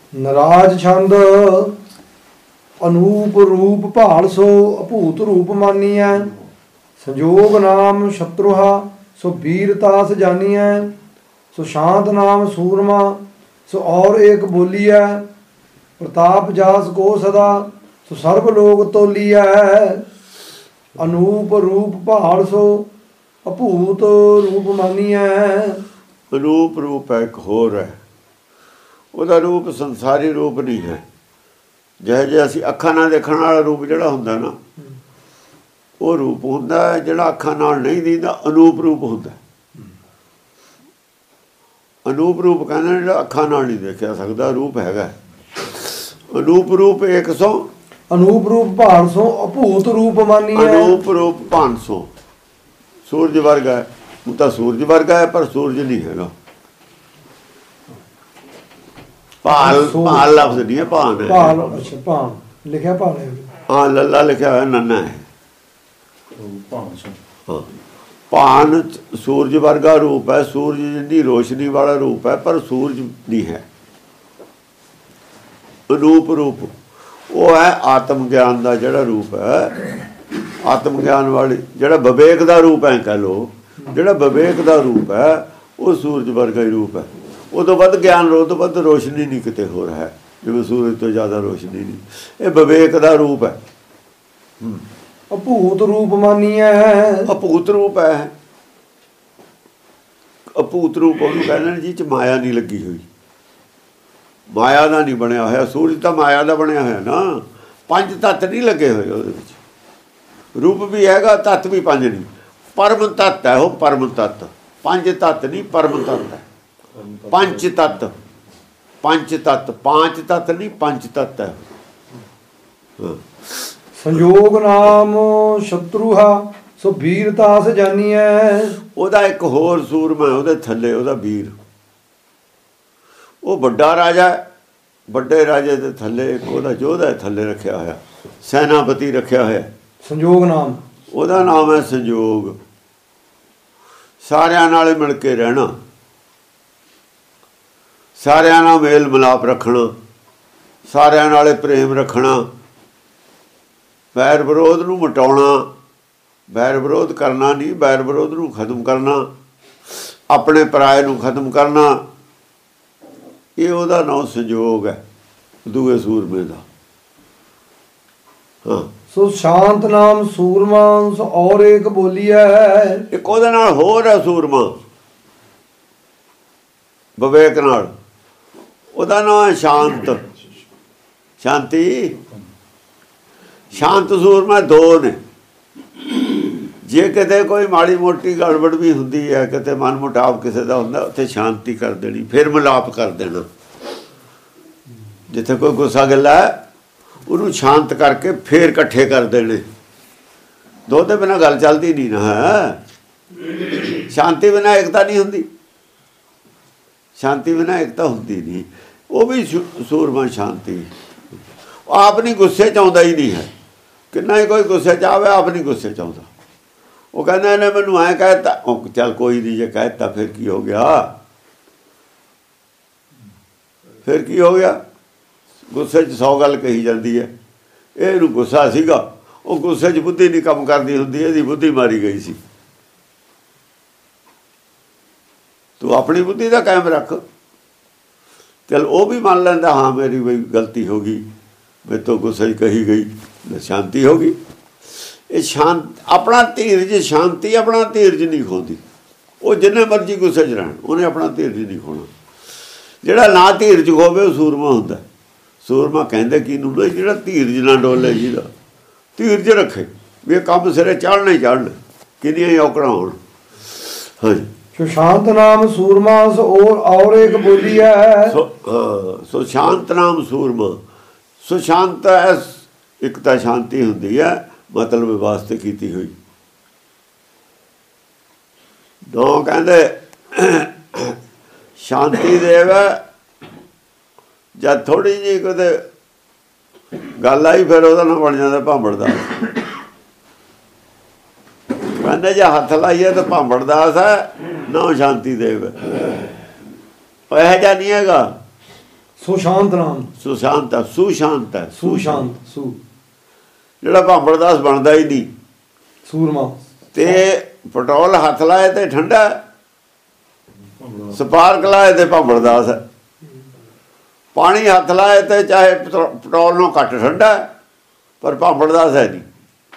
ਨਰਾਜ ਛੰਦ ਅਨੂਪ ਰੂਪ ਭਾਲ ਸੋ ਅਭੂਤ ਰੂਪ ਮਾਨੀਐ। ਸੰਜੋਗ ਨਾਮ ਸ਼ਤਰੁਹਾ ਸੋ ਵੀਰਤਾਸ ਜਾਨੀਐ। ਸੋ ਸ਼ਾਂਤ ਨਾਮ ਸੂਰਮਾ ਸੋ ਔਰ ਏਕ ਬੋਲੀਐ। ਪ੍ਰਤਾਪ ਜਾਸ ਕੋ ਸਦਾ ਸੋ ਸਰਬ ਲੋਕ ਤੋਲੀਐ। ਅਨੂਪ ਰੂਪ ਭਾਲ ਸੋ ਅਭੂਤ ਰੂਪ ਮਾਨੀਐ। ਅਨੂਪ ਰੂਪ ਹੈ, ਇੱਕ ਹੋਰ ਹੈ। ਉਹਦਾ ਰੂਪ ਸੰਸਾਰੀ ਰੂਪ ਨਹੀਂ ਹੈ। ਜਿਹੋ ਜਿਹਾ ਅਸੀਂ ਅੱਖਾਂ ਨਾਲ ਦੇਖਣ ਵਾਲਾ ਰੂਪ ਜਿਹੜਾ ਹੁੰਦਾ ਨਾ, ਉਹ ਰੂਪ ਹੁੰਦਾ ਜਿਹੜਾ ਅੱਖਾਂ ਨਾਲ ਨਹੀਂ ਦਿਖਦਾ, ਅਨੂਪ ਰੂਪ ਹੁੰਦਾ। ਅਨੂਪ ਰੂਪ ਕਹਿੰਦੇ ਜਿਹੜਾ ਅੱਖਾਂ ਨਾਲ ਨਹੀਂ ਦੇਖਿਆ ਸਕਦਾ ਰੂਪ ਹੈਗਾ। ਅਨੂਪ ਰੂਪ 100 ਅਨੂਪ ਰੂਪ ਭਾਲ ਸੋ ਅਭੂਤ ਰੂਪ ਮਾਨੀਐ। ਅਨੂਪ ਰੂਪ 500 ਸੂਰਜ ਵਰਗਾ ਹੈ। ਉਹ ਤਾਂ ਸੂਰਜ ਵਰਗਾ ਹੈ ਪਰ ਸੂਰਜ ਨਹੀਂ ਹੈਗਾ। ਭਾਲ ਭਾਲ ਲਫ਼ਜ਼ ਨਹੀਂ ਹੈ, ਭਾਨ ਹੈ। ਭਾਲ, ਅੱਛਾ ਭਾਨ ਲਿਖਿਆ ਭਾਲ ਹੈ। ਹਾਂ, ਲੱਲਾ ਲਿਖਿਆ ਹੋਇਆ, ਨੰਨਾ ਹੈ। ਹਾਂ, ਭਾਨ ਸੂਰਜ ਵਰਗਾ ਰੂਪ ਹੈ, ਸੂਰਜ ਜਿੰਨੀ ਰੋਸ਼ਨੀ ਵਾਲਾ ਰੂਪ ਹੈ ਪਰ ਸੂਰਜ ਨਹੀਂ ਹੈ। ਅਨੂਪ ਰੂਪ ਉਹ ਹੈ ਆਤਮ ਗਿਆਨ ਦਾ ਜਿਹੜਾ ਰੂਪ ਹੈ, ਆਤਮ ਗਿਆਨ ਵਾਲੀ ਜਿਹੜਾ ਵਿਵੇਕ ਦਾ ਰੂਪ ਹੈ ਕਹਿ ਲਓ। ਜਿਹੜਾ ਵਿਵੇਕ ਦਾ ਰੂਪ ਹੈ ਉਹ ਸੂਰਜ ਵਰਗਾ ਹੀ ਰੂਪ ਹੈ। ਉਦੋਂ ਵੱਧ ਗਿਆਨ, ਉਦੋਂ ਵੱਧ ਰੋਸ਼ਨੀ ਨਹੀਂ ਕਿਤੇ ਹੋਰ ਹੈ, ਜਿਵੇਂ ਸੂਰਜ ਤੋਂ ਜ਼ਿਆਦਾ ਰੋਸ਼ਨੀ ਨਹੀਂ। ਇਹ ਵਿਵੇਕ ਦਾ ਰੂਪ ਹੈ। ਅਭੂਤ ਰੂਪ ਮਾਨੀਐ। ਅਭੂਤ ਰੂਪ ਹੈ। ਅਭੂਤ ਰੂਪ ਉਹਨੂੰ ਕਹਿੰਦੇ ਨੇ ਜਿਹ 'ਚ ਮਾਇਆ ਨਹੀਂ ਲੱਗੀ ਹੋਈ, ਮਾਇਆ ਦਾ ਨਹੀਂ ਬਣਿਆ ਹੋਇਆ। ਸੂਰਜ ਤਾਂ ਮਾਇਆ ਦਾ ਬਣਿਆ ਹੋਇਆ ਨਾ, 5 ਤੱਤ ਨਹੀਂ ਲੱਗੇ ਹੋਏ ਉਹਦੇ ਵਿੱਚ। ਰੂਪ ਵੀ ਹੈਗਾ, ਤੱਤ ਵੀ 5 ਨਹੀਂ, ਪਰਮ ਤੱਤ ਹੈ ਉਹ। ਪਰਮ ਤੱਤ 5 ਤੱਤ ਨਹੀਂ, ਪਰਮ ਤੱਤ ਹੈ। 5 ਤੱਤ, 5 ਤੱਤ, 5 ਤੱਤ ਨਹੀਂ, 5 ਤੱਤ ਹੈ। ਸੰਜੋਗ ਨਾਮ ਸ਼ਤਰੂਹਾ ਸੋ ਵੀਰਤਾਸ ਜਾਨੀਐ। ਉਹਦਾ ਇੱਕ ਹੋਰ ਸੂਰਮਾ ਉਹਦੇ ਥੱਲੇ, ਉਹਦਾ ਵੀਰ। ਉਹ ਵੱਡਾ ਰਾਜਾ, ਵੱਡੇ ਰਾਜੇ ਦੇ ਥੱਲੇ ਇੱਕ ਉਹਦਾ ਯੋਧਾ ਥੱਲੇ ਰੱਖਿਆ ਹੋਇਆ, ਸੈਨਾਪਤੀ ਰੱਖਿਆ ਹੋਇਆ। ਸੰਜੋਗ ਨਾਮ ਉਹਦਾ ਨਾਮ ਹੈ ਸੰਜੋਗ। ਸਾਰਿਆਂ ਨਾਲ ਮਿਲ ਕੇ ਰਹਿਣਾ, ਸਾਰਿਆਂ ਨਾਲ ਮੇਲ ਮਿਲਾਪ ਰੱਖਣਾ, ਸਾਰਿਆਂ ਨਾਲ ਪ੍ਰੇਮ ਰੱਖਣਾ, ਵੈਰ ਵਿਰੋਧ ਨੂੰ ਮਿਟਾਉਣਾ। ਵੈਰ ਵਿਰੋਧ ਕਰਨਾ ਨਹੀਂ, ਵੈਰ ਵਿਰੋਧ ਨੂੰ ਖਤਮ ਕਰਨਾ, ਆਪਣੇ ਪਰਾਏ ਨੂੰ ਖਤਮ ਕਰਨਾ। ਇਹ ਉਹਦਾ ਨਾਮ ਸੰਜੋਗ ਹੈ ਦੂਏ ਸੂਰਮੇ ਦਾ। ਹਾਂ, ਸੋ ਸ਼ਾਂਤ ਨਾਮ ਸੂਰਮਾ ਸੋ ਔਰ ਏਕ ਬੋਲੀਐ। ਇੱਕ ਉਹਦੇ ਨਾਲ ਹੋਰ ਹੈ ਸੂਰਮਾ ਵਿਵੇਕ ਨਾਲ, ਉਹਦਾ ਨਾਮ ਹੈ ਸ਼ਾਂਤ। ਸ਼ਾਂਤੀ, ਸ਼ਾਂਤ ਸੂਰਮਾ 2 ਨੇ। ਜੇ ਕਿਤੇ ਕੋਈ ਮਾੜੀ ਮੋਟੀ ਗੜਬੜ ਵੀ ਹੁੰਦੀ ਹੈ, ਕਿਤੇ ਮਨ ਮੁਟਾਵ ਕਿਸੇ ਦਾ ਹੁੰਦਾ, ਉੱਥੇ ਸ਼ਾਂਤੀ ਕਰ ਦੇਣੀ, ਫਿਰ ਮਿਲਾਪ ਕਰ ਦੇਣਾ। ਜਿੱਥੇ ਕੋਈ ਗੁੱਸਾ ਗਿੱਲਾ ਹੈ ਉਹਨੂੰ ਸ਼ਾਂਤ ਕਰਕੇ ਫਿਰ ਇਕੱਠੇ ਕਰ ਦੇਣੇ। ਦੋ ਦੇ ਬਿਨਾਂ ਗੱਲ ਚੱਲਦੀ ਨਹੀਂ ਨਾ ਹੈ। ਸ਼ਾਂਤੀ ਬਿਨਾਂ ਏਕਤਾ ਨਹੀਂ ਹੁੰਦੀ, ਸ਼ਾਂਤੀ ਬਿਨਾਂ ਏਕਤਾ ਹੁੰਦੀ ਨਹੀਂ। ਉਹ ਵੀ ਸੂਰਮਾ ਸ਼ਾਂਤੀ। ਆਪ ਨਹੀਂ ਗੁੱਸੇ 'ਚ ਆਉਂਦਾ ਹੀ ਨਹੀਂ ਹੈ। ਕਿੰਨਾ ਹੀ ਕੋਈ ਗੁੱਸੇ 'ਚ ਆਵੇ, ਆਪ ਨਹੀਂ ਗੁੱਸੇ 'ਚ ਆਉਂਦਾ। ਉਹ ਕਹਿੰਦਾ ਇਹਨੇ ਮੈਨੂੰ ਐਂ ਕਹਿ ਦਿੱਤਾ, ਉਹ ਚੱਲ ਕੋਈ ਨਹੀਂ, ਜੇ ਕਹਿ ਦਿੱਤਾ ਫਿਰ ਕੀ ਹੋ ਗਿਆ, ਫਿਰ ਕੀ ਹੋ ਗਿਆ। ਗੁੱਸੇ 'ਚ 100 ਗੱਲ ਕਹੀ ਜਾਂਦੀ ਹੈ। ਇਹਨੂੰ ਗੁੱਸਾ ਸੀਗਾ, ਉਹ ਗੁੱਸੇ 'ਚ ਬੁੱਧੀ ਨਹੀਂ ਕੰਮ ਕਰਦੀ ਹੁੰਦੀ, ਇਹਦੀ ਬੁੱਧੀ ਮਾਰੀ ਗਈ ਸੀ। ਤੂੰ ਆਪਣੀ ਬੁੱਧੀ ਦਾ ਕਾਇਮ ਰੱਖ। ਚੱਲ ਉਹ ਵੀ ਮੰਨ ਲੈਂਦਾ, ਹਾਂ ਮੇਰੀ ਬਈ ਗਲਤੀ ਹੋ ਗਈ, ਮੇਰੇ ਤੋਂ ਗੁੱਸੇ 'ਚ ਕਹੀ ਗਈ, ਸ਼ਾਂਤੀ ਹੋ ਗਈ। ਇਹ ਸ਼ਾਂਤ ਆਪਣਾ ਧੀਰਜ, ਸ਼ਾਂਤੀ ਆਪਣਾ ਧੀਰਜ ਨਹੀਂ ਖੋਂਦੀ। ਉਹ ਜਿੰਨੇ ਮਰਜ਼ੀ ਗੁੱਸੇ 'ਚ ਰਹਿਣ, ਉਹਨੇ ਆਪਣਾ ਧੀਰਜ ਨਹੀਂ ਖੋਣਾ। ਜਿਹੜਾ ਨਾ ਧੀਰਜ ਖੋਵੇ ਉਹ ਸੂਰਮਾ ਹੁੰਦਾ। ਸੂਰਮਾ ਕਹਿੰਦੇ ਕਿਹਨੂੰ ਨਾ, ਜਿਹੜਾ ਧੀਰਜ ਨਾ ਡੋਲੇ, ਜਿਹਦਾ ਧੀਰਜ ਰੱਖੇ ਵੀ ਇਹ ਕੰਮ ਸਿਰੇ ਚੜ੍ਹਨਾ ਹੀ ਚੜ੍ਹਨਾ, ਕਿੰਨੀਆਂ ਹੀ ਔਕੜਾਂ ਹੋਣ। ਹਾਂਜੀ, ਸੋ ਸ਼ਾਂਤ ਨਾਮ ਸੂਰਮਾ ਸੋ ਔਰ ਏਕ ਬੋਲੀਐ। ਸੋ ਸ਼ਾਂਤ ਨਾਮ ਸੂਰਮਾ। ਸੋ ਸ਼ਾਂਤ ਹੈ, ਇੱਕ ਤਾਂ ਸ਼ਾਂਤੀ ਹੁੰਦੀ ਹੈ ਮਤਲਬ ਵਾਸਤੇ ਕੀਤੀ ਹੋਈ। ਦੋ ਕਹਿੰਦੇ ਸ਼ਾਂਤੀ ਦੇਵ ਜਦ ਥੋੜ੍ਹੀ ਜਿਹੀ ਕਿਤੇ ਗੱਲ ਆਈ ਫਿਰ ਉਹਦਾ ਨਾਂ ਬਣ ਜਾਂਦਾ ਭਾਂਬੜਦਾਸ। ਕਹਿੰਦੇ ਜੇ ਹੱਥ ਲਾਈਏ ਤਾਂ ਭਾਂਬੜਦਾਸ ਹੈ, ਨਾ ਸ਼ਾਂਤੀ ਦੇਵ। ਇਹੋ ਜਿਹਾ ਨਹੀਂ ਹੈਗਾ। ਸੋ ਸ਼ਾਂਤ ਨਾਮ। ਸੁਸ਼ਾਂਤ ਹੈ, ਸੁਸ਼ਾਂਤ ਹੈ, ਸੁਸ਼ਾਂਤ ਸੂ ਜਿਹੜਾ ਭਾਂਬੜਦਾਸ ਬਣਦਾ ਹੀ ਨਹੀਂ। ਸੂਰਮਾ ਤੇ ਪੈਟਰੋਲ ਹੱਥ ਲਾਏ ਤੇ ਠੰਡਾ, ਸਪਾਰਕ ਲਾਏ ਤੇ ਭਾਂਬੜਦਾਸ ਹੈ। ਪਾਣੀ ਹੱਥ ਲਾਏ ਤੇ ਚਾਹੇ ਪੈਟਰੋਲ ਨੂੰ ਘੱਟ ਠੰਡਾ, ਪਰ ਭਾਂਬੜਦਾਸ ਹੈ ਨਹੀਂ।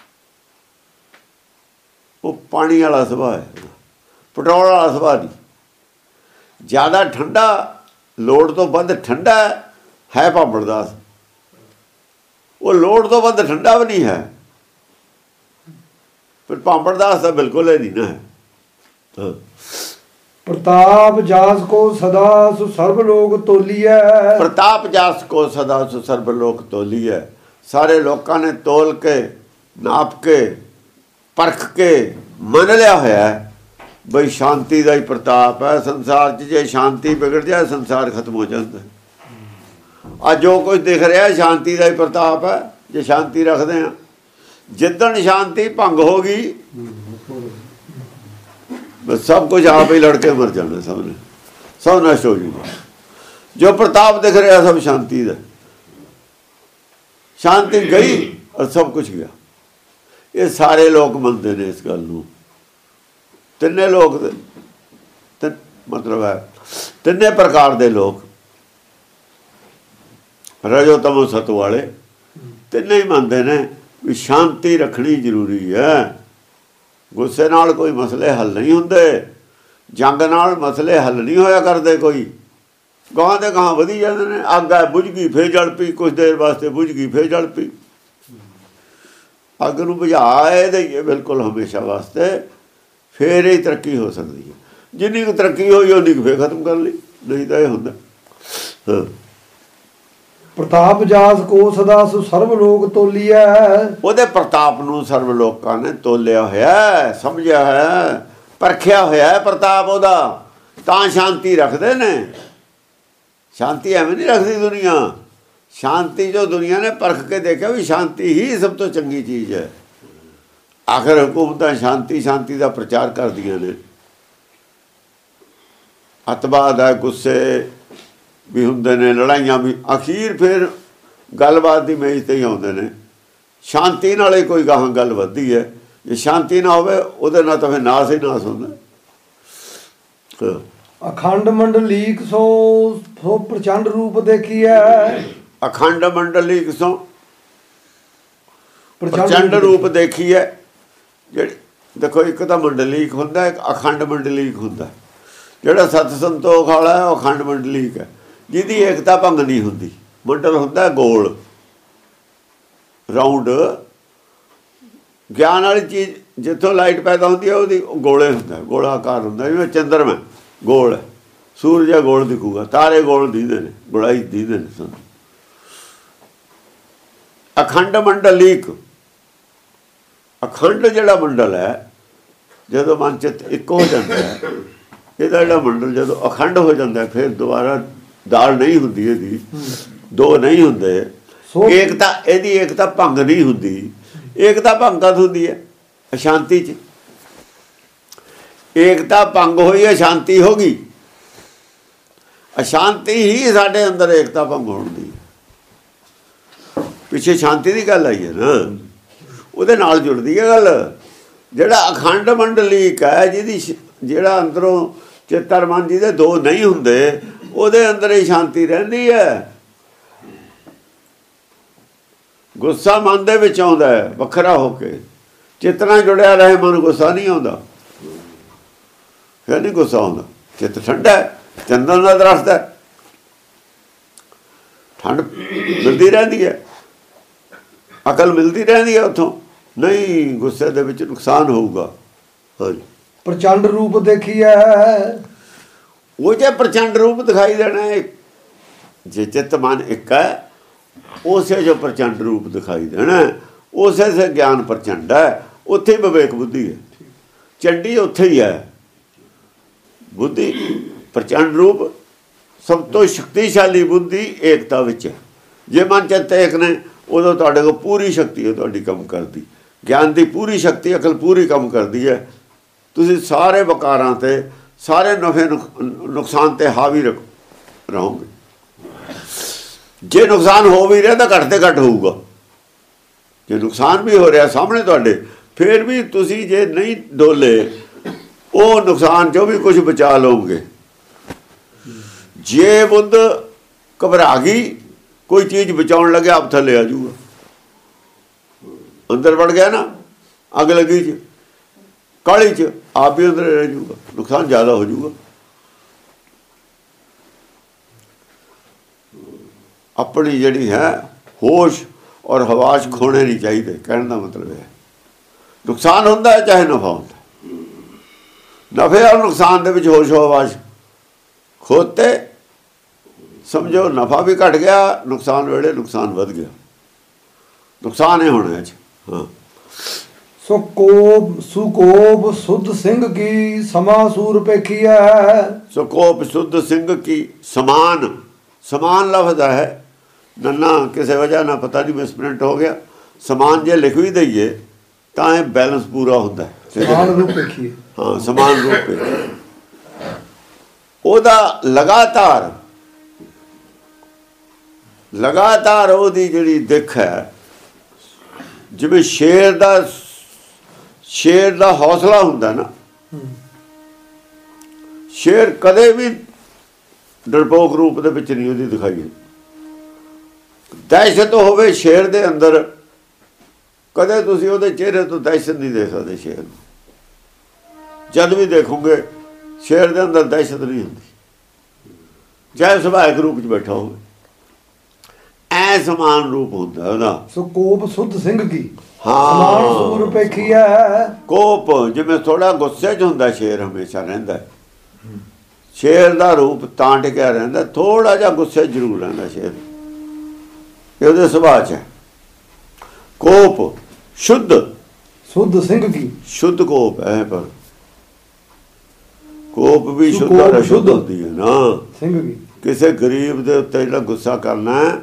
ਉਹ ਪਾਣੀ ਵਾਲਾ ਸੁਭਾਅ ਹੈ, ਪੈਟਰੋਲ ਵਾਲਾ ਸੁਭਾਅ ਨਹੀਂ। ਜ਼ਿਆਦਾ ਠੰਡਾ, ਲੋੜ ਤੋਂ ਵੱਧ ਠੰਡਾ ਹੈ ਭਾਂਬੜਦਾਸ। ਉਹ ਲੋੜ ਤੋਂ ਵੱਧ ਠੰਡਾ ਵੀ ਨਹੀਂ ਹੈ, ਪਰ ਭਾਂਬੜਦਾਸ ਤਾਂ ਬਿਲਕੁਲ ਹੀ ਨਹੀਂ ਨਾ ਹੈ। ਪ੍ਰਤਾਪ ਜਾਸ ਕੋ ਸਦਾ ਸੁ ਸਰਬ ਲੋਕ ਤੋਲੀਐ। ਪ੍ਰਤਾਪ ਜਾਸ ਕੋ ਸਦਾ ਸੁ ਸਰਬ ਲੋਕ ਤੋਲੀਐ। ਸਾਰੇ ਲੋਕਾਂ ਨੇ ਤੋਲ ਕੇ, ਨਾਪ ਕੇ, ਪਰਖ ਕੇ ਮੰਨ ਲਿਆ ਹੋਇਆ ਬਈ ਸ਼ਾਂਤੀ ਦਾ ਹੀ ਪ੍ਰਤਾਪ ਹੈ ਸੰਸਾਰ 'ਚ। ਜੇ ਸ਼ਾਂਤੀ ਵਿਗੜ ਜਾਏ ਸੰਸਾਰ ਖਤਮ ਹੋ ਜਾਂਦਾ। ਅੱਜ ਜੋ ਕੁਝ ਦਿਖ ਰਿਹਾ ਸ਼ਾਂਤੀ ਦਾ ਹੀ ਪ੍ਰਤਾਪ ਹੈ ਜੇ ਸ਼ਾਂਤੀ ਰੱਖਦੇ ਹਾਂ। ਜਿੱਦਣ ਸ਼ਾਂਤੀ ਭੰਗ ਹੋ ਗਈ ਬਸ ਸਭ ਕੁਝ ਆਪ ਹੀ ਲੜ ਕੇ ਮਰ ਜਾਣਾ, ਸਭ ਨਸ਼ਟ ਹੋ ਜਾਊਗਾ। ਜੋ ਪ੍ਰਤਾਪ ਦਿਖ ਰਿਹਾ ਸਭ ਸ਼ਾਂਤੀ ਦਾ। ਸ਼ਾਂਤੀ ਗਈ ਔਰ ਸਭ ਕੁਝ ਗਿਆ। ਇਹ ਸਾਰੇ ਲੋਕ ਮੰਨਦੇ ਨੇ ਇਸ ਗੱਲ ਨੂੰ। ਤਿੰਨੇ ਲੋਕ ਮਤਲਬ ਹੈ ਤਿੰਨੇ ਪ੍ਰਕਾਰ ਦੇ ਲੋਕ, ਰਜੋ ਤਮੋ ਸਤ ਵਾਲੇ, ਤਿੰਨੇ ਹੀ ਮੰਨਦੇ ਨੇ ਵੀ ਸ਼ਾਂਤੀ ਰੱਖਣੀ ਜ਼ਰੂਰੀ ਹੈ। ਗੁੱਸੇ ਨਾਲ ਕੋਈ ਮਸਲੇ ਹੱਲ ਨਹੀਂ ਹੁੰਦੇ, ਜੰਗ ਨਾਲ ਮਸਲੇ ਹੱਲ ਨਹੀਂ ਹੋਇਆ ਕਰਦੇ। ਕੋਈ ਗਾਂ ਦੇ ਗਾਂ ਵਧੀ ਜਾਂਦੇ ਨੇ। ਅੱਗ ਹੈ, ਬੁਝ ਗਈ ਫੇਰ ਜਲ ਪਈ, ਕੁਛ ਦੇਰ ਵਾਸਤੇ ਬੁਝ ਗਈ ਫੇਰ ਜਲ ਪਈ। ਅੱਗ ਨੂੰ ਬੁਝਾ ਦੇਈਏ ਬਿਲਕੁਲ ਹਮੇਸ਼ਾ ਵਾਸਤੇ, ਫੇਰ ਹੀ ਤਰੱਕੀ ਹੋ ਸਕਦੀ ਹੈ। ਜਿੰਨੀ ਕੁ ਤਰੱਕੀ ਹੋਈ ਉਨੀ ਕੁ ਫੇਰ ਖਤਮ ਕਰ ਲਈ, ਨਹੀਂ ਤਾਂ ਇਹ ਹੁੰਦਾ। ਪ੍ਰਤਾਪ ਜਾਸ ਕੋ ਸਦਾ ਸੁ ਸਰਬ ਲੋਕ ਤੋਲੀਐ। ਉਹਦੇ ਪ੍ਰਤਾਪ ਨੂੰ ਸਰਬ ਲੋਕਾਂ ਨੇ ਤੋਲਿਆ ਹੋਇਆ, ਸਮਝਿਆ ਹੋਇਆ, ਪਰਖਿਆ ਹੋਇਆ ਪ੍ਰਤਾਪ ਉਹਦਾ, ਤਾਂ ਸ਼ਾਂਤੀ ਰੱਖਦੇ ਨੇ। ਸ਼ਾਂਤੀ ਐਵੇਂ ਨਹੀਂ ਰੱਖਦੀ ਦੁਨੀਆ। ਸ਼ਾਂਤੀ ਜੋ ਦੁਨੀਆ ਨੇ ਪਰਖ ਕੇ ਦੇਖਿਆ ਵੀ ਸ਼ਾਂਤੀ ਹੀ ਸਭ ਤੋਂ ਚੰਗੀ ਚੀਜ਼ ਹੈ। ਆਖਰ ਹਕੂਮਤਾਂ ਸ਼ਾਂਤੀ ਦਾ ਪ੍ਰਚਾਰ ਕਰਦੀਆਂ ਨੇ। ਅੱਤਵਾਦ ਹੈ, ਗੁੱਸੇ ਵੀ ਹੁੰਦੇ ਨੇ, ਲੜਾਈਆਂ ਵੀ, ਅਖੀਰ ਫਿਰ ਗੱਲਬਾਤ ਦੀ ਮੇਜ਼ ਤੇ ਹੀ ਆਉਂਦੇ ਨੇ। ਸ਼ਾਂਤੀ ਨਾਲ ਹੀ ਕੋਈ ਗਾਹਾਂ ਗੱਲ ਵੱਧਦੀ ਹੈ। ਜੇ ਸ਼ਾਂਤੀ ਨਾ ਹੋਵੇ ਉਹਦੇ ਨਾਲ ਤਾਂ ਫਿਰ ਨਾਸ ਹੀ ਨਾਸ ਹੁੰਦਾ। ਅਖੰਡ ਮੰਡਲੀਕ ਸੋ ਪ੍ਰਚੰਡ ਰੂਪ ਦੇਖੀਐ। ਅਖੰਡ ਮੰਡਲੀਕ ਸੋ ਪ੍ਰਚੰਡ ਰੂਪ ਦੇਖੀਐ। ਜਿਹੜੀ ਦੇਖੋ, ਇੱਕ ਤਾਂ ਮੰਡਲੀਕ ਹੁੰਦਾ, ਇੱਕ ਅਖੰਡ ਮੰਡਲੀਕ ਹੁੰਦਾ। ਜਿਹੜਾ ਸਤ ਸੰਤੋਖ ਵਾਲਾ ਹੈ ਉਹ ਅਖੰਡ ਮੰਡਲੀਕ ਹੈ, ਜਿਹਦੀ ਏਕਤਾ ਭੰਗ ਨਹੀਂ ਹੁੰਦੀ। ਮੰਡਲ ਹੁੰਦਾ ਗੋਲ, ਰਾਊਂਡ। ਗਿਆਨ ਵਾਲੀ ਚੀਜ਼ ਜਿੱਥੋਂ ਲਾਈਟ ਪੈਦਾ ਹੁੰਦੀ ਹੈ ਉਹਦੀ ਗੋਲੇ ਹੁੰਦਾ, ਗੋਲਾਕਾਰ ਹੁੰਦਾ। ਜਿਵੇਂ ਚੰਦਰਮਾ ਗੋਲ ਹੈ, ਸੂਰਜ ਗੋਲ ਦਿਖੂਗਾ, ਤਾਰੇ ਗੋਲ ਦਿਖਦੇ ਨੇ, ਗੋਲਾਈ ਦਿਖਦੇ ਨੇ ਸਾਨੂੰ। ਅਖੰਡ ਮੰਡਲੀਕ, ਅਖੰਡ ਜਿਹੜਾ ਮੰਡਲ ਹੈ, ਜਦੋਂ ਮਨ ਚਿੱਤ ਇੱਕ ਹੋ ਜਾਂਦਾ ਹੈ, ਇਹਦਾ ਜਿਹੜਾ ਮੰਡਲ ਜਦੋਂ ਅਖੰਡ ਹੋ ਜਾਂਦਾ ਫਿਰ ਦੁਬਾਰਾ ਦਾਲ ਨਹੀਂ ਹੁੰਦੀ, ਇਹਦੀ ਦੋ ਨਹੀਂ ਹੁੰਦੇ। ਏਕਤਾ, ਇਹਦੀ ਏਕਤਾ ਭੰਗ ਨਹੀਂ ਹੁੰਦੀ। ਏਕਤਾ ਭੰਗ ਕਦ ਹੁੰਦੀ ਹੈ? ਅਸ਼ਾਂਤੀ 'ਚ। ਏਕਤਾ ਭੰਗ ਹੋਈ, ਅਸ਼ਾਂਤੀ ਹੋ ਗਈ। ਅਸ਼ਾਂਤੀ ਹੀ ਸਾਡੇ ਅੰਦਰ ਏਕਤਾ ਭੰਗ ਹੋਣ ਦੀ। ਪਿੱਛੇ ਸ਼ਾਂਤੀ ਦੀ ਗੱਲ ਆਈ ਹੈ ਨਾ, ਉਹਦੇ ਨਾਲ ਜੁੜਦੀ ਹੈ ਗੱਲ। ਜਿਹੜਾ ਅਖੰਡ ਮੰਡਲੀਕ ਹੈ, ਜਿਹੜਾ ਅੰਦਰੋਂ ਚੇਤਰ ਮਨ ਜਿਹਦੇ ਦੋ ਨਹੀਂ ਹੁੰਦੇ, ਉਹਦੇ ਅੰਦਰ ਹੀ ਸ਼ਾਂਤੀ ਰਹਿੰਦੀ ਹੈ। ਗੁੱਸਾ ਮਨ ਦੇ ਵਿੱਚ ਆਉਂਦਾ ਹੈ ਵੱਖਰਾ ਹੋ ਕੇ, ਚਿੱਤ ਨਾਲ ਜੁੜਿਆ ਰਹੇ ਮਨ, ਗੁੱਸਾ ਨਹੀਂ ਆਉਂਦਾ। ਫਿਰ ਨਹੀਂ ਗੁੱਸਾ ਆਉਂਦਾ। ਚਿੱਤ ਠੰਡਾ ਹੈ, ਚੰਦਨ ਦਾ ਦਰਖਤ ਹੈ, ਠੰਡ ਮਿਲਦੀ ਰਹਿੰਦੀ ਹੈ, ਅਕਲ ਮਿਲਦੀ ਰਹਿੰਦੀ ਹੈ ਉੱਥੋਂ। ਨਹੀਂ, ਗੁੱਸੇ ਦੇ ਵਿੱਚ ਨੁਕਸਾਨ ਹੋਊਗਾ। ਹਾਂਜੀ, ਪ੍ਰਚੰਡ ਰੂਪ ਦੇਖੀਐ। ਉਹ ਜੇ ਪ੍ਰਚੰਡ ਰੂਪ ਦਿਖਾਈ ਦੇਣਾ ਹੈ, ਜੇ ਚਿੱਤ ਮਨ ਇੱਕ ਹੈ, ਉਸੇ ਜੋ ਪ੍ਰਚੰਡ ਰੂਪ ਦਿਖਾਈ ਦੇਣਾ, ਉਸੇ ਸੇ ਗਿਆਨ ਪ੍ਰਚੰਡ ਹੈ। ਉੱਥੇ ਵਿਵੇਕ ਬੁੱਧੀ ਹੈ, ਚੰਡੀ ਉੱਥੇ ਹੀ ਹੈ। ਬੁੱਧੀ ਪ੍ਰਚੰਡ ਰੂਪ, ਸਭ ਤੋਂ ਸ਼ਕਤੀਸ਼ਾਲੀ ਬੁੱਧੀ ਏਕਤਾ ਵਿੱਚ ਹੈ। ਜੇ ਮਨ ਚਿੱਤ ਇੱਕ ਨੇ, ਉਦੋਂ ਤੁਹਾਡੇ ਕੋਲ ਪੂਰੀ ਸ਼ਕਤੀ ਹੈ ਤੁਹਾਡੀ ਕੰਮ ਕਰਦੀ। ਗਿਆਨ ਦੀ ਪੂਰੀ ਸ਼ਕਤੀ, ਅਕਲ ਪੂਰੀ ਕੰਮ ਕਰਦੀ ਹੈ। ਤੁਸੀਂ ਸਾਰੇ ਵਕਾਰਾਂ 'ਤੇ, ਸਾਰੇ ਨਫੇ ਨੁਕਸਾਨ 'ਤੇ ਹਾਵੀ ਰਹੋਗੇ। ਜੇ ਨੁਕਸਾਨ ਹੋ ਵੀ ਰਿਹਾ ਤਾਂ ਘੱਟ ਤੇ ਘੱਟ ਹੋਊਗਾ। ਜੇ ਨੁਕਸਾਨ ਵੀ ਹੋ ਰਿਹਾ ਸਾਹਮਣੇ ਤੁਹਾਡੇ, ਫਿਰ ਵੀ ਤੁਸੀਂ ਜੇ ਨਹੀਂ ਡੋਲੇ ਉਹ ਨੁਕਸਾਨ ਚੋਂ ਵੀ ਕੁਝ ਬਚਾ ਲਓਗੇ। ਜੇ ਬੁੱਧ ਘਬਰਾ ਗਈ, ਕੋਈ ਚੀਜ਼ ਬਚਾਉਣ ਲੱਗਿਆ ਆਪ ਥੱਲੇ ਆ ਜਾਊਗਾ। ਅੰਦਰ ਵੜ ਗਿਆ ਨਾ ਅੱਗ ਲੱਗੀ ਚ, ਕਾਹਲੀ ਚ, ਆਪ ਵੀ ਅੰਦਰ ਰਹਿ ਜਾਊਗਾ, ਨੁਕਸਾਨ ਜ਼ਿਆਦਾ ਹੋ ਜਾਊਗਾ। ਆਪਣੀ ਜਿਹੜੀ ਹੈ ਹੋਸ਼ ਔਰ ਹਵਾਸ਼ ਖੋਣੇ ਨਹੀਂ ਚਾਹੀਦੇ, ਕਹਿਣ ਦਾ ਮਤਲਬ ਹੈ। ਨੁਕਸਾਨ ਹੁੰਦਾ ਹੈ ਚਾਹੇ ਨਫਾ ਹੁੰਦਾ, ਨਫੇ ਔਰ ਨੁਕਸਾਨ ਦੇ ਵਿੱਚ ਹੋਸ਼ ਹਵਾਸ਼ ਖੋਤੇ ਸਮਝੋ ਨਫਾ ਵੀ ਘਟ ਗਿਆ, ਨੁਕਸਾਨ ਵੇਲੇ ਨੁਕਸਾਨ ਵੱਧ ਗਿਆ। ਨੁਕਸਾਨ ਇਹ ਹੋਣਾ ਹੈ। ਹਾਂ, ਸੋ ਕੋਪ ਸੁਕੋਪ ਸੁਧ ਸਿੰਘ ਕੀ ਸਮਾ ਸੂਰ ਪੇਖੀ ਹੈ। ਸੋ ਕੋਪ ਸੁਧ ਸਿੰਘ ਕੀ ਸਮਾਨ, ਸਮਾਨ ਲਫ਼ਜ਼ ਹੈ ਨੰਨਾ ਕਿਸੇ ਵਜ੍ਹਾ ਨਾਲ ਪਤਾ ਨਹੀਂ ਮਿਸਪ੍ਰਿੰਟ ਹੋ ਗਿਆ। ਸਮਾਨ ਜੇ ਲਿਖ ਵੀ ਦਈਏ ਤਾਂ ਇਹ ਬੈਲੈਂਸ ਪੂਰਾ ਹੁੰਦਾ ਹੈ। ਸਮਾਨ ਰੂਪ ਪੇਖੀ, ਹਾਂ ਸਮਾਨ ਰੂਪ ਪੇਖੀ। ਉਹਦਾ ਲਗਾਤਾਰ ਉਹਦੀ ਜਿਹੜੀ ਦਿੱਖ ਹੈ, ਜਿਵੇਂ ਸ਼ੇਰ ਦਾ ਹੌਸਲਾ ਹੁੰਦਾ ਨਾ, ਸ਼ੇਰ ਕਦੇ ਵੀ ਡਰਪੋਕ ਰੂਪ ਦੇ ਵਿੱਚ ਨਹੀਂ ਉਹਦੀ ਦਿਖਾਈ। ਦਹਿਸ਼ਤ ਹੋਵੇ ਸ਼ੇਰ ਦੇ ਅੰਦਰ, ਕਦੇ ਤੁਸੀਂ ਉਹਦੇ ਚਿਹਰੇ ਤੋਂ ਦਹਿਸ਼ਤ ਨਹੀਂ ਦੇਖ ਸਕਦੇ। ਸ਼ੇਰ ਨੂੰ ਜਦ ਵੀ ਦੇਖੋਗੇ ਸ਼ੇਰ ਦੇ ਅੰਦਰ ਦਹਿਸ਼ਤ ਨਹੀਂ ਹੁੰਦੀ, ਚਾਹੇ ਸੁਭਾਵਿਕ ਰੂਪ 'ਚ ਬੈਠਾ ਹੋਵੇ। ਐ ਸਮਾਨ ਰੂਪ ਹੁੰਦਾ ਉਹਦਾ। ਸੋ ਕੋਪ ਸੁਧ ਸਿੰਘ ਕੀ ਹਾਂ ਸਮਾਨ ਸੂਰ ਪੇਖੀ ਹੈ। ਕੋਪ ਜਿਵੇਂ ਥੋੜਾ ਗੁੱਸੇ 'ਚ ਹੁੰਦਾ ਸ਼ੇਰ, ਹਮੇਸ਼ਾ ਰਹਿੰਦਾ। ਸ਼ੇਰ ਦਾ ਰੂਪ ਤਾਂ ਟਿਕਿਆ ਰਹਿੰਦਾ, ਥੋੜਾ ਜਿਹਾ ਗੁੱਸੇ ਜ਼ਰੂਰ ਰਹਿੰਦਾ ਸ਼ੇਰ, ਇਹ ਉਹਦੇ ਸੁਭਾਅ 'ਚ ਹੈ। ਕੋਪ ਸੁੱਧ ਸਿੰਘ ਕੀ ਸ਼ੁੱਧ ਕੋਪ ਹੈ, ਪਰ ਕੋਪ ਵੀ ਸ਼ੁੱਧ ਔਰ ਅਸ਼ੁੱਧ ਹੁੰਦੀ ਹੈ ਨਾ। ਸਿੰਘ ਕੀ ਕਿਸੇ ਗਰੀਬ ਦੇ ਉੱਤੇ ਜਿਹੜਾ ਗੁੱਸਾ ਕਰਨਾ ਹੈ,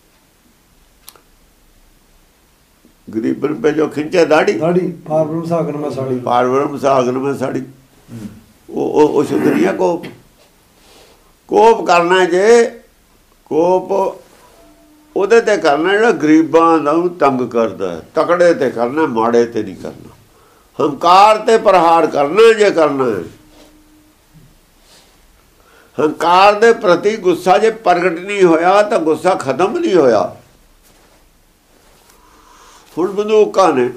ਗਰੀਬਨ पे जो खिंचे दाढ़ी पारब्रह्म सागन में साड़ी वो शुद्ध नहीं है। कोप करना जे कोप ਉਹਦੇ ਤੇ ਕਰਨਾ ਜਿਹੜਾ ਗਰੀਬਾਂ ਨੂੰ ਤੰਗ ਕਰਦਾ ਹੈ, ਤਕੜੇ ਤੇ ਕਰਨਾ, ਮਾੜੇ ਤੇ ਨਹੀਂ ਕਰਨਾ। ਹੰਕਾਰ ਤੇ ਪ੍ਰਹਾਰ ਕਰਨਾ ਜੇ ਕਰਨਾ ਹੈ। ਹੰਕਾਰ ਦੇ ਪ੍ਰਤੀ ਗੁੱਸਾ ਜੇ ਪ੍ਰਗਟ ਨਹੀਂ ਹੋਇਆ ਤਾਂ ਗੁੱਸਾ ਖਤਮ ਨਹੀਂ ਹੋਇਆ। ਹੁਣ ਬੰਦੂਕਾਂ ਨੇ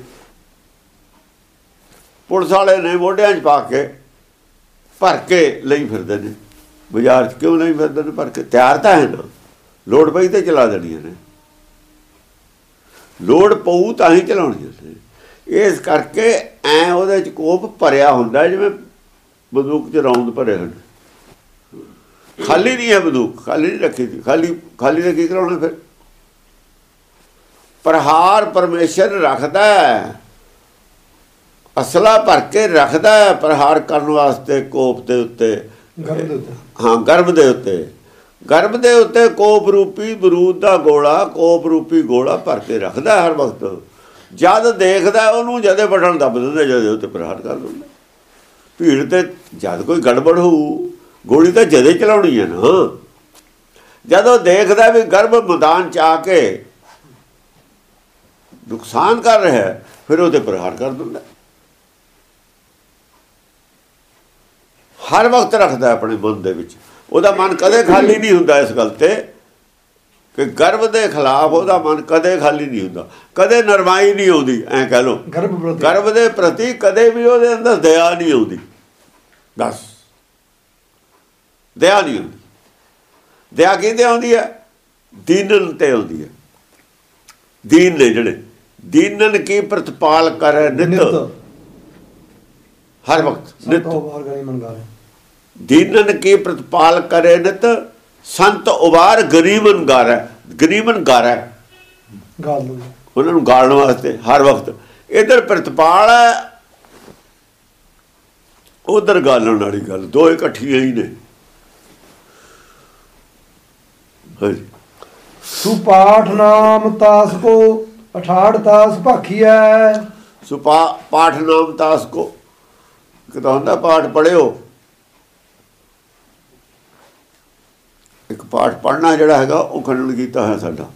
ਪੁਲਿਸ ਵਾਲੇ ਨੇ ਮੋਢਿਆਂ 'ਚ ਪਾ ਕੇ ਭਰ ਕੇ ਲਈ ਫਿਰਦੇ ਨੇ ਬਾਜ਼ਾਰ 'ਚ। ਕਿਉਂ ਨਹੀਂ ਫਿਰਦੇ ਨੇ ਭਰ ਕੇ? ਤਿਆਰ ਤਾਂ ਹੈ ਨਾ, ਲੋੜ ਪਈ ਤੇ ਚਲਾ ਦੇਣੀਆਂ ਨੇ, ਲੋੜ ਪਊ ਤਾਂ ਹੀ ਚਲਾਉਣੀਆਂ ਨੇ। ਇਸ ਕਰਕੇ ਐ ਉਹਦੇ 'ਚ ਕੋਪ ਭਰਿਆ ਹੁੰਦਾ, ਜਿਵੇਂ ਬੰਦੂਕ 'ਚ ਰੌਂਦ ਭਰੇ ਹਨ। ਖਾਲੀ ਨਹੀਂ ਹੈ ਬੰਦੂਕ, ਖਾਲੀ ਨਹੀਂ ਰੱਖੀ ਸੀ। ਖਾਲੀ ਨੇ ਕੀ ਕਰਾਉਣਾ ਫਿਰ? ਪ੍ਰਹਾਰ ਪਰਮੇਸ਼ਰ ਰੱਖਦਾ ਹੈ, ਅਸਲਾ ਭਰ ਕੇ ਰੱਖਦਾ ਹੈ ਪ੍ਰਹਾਰ ਕਰਨ ਵਾਸਤੇ ਕੋਪ ਦੇ ਉੱਤੇ। ਹਾਂ, ਗਰਭ ਦੇ ਉੱਤੇ ਕੋਪ ਰੂਪੀ ਬਰੂਦ ਦਾ ਗੋਲਾ, ਕੋਪ ਰੂਪੀ ਗੋਲਾ ਭਰ ਕੇ ਰੱਖਦਾ ਹਰ ਵਕਤ। ਜਦ ਦੇਖਦਾ ਉਹਨੂੰ ਜਦੇ ਬਟਨ ਦੱਬ ਦਿੰਦੇ, ਜਦੇ ਉੱਤੇ ਪ੍ਰਹਾਰ ਕਰ ਦਿੰਦੇ। ਭੀੜ ਤੇ ਜਦ ਕੋਈ ਗੜਬੜ ਹੋਊ, ਗੋਲੀ ਤਾਂ ਜਦੇ ਚਲਾਉਣੀ ਹੈ ਨਾ। ਜਦੋਂ ਦੇਖਦਾ ਵੀ ਗਰਭ ਮੈਦਾਨ 'ਚ ਆ ਕੇ ਨੁਕਸਾਨ ਕਰ ਰਿਹਾ, ਫਿਰ ਉਹਦੇ ਪ੍ਰਹਾਰ ਕਰ ਦਿੰਦਾ। ਹਰ ਵਕਤ ਰੱਖਦਾ ਆਪਣੇ ਮਨ ਦੇ ਵਿੱਚ। ਉਹਦਾ ਮਨ ਕਦੇ ਖਾਲੀ ਨਹੀਂ ਹੁੰਦਾ ਇਸ ਗੱਲ ਤੇ ਕਿ ਗਰਭ ਦੇ ਖਿਲਾਫ ਉਹਦਾ ਮਨ ਕਦੇ ਖਾਲੀ ਨਹੀਂ ਹੁੰਦਾ, ਕਦੇ ਨਰਮਾਈ ਨਹੀਂ ਆਉਂਦੀ। ਐਂ ਕਹਿ ਲਓ, ਗਰਭ ਦੇ ਪ੍ਰਤੀ ਕਦੇ ਵੀ ਉਹਦੇ ਅੰਦਰ ਦਇਆ ਨਹੀਂ ਆਉਂਦੀ। ਬਸ ਦਇਆ ਨਹੀਂ ਆਉਂਦੀ। ਦਇਆ ਕਿਹਦੇ ਆਉਂਦੀ ਹੈ? ਦੀਨਨ ਤੇ ਆਉਂਦੀ ਹੈ। ਦੀਨ ਨੇ ਜਿਹੜੇ ਦੀਨਨ ਕੀ ਪ੍ਰਤਪਾਲ ਕਰੇ ਨਿਤ, ਹਰ ਵਕਤ ਨਿਤ। ਦੀਨਨ ਕੀ ਪ੍ਰਤਪਾਲ ਕਰੇ ਨਿਤ, ਸੰਤ ਉਬਾਰ ਗਰੀਬਨ ਗਾਰੈ। ਗਰੀਬਨ ਗਾਰੈ ਉਹਨਾਂ ਨੂੰ ਗਾਲਣ ਵਾਸਤੇ ਹਰ ਵਕਤ। ਇੱਧਰ ਪ੍ਰਤਪਾਲ ਹੈ, ਉਧਰ ਗਾਲਣ ਵਾਲੀ ਗੱਲ, ਦੋ ਇਕੱਠੀਆਂ ਹੀ ਨੇ। ਹਾਂਜੀ। ਸੁਪਾਠ ਨਾਮ ਤਾਸ ਕੋ 68 ਤਾਸ ਭਾਖੀਐ। ਪਾਠ ਨਾਮ ਤਾਸ ਕੋ ਕਿਤਾ ਹੁੰਦਾ, ਪਾਠ ਪੜ੍ਹਿਓ। ਇੱਕ ਪਾਠ ਪੜ੍ਹਨਾ ਜਿਹੜਾ ਹੈਗਾ ਉਹ ਖੰਡਨ ਕੀਤਾ ਹੈ ਸਾਡਾ।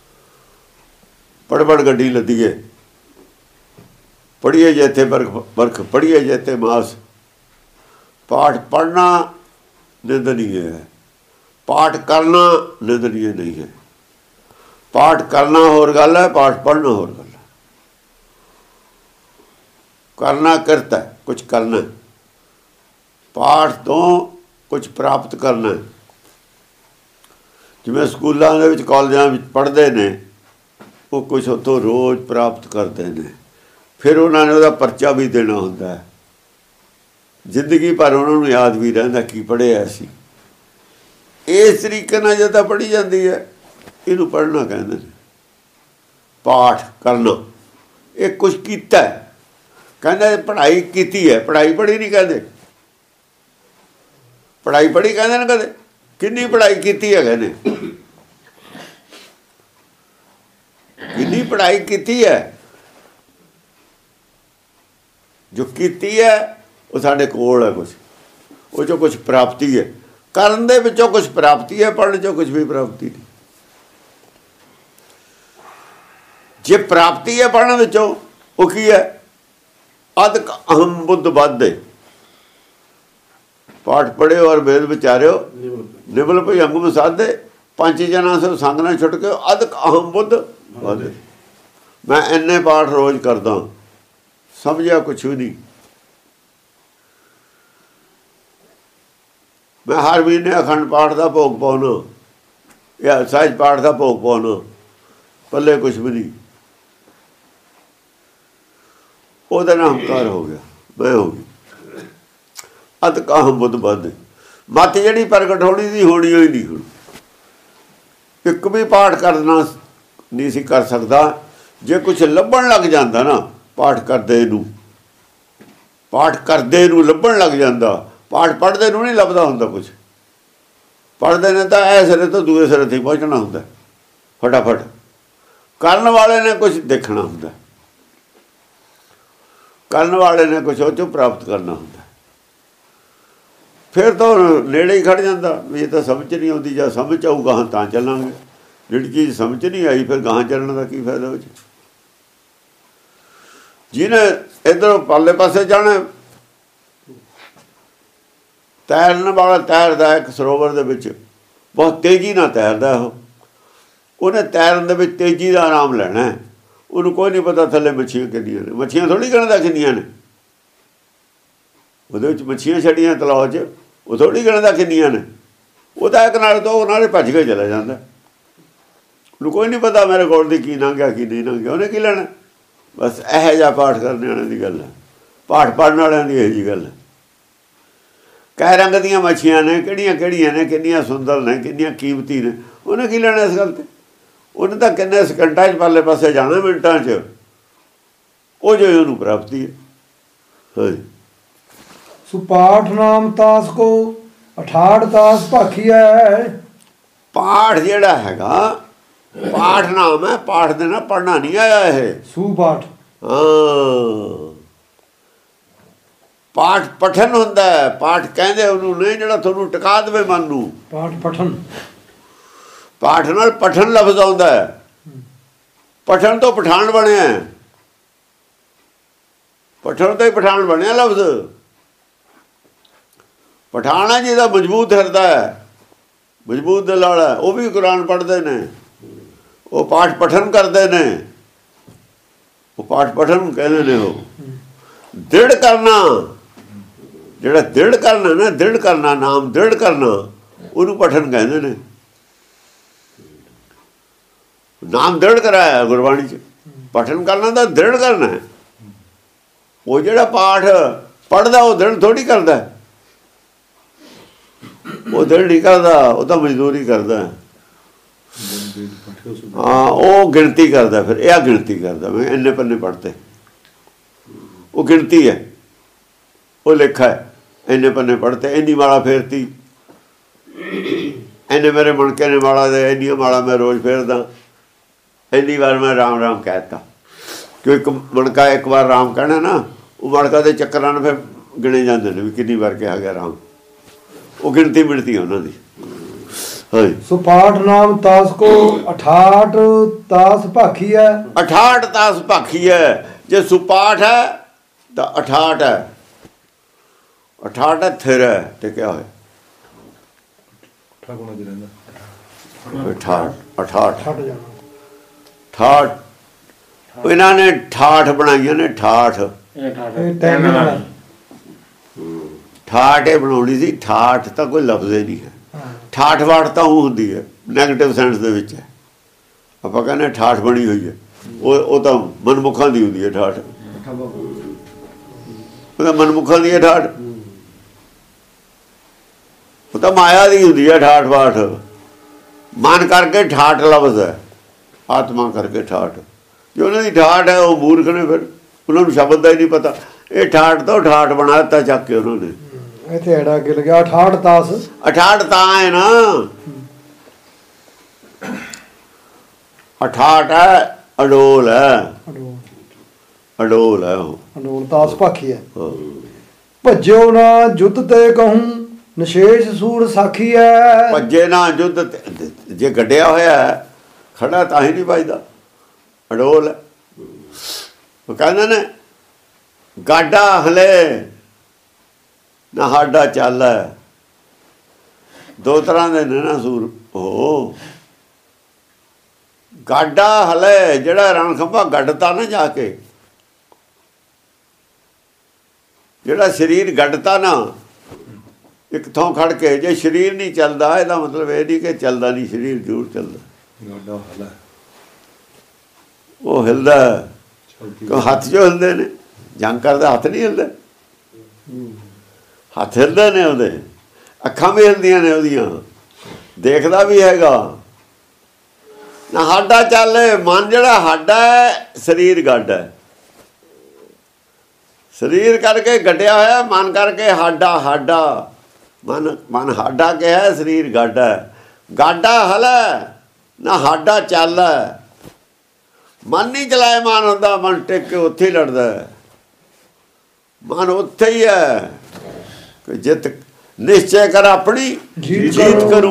ਪੜਬੜ ਗੱਡੀ ਲੱਦੀਏ, ਪੜ੍ਹੀਏ ਜੇਥੇ ਬਰਖ ਪੜ੍ਹੀਏ ਜੇਥੇ ਮਾਸ। ਪਾਠ ਪੜ੍ਹਨਾ ਨਿੰਦਨੀਏ ਹੈ, ਪਾਠ ਕਰਨਾ ਨਿੰਦਨੀਏ ਨਹੀਂ ਹੈ। ਪਾਠ ਕਰਨਾ ਹੋਰ ਗੱਲ ਹੈ, ਪਾਠ ਪੜ੍ਹਨਾ ਹੋਰ ਗੱਲ ਹੈ। ਕਰਨਾ ਕਰਤਾ ਕੁਛ ਕਰਨਾ, ਪਾਠ ਤੋਂ ਕੁਛ ਪ੍ਰਾਪਤ ਕਰਨਾ। ਜਿਵੇਂ ਸਕੂਲਾਂ ਦੇ ਵਿੱਚ ਕਾਲਜਾਂ ਵਿੱਚ ਪੜ੍ਹਦੇ ਨੇ, ਉਹ ਕੁਛ ਉੱਥੋਂ ਰੋਜ਼ ਪ੍ਰਾਪਤ ਕਰਦੇ ਨੇ। ਫਿਰ ਉਹਨਾਂ ਨੇ ਉਹਦਾ ਪਰਚਾ ਵੀ ਦੇਣਾ ਹੁੰਦਾ ਹੈ। ਜ਼ਿੰਦਗੀ ਭਰ ਉਹਨਾਂ ਨੂੰ ਯਾਦ ਵੀ ਰਹਿੰਦਾ ਕੀ ਪੜ੍ਹਿਆ ਸੀ। ਇਸ ਤਰੀਕੇ ਨਾਲ ਜਦੋਂ ਪੜ੍ਹੀ ਜਾਂਦੀ ਹੈ, ਇਹਨੂੰ ਪੜ੍ਹਨਾ ਕਹਿੰਦੇ ਨੇ। ਪਾਠ ਕਰਨਾ, ਇਹ ਕੁਛ ਕੀਤਾ ਹੈ। ਕਹਿੰਦੇ ਪੜ੍ਹਾਈ ਕੀਤੀ ਹੈ, ਪੜ੍ਹਾਈ ਪੜ੍ਹੀ ਨਹੀਂ ਕਹਿੰਦੇ। ਪੜ੍ਹਾਈ ਪੜ੍ਹੀ ਕਹਿੰਦੇ ਨੇ ਕਦੇ? ਕਿੰਨੀ ਪੜ੍ਹਾਈ ਕੀਤੀ ਹੈ ਕਹਿੰਦੇ? ਕਿੰਨੀ ਪੜ੍ਹਾਈ ਕੀਤੀ ਹੈ? ਜੋ ਕੀਤੀ ਹੈ ਉਹ ਸਾਡੇ ਕੋਲ ਹੈ ਕੁਛ, ਉਹ 'ਚੋਂ ਕੁਛ ਪ੍ਰਾਪਤੀ ਹੈ। ਕਰਨ ਦੇ ਵਿੱਚੋਂ ਕੁਛ ਪ੍ਰਾਪਤੀ ਹੈ, ਪੜ੍ਹਨ 'ਚੋਂ ਕੁਛ ਵੀ ਪ੍ਰਾਪਤੀ ਨਹੀਂ। ਜੇ ਪ੍ਰਾਪਤੀ ਹੈ ਪੜ੍ਹਨ ਵਿੱਚੋਂ, ਉਹ ਕੀ ਹੈ? ਅਦਕ ਅਹਮ ਬੁੱਧ ਵੱਧੇ। ਪਾਠ ਪੜ੍ਹਿਓ ਔਰ ਵੇਦ ਵਿਚਾਰਿਓ, ਨਿਬਲ ਭਈ ਅੰਗ ਸਾਧੇ। ਪੰਜ ਜਨਾਂ ਸੇ ਸੰਗ ਨਾਲ ਛੁੱਟ ਕੇ ਅਦਕ ਅਹਮ ਬੁੱਧ ਵੱਧੇ। ਮੈਂ ਇੰਨੇ ਪਾਠ ਰੋਜ਼ ਕਰਦਾ, ਸਮਝਿਆ ਕੁਛ ਵੀ ਨਹੀਂ। ਮੈਂ ਹਰ ਮਹੀਨੇ ਅਖੰਡ ਪਾਠ ਦਾ ਭੋਗ ਪਾਉਣਾ ਜਾਂ ਸਹਿਜ ਪਾਠ ਦਾ ਭੋਗ ਪਾਉਣਾ, ਪੱਲੇ ਕੁਛ ਵੀ ਨਹੀਂ। ਉਹਦਾ ਨਾਮ ਹੰਕਾਰ ਹੋ ਗਿਆ, ਮੈਂ ਹੋ ਗਈ। ਅਤ ਕਾਹਮ ਬੁੱਧ ਵੱਧ। ਮੱਤ ਜਿਹੜੀ ਪ੍ਰਗਟ ਹੋਣੀ ਦੀ ਹੋਣੀ ਹੋਈ ਨਹੀਂ। ਹੁਣ ਇੱਕ ਵੀ ਪਾਠ ਕਰਨਾ ਨਹੀਂ ਸੀ ਕਰ ਸਕਦਾ। ਜੇ ਕੁਛ ਲੱਭਣ ਲੱਗ ਜਾਂਦਾ ਨਾ, ਪਾਠ ਕਰਦੇ ਨੂੰ ਲੱਭਣ ਲੱਗ ਜਾਂਦਾ। ਪਾਠ ਪੜ੍ਹਦੇ ਨੂੰ ਨਹੀਂ ਲੱਭਦਾ ਹੁੰਦਾ ਕੁਛ। ਪੜ੍ਹਦੇ ਨੇ ਤਾਂ ਇਹ ਸਿਰੇ ਤੋਂ ਦੂਏ ਸਿਰੇ 'ਤੇ ਪਹੁੰਚਣਾ ਹੁੰਦਾ ਫਟਾਫਟ। ਕਰਨ ਵਾਲੇ ਨੇ ਕੁਛ ਦੇਖਣਾ ਹੁੰਦਾ, ਕਰਨ ਵਾਲੇ ਨੇ ਕੁਛ ਉਹ 'ਚੋਂ ਪ੍ਰਾਪਤ ਕਰਨਾ ਹੁੰਦਾ। ਫਿਰ ਤਾਂ ਨੇੜੇ ਹੀ ਖੜ੍ਹ ਜਾਂਦਾ ਵੀ ਇਹ ਤਾਂ ਸਮਝ ਨਹੀਂ ਆਉਂਦੀ। ਜਾਂ ਸਮਝ ਆਊ ਗਾਹਾਂ ਤਾਂ ਚੱਲਾਂਗੇ। ਜਿਹੜੀ ਚੀਜ਼ ਸਮਝ ਨਹੀਂ ਆਈ, ਫਿਰ ਗਾਹਾਂ ਚੱਲਣ ਦਾ ਕੀ ਫਾਇਦਾ ਉਹ 'ਚ? ਜਿਹਨੇ ਇੱਧਰੋਂ ਪਾਲੇ ਪਾਸੇ ਜਾਣਾ, ਤੈਰਨ ਵਾਲਾ ਤੈਰਦਾ ਇੱਕ ਸਰੋਵਰ ਦੇ ਵਿੱਚ, ਬਹੁਤ ਤੇਜ਼ੀ ਨਾਲ ਤੈਰਦਾ ਉਹ। ਉਹਨੇ ਤੈਰਨ ਦੇ ਵਿੱਚ ਤੇਜ਼ੀ ਦਾ ਆਰਾਮ ਲੈਣਾ। ਉਹਨੂੰ ਕੋਈ ਨਹੀਂ ਪਤਾ ਥੱਲੇ ਮੱਛੀਆਂ ਕਿੰਨੀਆਂ ਨੇ। ਮੱਛੀਆਂ ਥੋੜ੍ਹੀ ਗਿਣਦਾ ਕਿੰਨੀਆਂ ਨੇ। ਉਹਦੇ ਵਿੱਚ ਮੱਛੀਆਂ ਛੱਡੀਆਂ ਤਲਾਅ 'ਚ, ਉਹ ਥੋੜ੍ਹੀ ਗਿਣਦਾ ਕਿੰਨੀਆਂ ਨੇ। ਉਹ ਤਾਂ ਇੱਕ ਨਾਲ ਤੋਂ ਨਾਲੇ ਭੱਜ ਕੇ ਚਲਾ ਜਾਂਦਾ। ਉਹਨੂੰ ਕੋਈ ਨਹੀਂ ਪਤਾ ਮੇਰੇ ਕੋਲ ਦੀ ਕੀ ਲੰਘ ਕੀ ਨਹੀਂ ਲੰਘਿਆ। ਉਹਨੇ ਕੀ ਲੈਣਾ? ਬਸ ਇਹੋ ਜਿਹਾ ਪਾਠ ਕਰਨ ਵਾਲਿਆਂ ਦੀ ਗੱਲ ਹੈ, ਪਾਠ ਪੜ੍ਹਨ ਵਾਲਿਆਂ ਦੀ ਇਹੋ ਜਿਹੀ ਗੱਲ ਹੈ। ਕਈ ਰੰਗ ਦੀਆਂ ਮੱਛੀਆਂ ਨੇ, ਕਿਹੜੀਆਂ ਕਿਹੜੀਆਂ ਨੇ, ਕਿੰਨੀਆਂ ਸੁੰਦਰ ਨੇ, ਕਿੰਨੀਆਂ ਕੀਮਤੀ ਨੇ। ਉਹਨੇ ਕੀ ਲੈਣਾ ਇਸ ਗੱਲ 'ਤੇ? ਉਹਨੇ ਤਾਂ ਕਿੰਨੇ ਸਕਿੰਟਾਂ 'ਚ ਪਾਲੇ ਪਾਸੇ ਜਾਣਾ, ਮਿੰਟਾਂ 'ਚ। ਉਹ ਜੋ ਉਹਨੂੰ ਪ੍ਰਾਪਤੀ ਹੈ। ਹਾਂਜੀ। ਸੋ ਪਾਠ ਨਾਮ ਤਾਸ ਕੋ 68 ਤਾਸ ਭਾਖੀਐ। ਪਾਠ ਜਿਹੜਾ ਹੈਗਾ, ਪਾਠ ਨਾਮ ਹੈ। ਪਾਠ ਦੇ ਨਾਲ ਪੜ੍ਹਨਾ ਨਹੀਂ ਆਇਆ ਇਹ। ਸੁਪਾਠ। ਹਾਂ, ਪਾਠ ਪਠਨ ਹੁੰਦਾ ਹੈ। ਪਾਠ ਕਹਿੰਦੇ ਉਹਨੂੰ ਨਹੀਂ ਜਿਹੜਾ ਤੁਹਾਨੂੰ ਟਿਕਾ ਦੇਵੇ ਮਨ ਨੂੰ। ਪਾਠ ਪਠਨ, ਪਾਠ ਨਾਲ ਪਠਨ ਲਫ਼ਜ਼ ਆਉਂਦਾ ਹੈ। ਪਠਨ ਤੋਂ ਪਠਾਨ ਬਣਿਆ, ਪਠਨ ਤੋਂ ਹੀ ਪਠਾਨ ਬਣਿਆ ਲਫ਼ਜ਼। ਪਠਾਨ ਹੈ ਜਿਹਦਾ ਮਜ਼ਬੂਤ ਹਿਰਦਾ ਹੈ, ਮਜ਼ਬੂਤ ਦਿਲ ਵਾਲਾ, ਉਹ ਵੀ ਕੁਰਾਨ ਪੜ੍ਹਦੇ ਨੇ, ਉਹ ਪਾਠ ਪਠਨ ਕਰਦੇ ਨੇ। ਉਹ ਪਾਠ ਪਠਨ ਕਹਿੰਦੇ ਨੇ। ਉਹ ਦ੍ਰਿੜ ਕਰਨਾ, ਜਿਹੜਾ ਦ੍ਰਿੜ ਕਰਨਾ ਨਾ, ਦ੍ਰਿੜ ਕਰਨਾ, ਨਾਮ ਦ੍ਰਿੜ ਕਰਨਾ, ਉਹਨੂੰ ਪਠਨ ਕਹਿੰਦੇ ਨੇ। ਨਾਮ ਦ੍ਰਿੜ ਕਰਾਇਆ ਗੁਰਬਾਣੀ 'ਚ। ਪਠਨ ਕਰਨਾ ਤਾਂ ਦ੍ਰਿੜ ਕਰਨਾ। ਉਹ ਜਿਹੜਾ ਪਾਠ ਪੜ੍ਹਦਾ ਉਹ ਦ੍ਰਿੜ ਥੋੜ੍ਹੀ ਕਰਦਾ। ਉਹ ਦ੍ਰਿੜ ਨਹੀਂ ਕਰਦਾ, ਉਹ ਤਾਂ ਮਜ਼ਦੂਰੀ ਕਰਦਾ। ਹਾਂ, ਉਹ ਗਿਣਤੀ ਕਰਦਾ। ਫਿਰ ਇਹ ਗਿਣਤੀ ਕਰਦਾ, ਮੈਂ ਇੰਨੇ ਪੰਨੇ ਪੜ੍ਹਤੇ। ਉਹ ਗਿਣਤੀ ਹੈ, ਉਹ ਲੇਖਾ ਹੈ। ਇੰਨੇ ਪੰਨੇ ਪੜ੍ਹਤੇ, ਇੰਨੀ ਮਾਲਾ ਫੇਰਤੀ, ਇੰਨੇ ਮੇਰੇ ਮਣਕੇ ਨੇ ਮਾਲਾ ਦੇ, ਇੰਨੀਆਂ ਮਾਲਾ ਮੈਂ ਰੋਜ਼ ਫੇਰਦਾ, ਇੰਨੀ ਵਾਰ ਮੈਂ ਰਾਮ ਰਾਮ ਕਹਿ ਦਿੱਤਾ। ਕਿਉਂ ਇੱਕ ਮਣਕਾ ਇੱਕ ਵਾਰ ਰਾਮ ਕਹਿਣਾ ਨਾ, ਉਹ ਮਣਕਾ ਦੇ ਚੱਕਰਾਂ ਨੂੰ ਫਿਰ ਗਿਣੇ ਜਾਂਦੇ ਨੇ ਵੀ ਕਿੰਨੀ ਵਾਰ ਕਿਹਾ ਗਿਆ ਰਾਮ। ਉਹ ਗਿਣਤੀ ਮਿਣਤੀ ਉਹਨਾਂ ਦੀ। सो पाठ नाम तास को 68 तास भाखी है। 68 तास भाखी है। जे सुपाठ है तो 68 है। 68 है थिर है टिकया होया। 68 इन्होंने ठाठ बनाई ने। ठाठ ठाठ ये बनानी सी। ठाठ तो कोई लफ्ज़ ही नहीं है। ठाठ वाठ तो ਉਹ ਹੁੰਦੀ ਹੈ ਨੈਗੇਟਿਵ ਸੈਂਸ ਦੇ ਵਿੱਚ ਹੈ। ਆਪਾਂ ਕਹਿੰਦੇ ਠਾਠ ਬਣੀ ਹੋਈ ਹੈ ਉਹ ਤਾਂ ਮਨਮੁਖਾਂ ਦੀ ਹੁੰਦੀ ਹੈ ਠਾਠ। ਉਹ ਤਾਂ ਮਨਮੁਖਾਂ ਦੀ ਹੈ ਠਾਠ। ਉਹ ਤਾਂ ਮਾਇਆ ਦੀ ਹੁੰਦੀ ਹੈ ਠਾਠ ਵਾਠ। ਮਨ ਕਰਕੇ ਠਾਠ ਲਫ਼ਜ਼ ਹੈ। ਆਤਮਾ ਕਰਕੇ ਠਾਠ। ਜੋ ਉਹਨਾਂ ਦੀ ਠਾਠ ਹੈ ਉਹ ਮੂਰਖ ਨੇ। ਫਿਰ ਉਹਨਾਂ ਨੂੰ ਸ਼ਬਦ ਦਾ ਹੀ ਨਹੀਂ ਪਤਾ। ਇਹ ਠਾਠ ਤੋਂ ਠਾਠ ਬਣਾ ਦਿੱਤਾ ਚੱਕ ਕੇ ਉਹਨਾਂ ਨੇ। ਇੱਥੇ ਐਡਾ ਅੱਗੇ ਲੱਗਿਆ 68 ਤਾਸ। 68 ਤਾਂ ਹੈ ਨਾ। 68 ਹੈ ਅਡੋਲ ਹੈ। ਅਡੋਲ ਹੈ ਉਹ। ਅਡੋਲ ਤਾਸ ਭਾਖੀ ਹੈ। ਭੱਜਿਓ ਨਾ ਜੁੱਧ ਤੇ ਕਹੂੰ ਨਿਸ਼ੇਸ਼ ਸੂਰ ਸਾਖੀ ਹੈ। ਭੱਜੇ ਨਾ ਜੁੱਧ ਜੇ ਗੱਡਿਆ ਹੋਇਆ ਖੜਾ ਤਾਂ ਹੀ ਨਹੀਂ ਵੱਜਦਾ। ਅਡੋਲ ਉਹ ਕਹਿੰਦੇ ਨੇ ਗਾਡਾ ਹਲੇ ਨਾ ਸਾਡਾ ਚੱਲ ਹੈ। ਦੋ ਤਰ੍ਹਾਂ ਦੇ ਨੇ ਨਾ ਸੂਰ। ਉਹ ਗਾਡਾ ਹਲੇ ਜਿਹੜਾ ਰਣ ਖੰਭਾ ਗੱਡਤਾ ਨਾ ਜਾ ਕੇ, ਜਿਹੜਾ ਸਰੀਰ ਗੱਡਤਾ ਨਾ ਇੱਕ ਥਾਂ ਖੜ ਕੇ, ਜੇ ਸਰੀਰ ਨਹੀਂ ਚੱਲਦਾ ਇਹਦਾ ਮਤਲਬ ਇਹ ਨਹੀਂ ਕਿ ਚੱਲਦਾ ਨਹੀਂ, ਸਰੀਰ ਜ਼ਰੂਰ ਚੱਲਦਾ। ਉਹ ਹਿਲਦਾ ਹੱਥ ਜੋ ਹਿਲਦੇ ਨੇ। ਜੰਗ ਕਰਦਾ ਹੱਥ ਨਹੀਂ ਹਿਲਦਾ। ਹੱਥ ਹਿਲਦੇ ਨੇ ਉਹਦੇ। ਅੱਖਾਂ ਵੀ ਹਿਲਦੀਆਂ ਨੇ ਉਹਦੀਆਂ। ਦੇਖਦਾ ਵੀ ਹੈਗਾ ਨਾ। ਸਾਡਾ ਚੱਲੇ ਮਨ ਜਿਹੜਾ ਸਾਡਾ ਹੈ, ਸਰੀਰ ਗੱਡ ਹੈ। ਸਰੀਰ ਕਰਕੇ ਗੱਡਿਆ ਹੋਇਆ, ਮਨ ਕਰਕੇ ਸਾਡਾ। ਸਾਡਾ ਮਨ ਸਾਡਾ ਕਿਹਾ, ਸਰੀਰ ਗੱਡ ਹੈ। ਗਾਡਾ ਹਲਾ ਨਾ ਸਾਡਾ ਚੱਲ ਹੈ। ਮਨ ਨਹੀਂ ਚਲਾਇਮਾਨ ਹੁੰਦਾ। ਮਨ ਟਿਕ ਕੇ ਉੱਥੇ ਹੀ ਲੜਦਾ। ਮਨ ਉੱਥੇ ਹੀ ਹੈ ਕਿ ਜਿੱਤ ਨਿਸ਼ਚੈ ਕਰ ਆਪਣੀ ਜੀਤ ਕਰੂ।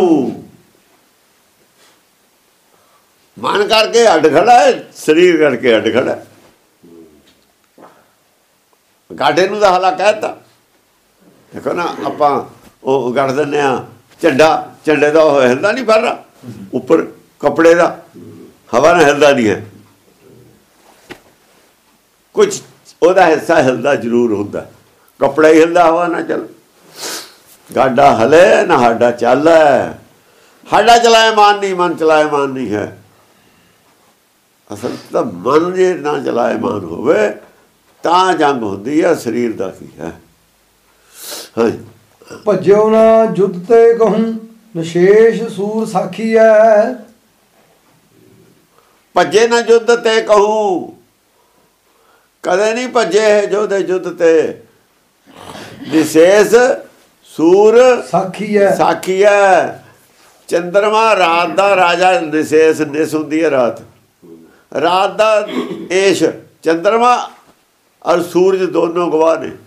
ਮਨ ਕਰਕੇ ਅੱਡ ਖੜਾ ਹੈ, ਸਰੀਰ ਕਰਕੇ ਅੱਡ ਖੜਾ। ਗਾਡੇ ਨੂੰ ਤਾਂ ਹਲਾ ਕਹਿਤਾ। ਦੇਖੋ ਨਾ ਆਪਾਂ ਉਹ ਗੱਡ ਦਿੰਦੇ ਹਾਂ ਝੰਡਾ। ਝੰਡੇ ਦਾ ਉਹ ਹਿਲਦਾ ਨਹੀਂ ਪਰ ਉੱਪਰ ਕੱਪੜੇ ਦਾ ਹਵਾ ਨਾਲ ਹਿਲਦਾ ਨਹੀਂ ਹੈ। ਕੁਛ ਉਹਦਾ ਹਿੱਸਾ ਹਿਲਦਾ ਜ਼ਰੂਰ ਹੁੰਦਾ। ਕੱਪੜਾ ਹੀ ਹਿਲਦਾ, ਹਵਾ ਨਾ ਚੱਲ। ਗਾਡਾ ਹਲੇ ਨਾ ਸਾਡਾ ਚੱਲ ਹੈ। ਸਾਡਾ ਚਲਾਇਮਾਨ ਨਹੀਂ, ਮਨ ਚਲਾਇਮਾਨ ਨਹੀਂ ਹੈ। ਅਸਲ ਤਾਂ ਮਨ ਜੇ ਨਾ ਚਲਾਇਮਾਨ ਹੋਵੇ ਤਾਂ ਜੰਗ ਹੁੰਦੀ ਹੈ। ਸਰੀਰ ਦਾ ਕੀ ਹੈ। ਭੱਜਿਓ ਨਾ ਜੁੱਧ ਤੇ ਕਹੂੰ ਨਿਸ਼ੇਸ਼ ਸੂਰ ਸਾਖੀ ਹੈ। ਭੱਜੇ ਨਾ ਜੁੱਧ ਤੇ ਕਹੂੰ। ਕਦੇ ਨਹੀਂ ਭੱਜੇ ਜੋਧੇ ਜੁੱਧ ਤੇ। ਨਿਸ਼ੇਸ਼ ਸੂਰ ਸਾਖੀ ਹੈ। ਸਾਖੀ ਹੈ। ਚੰਦਰਮਾ ਰਾਤ ਦਾ ਰਾਜਾ। ਨਿਸ਼ੇਸ਼ ਨਿਸ ਹੁੰਦੀ ਹੈ ਰਾਤ। ਰਾਤ ਦਾ ਏਸ਼ ਚੰਦਰਮਾ ਔਰ ਸੂਰਜ ਦੋਨੋਂ ਗਵਾਹ ਨੇ।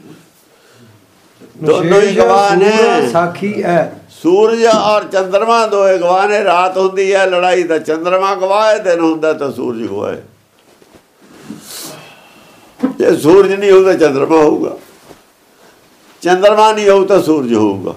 ਦੋਨੋਂ ਹੀ ਗਵਾਹ ਨੇ। ਸਾਖੀ ਹੈ। ਸੂਰਜ ਔਰ ਚੰਦਰਮਾ ਦੋਏ ਗਵਾਹ ਨੇ। ਰਾਤ ਹੁੰਦੀ ਹੈ ਲੜਾਈ ਦਾ, ਚੰਦਰਮਾ ਗਵਾਹ ਹੈ। ਦਿਨ ਹੁੰਦਾ ਤਾਂ ਸੂਰਜ ਗਵਾਹ ਹੈ। ਜੇ ਸੂਰਜ ਨਹੀਂ ਹੋਊਗਾ ਚੰਦਰਮਾ ਹੋਊਗਾ। ਚੰਦਰਮਾ ਨਹੀਂ ਹੋਊ ਤਾਂ ਸੂਰਜ ਹੋਊਗਾ।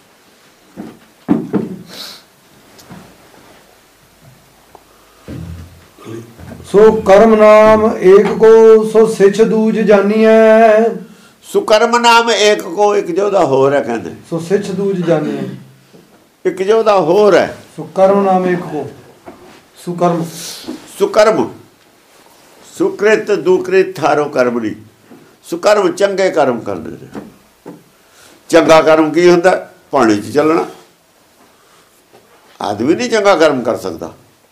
ਸੋ ਕਰਮ ਨਾਮ ਏਕ ਕੋ ਸੋ ਸਿਛ ਦੂਜ ਜਾਨੀਐ। ਸੁਕਰਮ ਨਾਮ ਏਕ ਕੋ, ਇੱਕ ਜੋ ਦਾ ਹੋਰ ਹੈ ਕਹਿੰਦੇ। ਸੋ ਸਿਛ ਦੂਜ ਜਾਨੀਐ, ਇੱਕ ਜੋ ਦਾ ਹੋਰ ਹੈ। ਸੋ ਕਰਮ ਨਾਮ ਏਕ ਕੋ। ਸੁਕਰਮ ਸੁਕਰਮ ਸੁਕ੍ਰਿਤ ਦੁਕ੍ਰਿਤ ਥਾਰੋ ਕਰਮ ਨਹੀਂ। ਸੁਕਰਮ ਚੰਗੇ ਕਰਮ ਕਰਦੇ ਨੇ। ਚੰਗਾ ਕਰਮ ਕੀ ਹੁੰਦਾ? ਪਾਣੀ 'ਚ ਚੱਲਣਾ। ਆਦਮੀ ਨਹੀਂ ਚੰਗਾ ਕਰਮ ਕਰ ਸਕਦਾ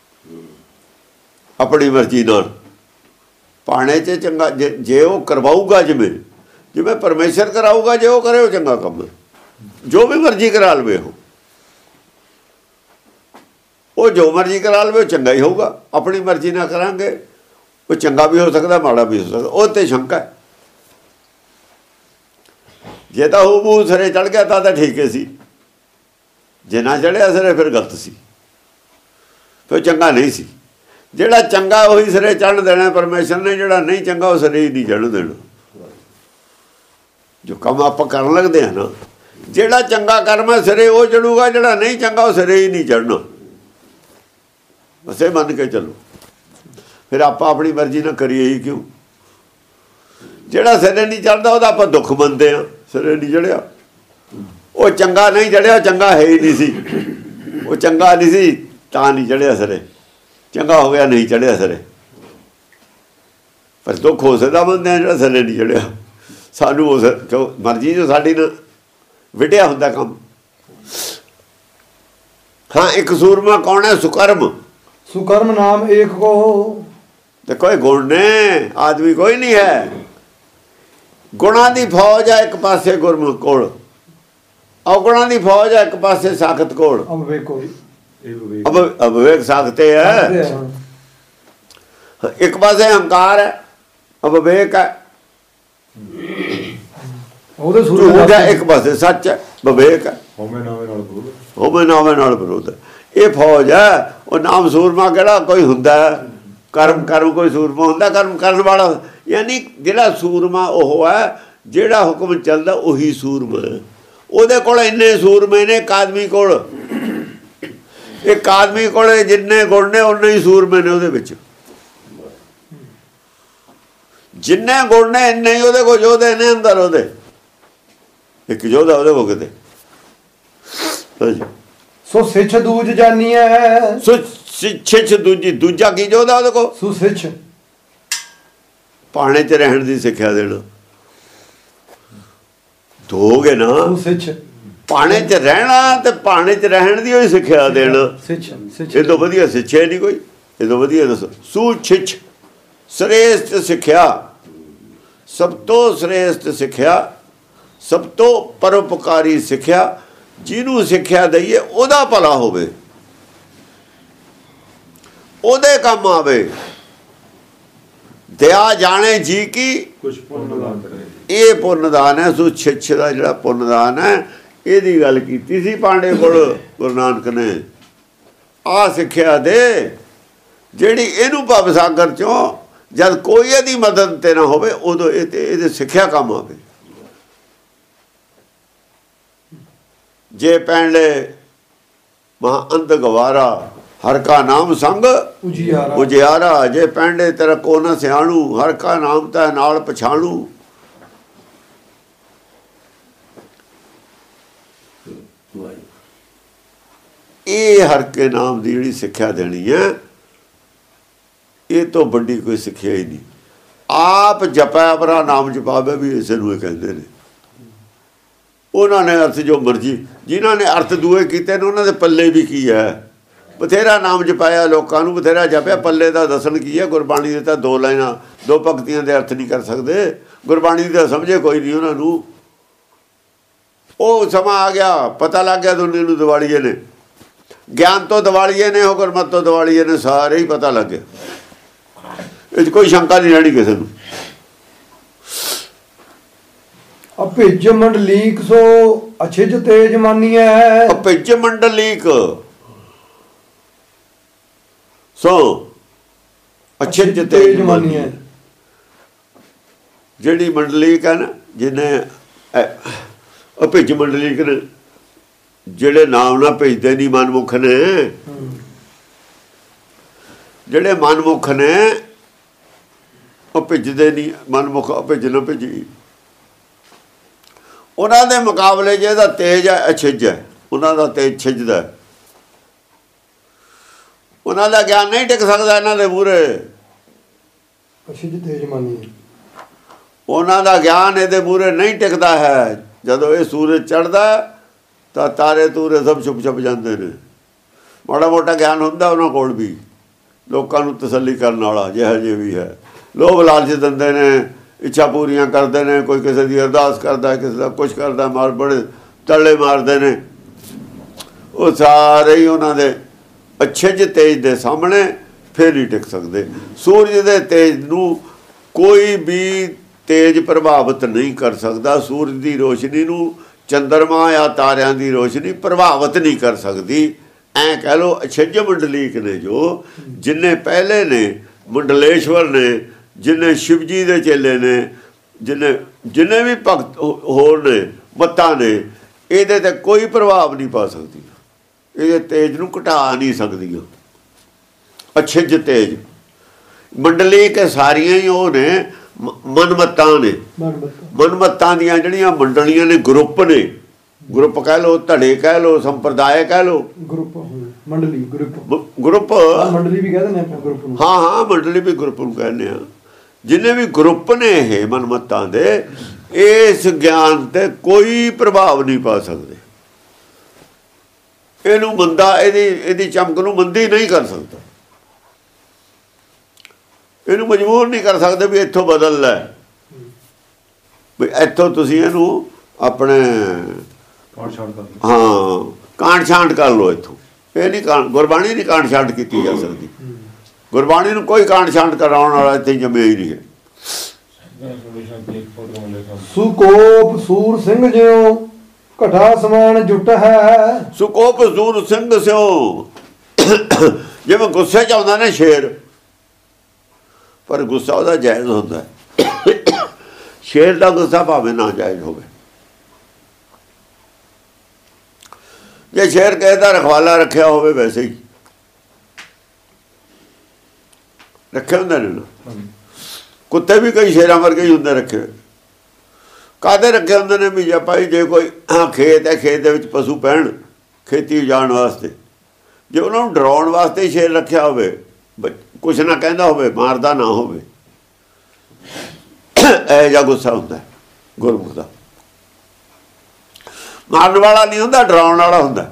ਆਪਣੀ ਮਰਜ਼ੀ ਨਾਲ। ਪਾਣੇ 'ਚ ਚੰਗਾ ਜੇ ਉਹ ਕਰਵਾਊਗਾ, ਜਿਵੇਂ ਪਰਮੇਸ਼ਰ ਕਰਾਊਗਾ, ਜੇ ਉਹ ਕਰੇ ਉਹ ਚੰਗਾ ਕੰਮ। ਜੋ ਵੀ ਮਰਜ਼ੀ ਕਰਾ ਲਵੇ ਉਹ ਜੋ ਮਰਜ਼ੀ ਕਰਾ ਲਵੇ ਉਹ ਚੰਗਾ ਹੀ ਹੋਊਗਾ। ਆਪਣੀ ਮਰਜ਼ੀ ਨਾਲ ਕਰਾਂਗੇ ਉਹ ਚੰਗਾ ਵੀ ਹੋ ਸਕਦਾ, ਮਾੜਾ ਵੀ ਹੋ ਸਕਦਾ। ਉਹ ਤੇ ਸ਼ੰਕਾ ਹੈ। ਜੇ ਤਾਂ ਉਹ ਬੂ ਸਰੇ ਚੜ ਗਿਆ ਤਾਂ ਠੀਕ ਸੀ। ਜੇ ਨਾ ਚੜਿਆ ਸਿਰੇ ਫਿਰ ਗਲਤ ਸੀ, ਫਿਰ ਚੰਗਾ ਨਹੀਂ ਸੀ। ਜਿਹੜਾ ਚੰਗਾ ਉਹੀ ਸਿਰੇ ਚੜ੍ਹਨ ਦੇਣਾ ਪਰਮੇਸ਼ਰ ਨੇ, ਜਿਹੜਾ ਨਹੀਂ ਚੰਗਾ ਉਹ ਸਿਰੇ ਹੀ ਨਹੀਂ ਚੜ੍ਹਨ ਦੇਣਾ। ਜੋ ਕੰਮ ਆਪਾਂ ਕਰਨ ਲੱਗਦੇ ਹਾਂ ਨਾ, ਜਿਹੜਾ ਚੰਗਾ ਕਰਮ ਹੈ ਸਿਰੇ ਉਹ ਚੜੂਗਾ, ਜਿਹੜਾ ਨਹੀਂ ਚੰਗਾ ਉਹ ਸਿਰੇ ਹੀ ਨਹੀਂ ਚੜ੍ਹਨਾ। ਬਸ ਇਹ ਮੰਨ ਕੇ ਚੱਲੋ। ਫਿਰ ਆਪਾਂ ਆਪਣੀ ਮਰਜ਼ੀ ਨਾਲ ਕਰੀਏ ਹੀ ਕਿਉਂ? ਜਿਹੜਾ ਸਿਰੇ ਨਹੀਂ ਚੜ੍ਹਦਾ ਉਹਦਾ ਆਪਾਂ ਦੁੱਖ ਮੰਨਦੇ ਹਾਂ। ਸਿਰੇ ਨਹੀਂ ਚੜ੍ਹਿਆ, ਉਹ ਚੰਗਾ ਨਹੀਂ ਚੜ੍ਹਿਆ, ਚੰਗਾ ਹੈ ਹੀ ਨਹੀਂ ਸੀ, ਉਹ ਚੰਗਾ ਨਹੀਂ ਸੀ ਤਾਂ ਨਹੀਂ ਚੜ੍ਹਿਆ ਸਿਰੇ, ਚੰਗਾ ਹੋ ਗਿਆ ਨਹੀਂ ਚੜ੍ਹਿਆ ਸਿਰੇ। ਪਰ ਦੁੱਖ ਹੋ ਸਕਦਾ ਮੰਨਦੇ ਹਾਂ ਜਿਹੜਾ ਸਿਰੇ ਨਹੀਂ ਚੜ੍ਹਿਆ। ਸਾਨੂੰ ਉਸ ਮਰਜ਼ੀ ਜੋ ਸਾਡੀ ਨਾ ਵਿੜਿਆ ਹੁੰਦਾ ਕੰਮ। ਹਾਂ, ਇੱਕ ਸੂਰਮਾ ਕੌਣ ਹੈ? ਸੁਕਰਮ। ਸੁਕਰਮ ਨਾਮ ਏਕ ਕੋ। ਤੇ ਕੋਈ ਗੁਣ ਨੇ, ਆਦਮੀ ਕੋਈ ਨਹੀਂ ਹੈ। ਗੁਣਾਂ ਦੀ ਫੌਜ ਹੈ ਇੱਕ ਪਾਸੇ ਗੁਰਮੁਖ ਕੋਲ, ਔਗੁਣਾਂ ਦੀ ਫੌਜ ਹੈ ਇੱਕ ਪਾਸੇ ਸਾਖਤ ਕੋਲ। ਅਵਿਵੇਕ ਸਾਖਤੇ ਹੈ। ਇੱਕ ਪਾਸੇ ਹੰਕਾਰ ਹੈ, ਅਵਿਵੇਕ ਹੈ। ਉਹਦੇ ਝੂਠ ਹੈ, ਇੱਕ ਪਾਸੇ ਸੱਚ ਹੈ, ਵਿਵੇਕ ਹੈ। ਹੋਵੇ ਨਾਵੇਂ ਨਾਲ ਵਿਰੋਧ ਹੈ। ਇਹ ਫੌਜ ਹੈ। ਉਹ ਨਾਮ ਸੂਰਮਾ ਕਿਹੜਾ ਕੋਈ ਹੁੰਦਾ? ਕਰਮ ਕੋਈ ਸੂਰਮਾ ਹੁੰਦਾ? ਕਰਮ ਕਰਨ ਵਾਲਾ, ਯਾਨੀ ਜਿਹੜਾ ਸੂਰਮਾ ਉਹ ਹੈ ਜਿਹੜਾ ਹੁਕਮ ਚੱਲਦਾ ਉਹੀ ਸੂਰਮਾ। ਉਹਦੇ ਕੋਲ ਇੰਨੇ ਸੂਰਮੇ ਨੇ ਇੱਕ ਆਦਮੀ ਕੋਲ। ਇੱਕ ਆਦਮੀ ਕੋਲ ਜਿੰਨੇ ਗੁਣ ਨੇ ਉਨੇ ਹੀ ਸੂਰਮੇ ਨੇ ਉਹਦੇ ਵਿੱਚ। ਜਿੰਨੇ ਗੁਣ ਨੇ ਇੰਨੇ ਹੀ ਉਹਦੇ ਕੋਲ ਯੋਧੇ ਨੇ ਅੰਦਰ। ਉਹਦੇ ਇੱਕ ਯੋਧਾ ਉਹਦੇ ਕੋਲ ਕਿਤੇ। ਸੋ ਸਿੱਛ ਦੂਜ ਜਾਨੀ ਹੈ। ਸੋ ਸਿੱਛ ਦੂਜਾ ਕੀ ਯੋਧਾ ਉਹਦੇ ਕੋਲ? ਸੋ ਸਿੱਛ ਪਾਣੇ 'ਚ ਰਹਿਣ ਦੀ ਸਿੱਖਿਆ ਦੇਣਾ। ਦੋਗੇ ਨਾ ਪਾਣੇ 'ਚ ਰਹਿਣਾ ਤੇ ਪਾਣੇ 'ਚ ਰਹਿਣ ਦੀ ਉਹੀ ਸਿੱਖਿਆ ਦੇਣਾ। ਇਹ ਤੋਂ ਵਧੀਆ ਸਿੱਖਿਆ ਨਹੀਂ ਕੋਈ। ਇਹ ਤੋਂ ਵਧੀਆ ਦੱਸੋ। ਸੁਛਿਛ ਸ੍ਰੇਸ਼ਟ ਸਿੱਖਿਆ, ਸਭ ਤੋਂ ਸ੍ਰੇਸ਼ਟ ਸਿੱਖਿਆ, ਸਭ ਤੋਂ ਪਰਉਪਕਾਰੀ ਸਿੱਖਿਆ। ਜਿਹਨੂੰ ਸਿੱਖਿਆ ਦਈਏ ਉਹਦਾ ਭਲਾ ਹੋਵੇ, ਉਹਦੇ ਕੰਮ ਆਵੇ। ਦਇਆ ਜਾਣੇ ਜੀ ਕੀ ਕੁਛ ਪੁੰਨਦਾਨ ਕਰੇ। ਇਹ ਪੁੰਨਦਾਨ ਹੈ। ਸੁਛਿਛ ਦਾ ਜਿਹੜਾ ਪੁੰਨਦਾਨ ਹੈ, ਇਹਦੀ ਗੱਲ ਕੀਤੀ ਸੀ ਪਾਂਡੇ ਕੋਲ ਗੁਰੂ ਨਾਨਕ ਨੇ। ਆਹ ਸਿੱਖਿਆ ਦੇ ਜਿਹੜੀ ਇਹਨੂੰ ਭਵ ਸਾਗਰ ਚੋਂ ਜਦ ਕੋਈ ਇਹਦੀ ਮਦਦ ਤੇ ਨਾ ਹੋਵੇ ਉਦੋਂ ਇਹਦੇ ਸਿੱਖਿਆ ਕੰਮ ਆਵੇ। ਜੇ ਪੈਂਡੇ ਮਹਾ ਅੰਧ ਗਵਾਰਾ, ਹਰ ਕਾ ਨਾਮ ਸੰਗ ਉਜਿਆਰਾ। ਜੇ ਪੈਂਡੇ ਤੇਰਾ ਕੋ ਨਾ ਸਿਆਣੂ, ਹਰ ਕਾ ਨਾਮ ਤਾਂ ਨਾਲ ਪਛਾਣੂ। ਇਹ ਹਰ ਕੇ ਨਾਮ ਦੀ ਜਿਹੜੀ ਸਿੱਖਿਆ ਦੇਣੀ ਹੈ, ਇਹ ਤੋਂ ਵੱਡੀ ਕੋਈ ਸਿੱਖਿਆ ਹੀ ਨਹੀਂ। ਆਪ ਜਪਿਆ ਬਰਾ ਨਾਮ ਜਪਾਵੇ ਵੀ ਇਸੇ ਨੂੰ ਕਹਿੰਦੇ ਨੇ। ਉਹਨਾਂ ਨੇ ਅਰਥ ਜੋ ਮਰਜੀ, ਜਿਨ੍ਹਾਂ ਨੇ ਅਰਥ ਦੂਏ ਕੀਤੇ ਨੇ ਉਹਨਾਂ ਦੇ ਪੱਲੇ ਵੀ ਕੀ ਹੈ। ਬਥੇਰਾ ਨਾਮ ਜਪਾਇਆ ਲੋਕਾਂ ਨੂੰ, ਬਥੇਰਾ ਜਪਿਆ, ਪੱਲੇ ਦਾ ਦੱਸਣ ਕੀ ਹੈ। ਗੁਰਬਾਣੀ ਦੇ ਤਾਂ ਦੋ ਲਾਈਨਾਂ, ਦੋ ਪੰਕਤੀਆਂ ਦੇ ਅਰਥ ਨਹੀਂ ਕਰ ਸਕਦੇ। ਗੁਰਬਾਣੀ ਦਾ ਸਮਝੇ ਕੋਈ ਨਹੀਂ ਉਹਨਾਂ ਨੂੰ। ਉਹ ਸਮਾਂ ਆ ਗਿਆ, ਪਤਾ ਲੱਗ ਗਿਆ ਦੁਨੀਆ ਨੂੰ ਦਿਵਾਲੀਏ ਨੇ। ਗਿਆਨ ਤੋਂ ਦਿਵਾਲੀਏ ਨੇ, ਉਹ ਗੁਰਮਤਿ ਤੋਂ ਦਿਵਾਲੀਏ ਨੇ, ਸਾਰੇ ਹੀ ਪਤਾ ਲੱਗ ਗਿਆ। ਇਹ 'ਚ ਕੋਈ ਸ਼ੰਕਾ ਨਹੀਂ ਰਹਿਣੀ ਕਿਸੇ ਨੂੰ। ਅਭਿਜ ਮੰਡਲੀਕ ਸੋ ਅਛਿਜ ਤੇਜ ਮਾਨੀਐ। ਅਭਿਜ ਮੰਡਲੀਕ ਸੋ ਅਛਿਜ ਤੇਜ ਮਾਨੀਐ। ਜਿਹੜੀ ਮੰਡਲੀਕ ਹੈ ਨਾ, ਜਿਹਨੇ ਅਭਿਜ ਮੰਡਲੀਕ ਨੇ, ਜਿਹੜੇ ਨਾਮ ਨਾਲ ਭੇਜਦੇ ਨਹੀਂ ਮਨਮੁਖ ਨੇ, ਜਿਹੜੇ ਮਨਮੁਖ ਨੇ ਉਹ ਭਿੱਜਦੇ ਨਹੀਂ। ਮਨਮੁਖ ਅਭਿਜ ਨਾ ਭਿੱਜੀ। ਉਹਨਾਂ ਦੇ ਮੁਕਾਬਲੇ ਜਿਹਦਾ ਤੇਜ ਹੈ ਅਛਿਜ ਹੈ। ਉਹਨਾਂ ਦਾ ਤੇਜ ਛਿਜਦਾ। ਉਹਨਾਂ ਦਾ ਗਿਆਨ ਨਹੀਂ ਟਿਕ ਸਕਦਾ ਇਹਨਾਂ ਦੇ ਮੂਹਰੇ। ਅਛਿਜ ਤੇਜ ਮਾਨੀਐ। ਉਹਨਾਂ ਦਾ ਗਿਆਨ ਇਹਦੇ ਮੂਹਰੇ ਨਹੀਂ ਟਿਕਦਾ ਹੈ। ਜਦੋਂ ਇਹ ਸੂਰਜ ਚੜ੍ਹਦਾ ਤਾਂ ਤਾਰੇ ਤੂਰੇ ਸਭ ਛੁਪ ਛੁਪ ਜਾਂਦੇ ਨੇ। ਮਾੜਾ ਮੋਟਾ ਗਿਆਨ ਹੁੰਦਾ ਉਹਨਾਂ ਕੋਲ ਵੀ, ਲੋਕਾਂ ਨੂੰ ਤਸੱਲੀ ਕਰਨ ਵਾਲਾ ਜਿਹੋ ਜਿਹੇ ਵੀ ਹੈ। ਲੋਭ ਲਾਲਚ ਦਿੰਦੇ ਨੇ, ਇੱਛਾ ਪੂਰੀਆਂ ਕਰਦੇ ਨੇ। ਕੋਈ ਕਿਸੇ ਦੀ ਅਰਦਾਸ ਕਰਦਾ, ਕਿਸੇ ਦਾ ਕੁਛ ਕਰਦਾ, ਮਾਰ ਬੜੇ ਤਲੇ ਮਾਰਦੇ ਨੇ। ਉਹ ਸਾਰੇ ਹੀ ਉਹਨਾਂ ਦੇ ਅਛਿਜ ਤੇਜ ਦੇ ਸਾਹਮਣੇ ਫਿਰ ਨਹੀਂ ਟਿਕ ਸਕਦੇ। ਸੂਰਜ ਦੇ ਤੇਜ ਨੂੰ ਕੋਈ ਵੀ ਤੇਜ ਪ੍ਰਭਾਵਿਤ ਨਹੀਂ ਕਰ ਸਕਦਾ। ਸੂਰਜ ਦੀ ਰੋਸ਼ਨੀ ਨੂੰ ਚੰਦਰਮਾ ਜਾਂ ਤਾਰਿਆਂ ਦੀ ਰੋਸ਼ਨੀ ਪ੍ਰਭਾਵਿਤ ਨਹੀਂ ਕਰ ਸਕਦੀ। ਐਂ ਕਹਿ ਲਓ ਅਛਿੰਜ ਮੰਡਲੀਕ ਨੇ ਜੋ ਜਿੰਨੇ ਪਹਿਲੇ ਨੇ ਮੰਡਲੇਸ਼ਵਰ ਨੇ, ਜਿੰਨੇ ਸ਼ਿਵ ਜੀ ਦੇ ਚੇਲੇ ਨੇ, ਜਿੰਨੇ ਵੀ ਭਗਤ ਹੋਰ ਨੇ ਮੱਤਾਂ ਨੇ, ਇਹਦੇ ਤੇ ਕੋਈ ਪ੍ਰਭਾਵ ਨਹੀਂ ਪਾ ਸਕਦੀ, ਇਹਦੇ ਤੇਜ ਨੂੰ ਘਟਾ ਨਹੀਂ ਸਕਦੀਆਂ। ਅਛਿੰਜ ਤੇਜ ਮੰਡਲੀਕ ਸਾਰੀਆਂ ਹੀ ਉਹ ਨੇ ਮਨਮੱਤਾਂ ਨੇ। ਮਨਮੱਤਾਂ ਦੀਆਂ ਜਿਹੜੀਆਂ ਮੰਡਲੀਆਂ ਨੇ, ਗਰੁੱਪ ਨੇ, ਗਰੁੱਪ ਕਹਿ ਲਓ, ਧੜੇ ਕਹਿ ਲਓ, ਸੰਪਰਦਾਇ ਕਹਿ ਲਓ, ਗਰੁੱਪ ਮੰਡਲੀ ਗਰੁੱਪ ਮੰਡਲੀ ਵੀ ਕਹਿੰਦੇ ਨੇ ਗਰੁੱਪ ਨੂੰ। ਹਾਂ ਮੰਡਲੀ ਵੀ ਗਰੁੱਪ ਨੂੰ ਕਹਿੰਦੇ ਆ। ਜਿੰਨੇ ਵੀ ਗਰੁੱਪ ਨੇ ਇਹ ਮਨਮੱਤਾਂ ਦੇ, ਇਸ ਗਿਆਨ ਤੇ ਕੋਈ ਪ੍ਰਭਾਵ ਨਹੀਂ ਪਾ ਸਕਦੇ। ਇਹਨੂੰ ਮੰਦਾ, ਇਹਦੀ ਚਮਕ ਨੂੰ ਮੰਦੀ ਨਹੀਂ ਕਰ ਸਕਦਾ, ਇਹਨੂੰ ਮਜਬੂਰ ਨਹੀਂ ਕਰ ਸਕਦੇ ਵੀ ਇੱਥੋਂ ਬਦਲ ਲੈ, ਵੀ ਇੱਥੋਂ ਤੁਸੀਂ ਇਹਨੂੰ ਆਪਣੇ ਕਾਂਟ ਛਾਂਟ ਕਰ ਲਓ ਇੱਥੋਂ। ਇਹ ਨਹੀਂ ਗੁਰਬਾਣੀ ਨਹੀਂ ਕਾਂਟ ਛਾਂਟ ਕੀਤੀ ਜਾ ਸਕਦੀ। ਗੁਰਬਾਣੀ ਨੂੰ ਕੋਈ ਕਾਂਟ ਛਾਂਟ ਕਰਾਉਣ ਵਾਲਾ ਇੱਥੇ ਜੰਮਿਆ ਹੀ ਨਹੀਂ ਹੈ। ਸੁਕੋਪ ਸੂਰ ਸਿੰਘ ਜਿਉ ਘਟਾ ਸਮਾਨ ਜੁਟ ਹੈ। ਸੁਕੋਪ ਸੂਰ ਸਿੰਘ ਸਿਓ, ਜਿਵੇਂ ਗੁੱਸੇ 'ਚ ਆਉਂਦਾ ਨਾ ਸ਼ੇਰ, ਪਰ ਗੁੱਸਾ ਉਹਦਾ ਜਾਇਜ਼ ਹੁੰਦਾ। ਸ਼ੇਰ ਦਾ ਗੁੱਸਾ ਭਾਵੇਂ ਨਾ ਜਾਇਜ਼ ਹੋਵੇ। ਜੇ ਸ਼ੇਰ ਕਿਸੇ ਦਾ ਰਖਵਾਲਾ ਰੱਖਿਆ ਹੋਵੇ, ਵੈਸੇ ਹੀ ਰੱਖੇ ਹੁੰਦੇ ਨੇ ਨਾ, ਕੁੱਤੇ ਵੀ ਕਈ ਸ਼ੇਰਾਂ ਵਰਗੇ ਹੀ ਹੁੰਦੇ ਰੱਖੇ। ਕਾਹਦੇ ਰੱਖੇ ਹੁੰਦੇ ਨੇ ਵੀ ਭਾਈ ਜੇ ਕੋਈ ਖੇਤ ਹੈ, ਖੇਤ ਦੇ ਵਿੱਚ ਪਸ਼ੂ ਪੈਣ ਖੇਤੀ ਜਾਣ ਵਾਸਤੇ, ਜੇ ਉਹਨਾਂ ਨੂੰ ਡਰਾਉਣ ਵਾਸਤੇ ਸ਼ੇਰ ਰੱਖਿਆ ਹੋਵੇ, ਕੁਛ ਨਾ ਕਹਿੰਦਾ ਹੋਵੇ, ਮਾਰਦਾ ਨਾ ਹੋਵੇ, ਇਹ ਜਿਹਾ ਗੁੱਸਾ ਹੁੰਦਾ ਗੁਰਮੁਖ ਦਾ। ਮਾਰਨ ਵਾਲਾ ਨਹੀਂ ਹੁੰਦਾ, ਡਰਾਉਣ ਵਾਲਾ ਹੁੰਦਾ।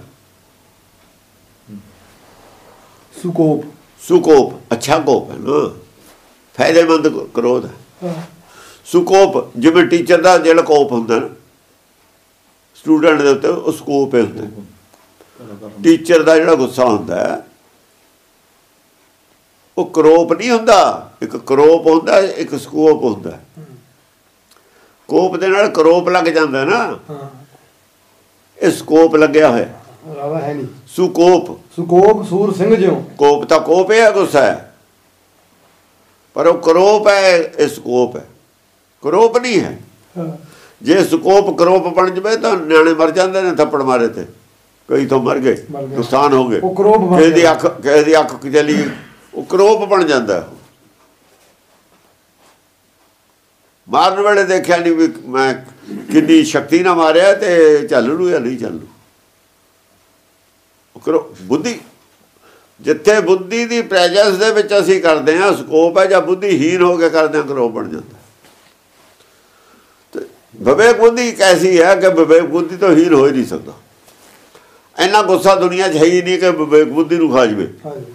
ਸੁਕੋਪ ਸੁਕੋਪ ਅੱਛਾ ਕੋਪ ਹੈ ਨਾ, ਫਾਇਦੇਮੰਦ ਕ੍ਰੋਧ ਹੈ। ਸੁਕੋਪ ਜਿਵੇਂ ਟੀਚਰ ਦਾ ਜਿਹੜਾ ਕੋਪ ਹੁੰਦਾ ਨਾ ਸਟੂਡੈਂਟ ਦੇ ਉੱਤੇ, ਉਹ ਸਕੋਪ ਹੁੰਦਾ। ਟੀਚਰ ਦਾ ਜਿਹੜਾ ਗੁੱਸਾ ਹੁੰਦਾ ਉਹ ਕਰੋਪ ਨਹੀਂ ਹੁੰਦਾ, ਇੱਕ ਕਰੋਪ ਹੁੰਦਾ, ਇੱਕ ਸਕੋਪ ਹੁੰਦਾ। ਕੋਪ ਦੇ ਨਾਲ ਕਰੋਪ ਲੱਗ ਜਾਂਦਾ ਨਾ, ਇਹ ਸਕੋਪ ਲੱਗਿਆ ਹੋਇਆ ਹੈ ਨਹੀਂ। ਸੁਕੋਪ ਸੁਕੋਪ ਸੂਰ ਸਿੰਘ ਜਿਉ, ਕੋਪ ਤਾਂ ਕੋਪ ਹੈ, ਗੁੱਸਾ ਹੈ, ਪਰ ਉਹ ਕਰੋਪ ਹੈ, ਇਹ ਸਕੋਪ ਹੈ, ਕਰੋਪ ਨਹੀਂ ਹੈ। ਜੇ ਸਕੋਪ ਕਰੋਪ ਬਣ ਜਾਵੇ ਤਾਂ ਨਿਆਣੇ ਮਰ ਜਾਂਦੇ ਨੇ ਥੱਪੜ ਮਾਰੇ ਤੇ, ਕਈ ਤੋਂ ਮਰ ਗਏ, ਨੁਕਸਾਨ ਹੋ ਗਏ। ਕਿਸੇ ਦੀ ਅੱਖ ਚਲੀ, ਉਹ ਕਰੋਪ ਬਣ ਜਾਂਦਾ। ਮਾਰਨ ਵੇਲੇ ਦੇਖਿਆ ਨਹੀਂ ਵੀ ਮੈਂ ਕਿੰਨੀ ਸ਼ਕਤੀ ਨਾਲ ਮਾਰਿਆ ਤੇ ਚੱਲ ਲੂ ਜਾਂ ਨਹੀਂ ਚੱਲ ਲੂ। ਬੁੱਧੀ ਜਿੱਥੇ ਬੁੱਧੀ ਦੀ ਪ੍ਰੈਜੈਂਸ ਦੇ ਵਿੱਚ ਅਸੀਂ ਕਰਦੇ ਹਾਂ ਸਕੋਪ ਹੈ, ਜਾਂ ਬੁੱਧੀਹੀਨ ਹੋ ਕੇ ਕਰਦੇ ਹਾਂ ਕਰੋਪ ਬਣ ਜਾਂਦਾ। ਤੇ ਵਿਵੇਕ ਬੁੱਧੀ ਕੈਸੀ ਹੈ ਕਿ ਵਿਵੇਕ ਬੁੱਧੀ ਤੋਂ ਹੀਨ ਹੋ ਹੀ ਨਹੀਂ ਸਕਦਾ। ਇੰਨਾ ਗੁੱਸਾ ਦੁਨੀਆ 'ਚ ਹੈ ਹੀ ਨਹੀਂ ਕਿ ਵਿਵੇਕ ਬੁੱਧੀ ਨੂੰ ਖਾ ਜਾਵੇ।